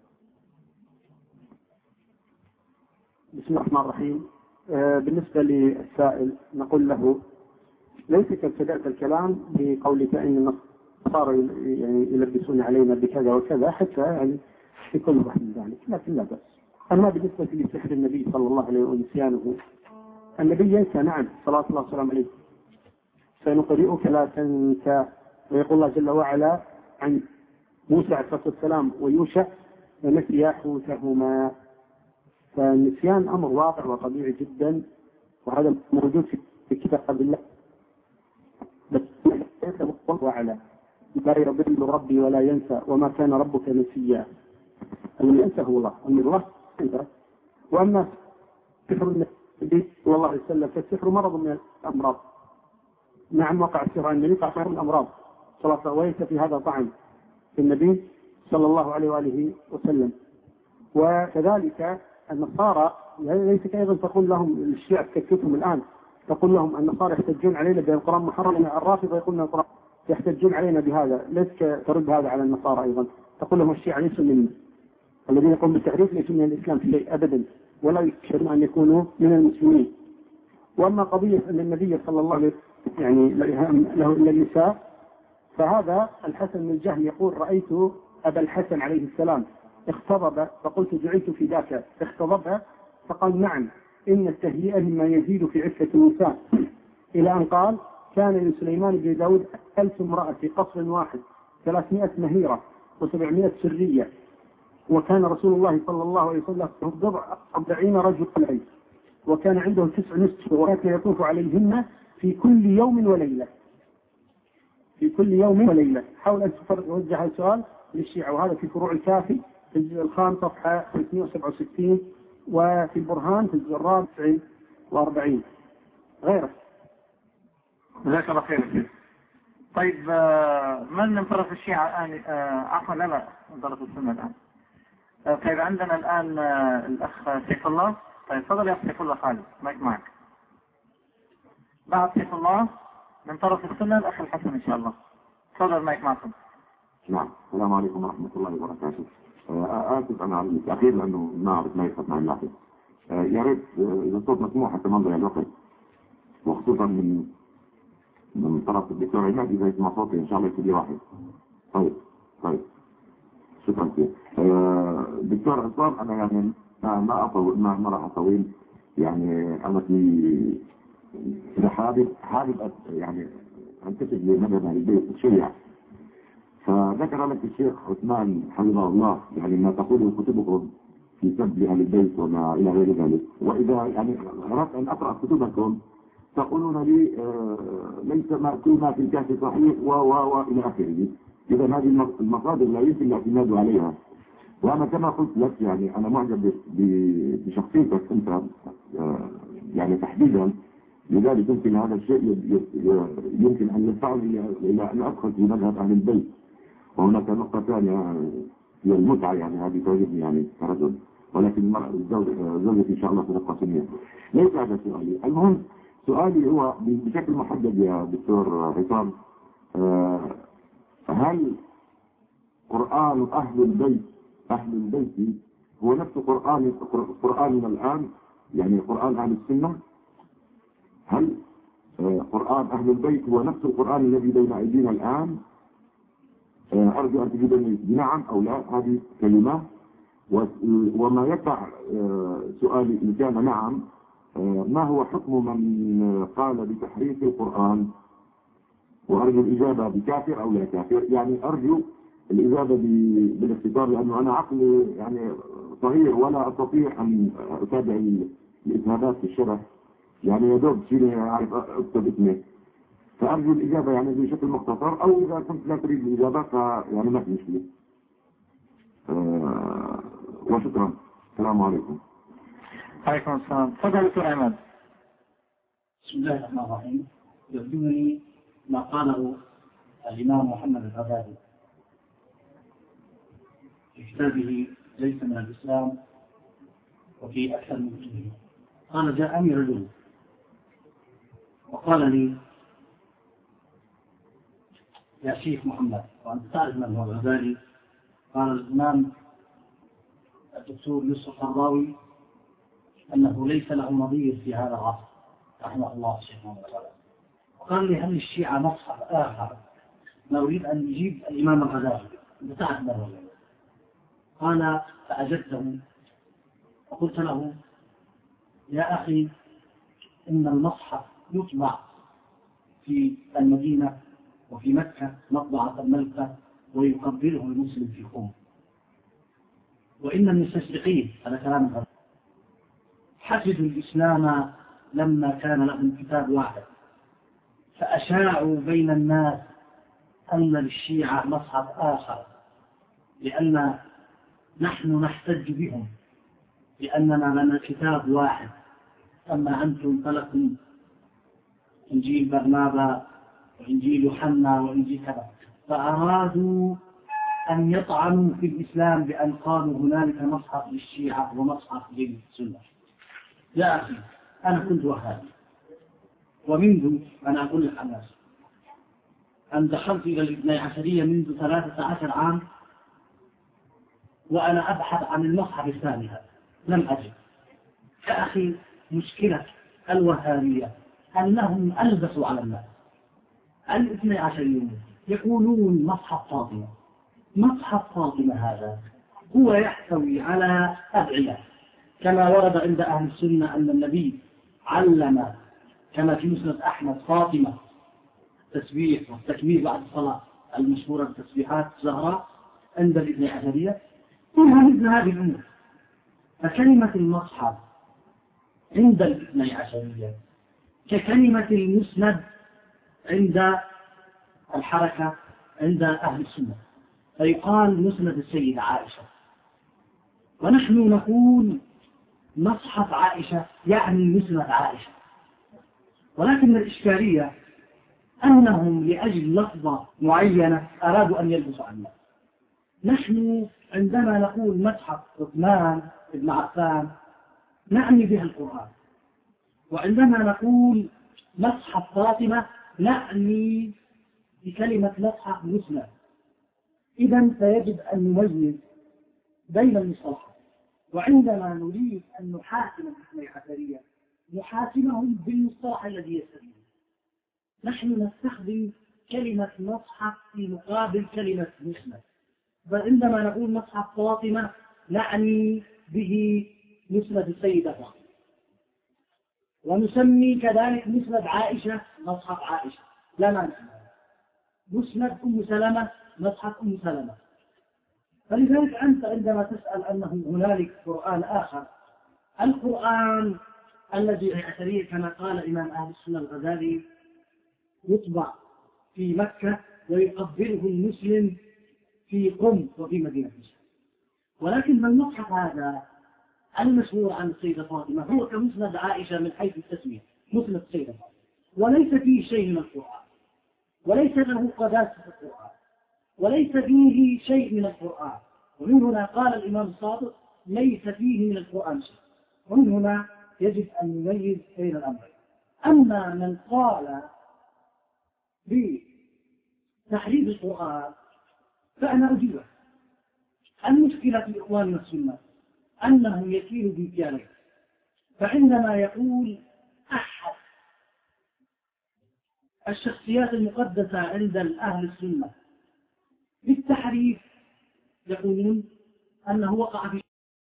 بسم الله الرحمن الرحيم. آه بالنسبة للسائل نقول له ليس كابتدأت الكلام بقولك ان النصارى يعني يلبسون علينا بكذا وكذا حتى يعني في كل واحد من ذلك، لكن لا بأس. أما بالنسبة لسحر النبي صلى الله عليه وسلم ونسيانه، النبي ينسى، نعم، صلاة الله وسلام عليه. سنقرئك لا تنسى، ويقول الله جل وعلا عن موسى عليه الصلاة والسلام ويوشع ونسيا حوتهما. فالنسيان أمر واقع وطبيعي جدا، وهذا موجود في كتاب الله. بس الله وعلا لا يضل ربي ولا ينسى وما كان ربك نسيا. الذي ينسى هو الله، أن الله ينسى. وأما سحر النبي صلى الله عليه وسلم فالسحر مرض من الأمراض. نعم وقع السحر عن النبي فأخبر من الأمراض صلى الله عليه وسلم، في هذا طعن في النبي صلى الله عليه وآله وسلم. وكذلك النصارى ليس أيضا تقول لهم الشيعة تكتبهم الآن، تقول لهم النصارى يحتجون علينا بأن القرآن محرم، الرافضة يقولون القرآن يحتجون علينا بهذا، ليس ترد هذا على النصارى أيضا، تقول لهم الشيعة ليسوا منا، الذين يقومون بالتحريف ليسوا من الإسلام في شيء أبدا، ولا يشعرون أن يكونوا من المسلمين. وأما قضية أن النبي صلى الله عليه وسلم يعني له إلا النساء، فهذا الحسن بن الجهم يقول رأيت أبا الحسن عليه السلام اختضب فقلت جعلت في ذاك اختضب، فقال نعم إن التهيئة مما يزيد في عفة النساء، إلى أن قال كان لسليمان بن داود ألف امرأة في قصر واحد، ثلاثمائة مهيرة وسبعمائة سرية، وكان رسول الله صلى الله عليه وسلم بضع أربعين رجل، وكان عنده تسع نسوة وكان يطوف عليهن في كل يوم وليلة، في كل يوم وليلة. حاول أن توجه هذا السؤال للشيعة، وهذا في فروع الكافي في الجزء الخامس صفحة خمسمائة وسبعة وستين، وفي البرهان في الجزء الرابع تسعة وأربعين غيره. جزاك الله خير. طيب من من طرف الشيعة الآن؟ عفوا لا لا من طرف السنة الآن. طيب عندنا الآن الأخ سيف الله. طيب تفضل يا سيف الله خالد، مايك معك. بعد سيف الله من طرف السنة الأخ الحسن إن شاء الله. تفضل مايك معكم. نعم. السلام عليكم ورحمة الله وبركاته. آسف أنا على التأخير لأنه ما أعرف ما يفتح مع اللاحظ. يا ريت إذا الصوت مسموع حتى ما نضيع الوقت، وخصوصا من من طرف الدكتور عماد إذا يسمع صوتي إن شاء الله يكون لي واحد. طيب طيب شكرا كثير. دكتور عصام أنا يعني ما أطول ما ما راح أطول، يعني أنا في إذا حابب حابب يعني أنتسب لمذهب أهل البيت الشيعة. فذكر لك الشيخ عثمان حفظه الله يعني ما تقوله كتبكم في سب لأهل البيت وما إلى غير ذلك، وإذا يعني أردت أن أقرأ كتبكم تقولون لي آه ليس ما كل ما في الكهف صحيح و و و إلى آخره. إذا هذه المصادر لا يمكن الاعتماد عليها. وأنا كما قلت لك يعني أنا معجب بشخصيتك أنت آه يعني تحديدا، لذلك يمكن هذا الشيء يمكن أن يدفعني إلى أن أدخل في مذهب أهل البيت. وهناك نقطة ثانية هي المتعة، يعني هذه تعجبني يعني كرجل، ولكن زوجتي إن شاء الله في نقطة ثانية. ليس هذا سؤالي. المهم سؤالي هو بشكل محدد يا دكتور عصام، أه هل قرآن أهل البيت أهل البيت هو نفس قرآن قرآننا الآن، يعني قرآن أهل السنة؟ هل أه قرآن أهل البيت هو نفس القرآن الذي بين أيدينا الآن؟ أه أرجو أن تجيبني بنعم أو لا هذه كلمة. وما يقع سؤالي إن كان نعم، ما هو حكم من قال بتحريف القرآن؟ وأرجو الإجابة بكافر أو لا كافر، يعني أرجو الإجابة بالاختصار، لأنه أنا عقلي يعني صغير ولا أستطيع أن أتابع الإجابات في الشرح، يعني يا دوب شيء أعرف أكتب اسمه، فأرجو الإجابة يعني بشكل مختصر، أو إذا كنت لا تريد الإجابة فيعني ما في مشكلة. أه وشكرا. السلام عليكم. عليكم السلام. تفضل دكتور عماد. بسم الله الرحمن الرحيم. يبدوني ما قاله الإمام محمد الغزالي في كتابه ليس من الإسلام وفي أكثر من كتبه. قال: جاءني رجل وقال لي: يا شيخ محمد، وأنت تعرف من هو الغزالي. قال الإمام الدكتور يوسف القرضاوي أنه ليس له نظير في هذا العصر رحمه الله الشيخ محمد الغزالي. وقال لي: هل الشيعة مصحف آخر؟ ما أريد أن يجيب الإمام الغزالي، أنت تعرف من هو الغزالي. قال: فأجبته وقلت له: يا أخي، إن المصحف يطبع في المدينة وفي مكة مطبعة الملكة ويقبله المسلم في قوم، وإن المستشرقين، هذا كلام الغزالي، حفظوا الإسلام لما كان لهم كتاب واحد، فأشاعوا بين الناس أن للشيعة مصحف آخر، لأن نحن نحتج بهم لأننا لنا كتاب واحد، أما أنتم فلكم إنجيل برنابا وإنجيل يوحنا وإنجيل كذا. فأرادوا أن يطعنوا في الإسلام بأن قالوا هنالك مصحف للشيعة ومصحف للسنة. يا أخي، أنا كنت وهابي، ومنذ أنا أقول لك الناس أن دخلت إلى الاثني عشرية منذ ثلاثة عشر عام وأنا أبحث عن المصحف الثاني هذا، لم أجد. يا أخي، مشكلة الوهابية أنهم ألبسوا على الناس. الاثني عشريون يقولون مصحف فاطمة. مصحف فاطمة هذا هو يحتوي على أدعية، كما ورد عند أهل السنة أن النبي علم كما في مسند أحمد فاطمة تسبيح والتكبير بعد الصلاة المشهورة بتسبيحات زهراء عند الاثني عشرية. كلها مثل هذه الأمور. فكلمة المصحف عند الاثني عشرية ككلمة المسند عند الحركة عند أهل السنة، فيقال مسند السيدة عائشة، ونحن نقول مصحف عائشة يعني مسند عائشة. ولكن الإشكالية أنهم لأجل لفظة معينة أرادوا أن يلبسوا عنا. نحن عندما نقول مصحف عثمان بن عفان نعني بها القرآن، وعندما نقول مصحف فاطمة نعني بكلمة مصحف مسند. إذن فيجب أن نميز بين المصطلحات، وعندما نريد أن نحاكم الاثني عشرية نحاكمهم بالمصطلح الذي يستفيد. نحن نستخدم كلمة مصحف في مقابل كلمة مسند، فعندما نقول مصحف فاطمة نعني به مسند السيدة فاطمة، ونسمي كذلك مسند عائشة مصحف عائشة، لا مانع. مسند أم سلمة مصحف أم سلمة. فلذلك أنت عندما تسأل أنه هنالك قرآن آخر، القرآن الذي عشرية كما قال إمام أهل السنة الغزالي يطبع في مكة ويقبله المسلم في قم وفي مدينة مصر. ولكن المصحف هذا المشهور عن السيدة فاطمة هو كمسند عائشة من حيث التسمية، مسند السيدة فاطمة، وليس فيه شيء من القرآن، وليس له قداسة القرآن، وليس فيه شيء من القرآن. ومن هنا قال الإمام الصادق ليس فيه من القرآن شيء. ومن هنا يجب أن نميز بين الأمرين. أما من قال بتحريف القرآن فأنا أجيبه. المشكلة في إخواننا السنة أنهم يكيلوا بمكيالين. فعندما يقول أحد الشخصيات المقدسة عند أهل السنة بالتحريف يقولون أنه وقع في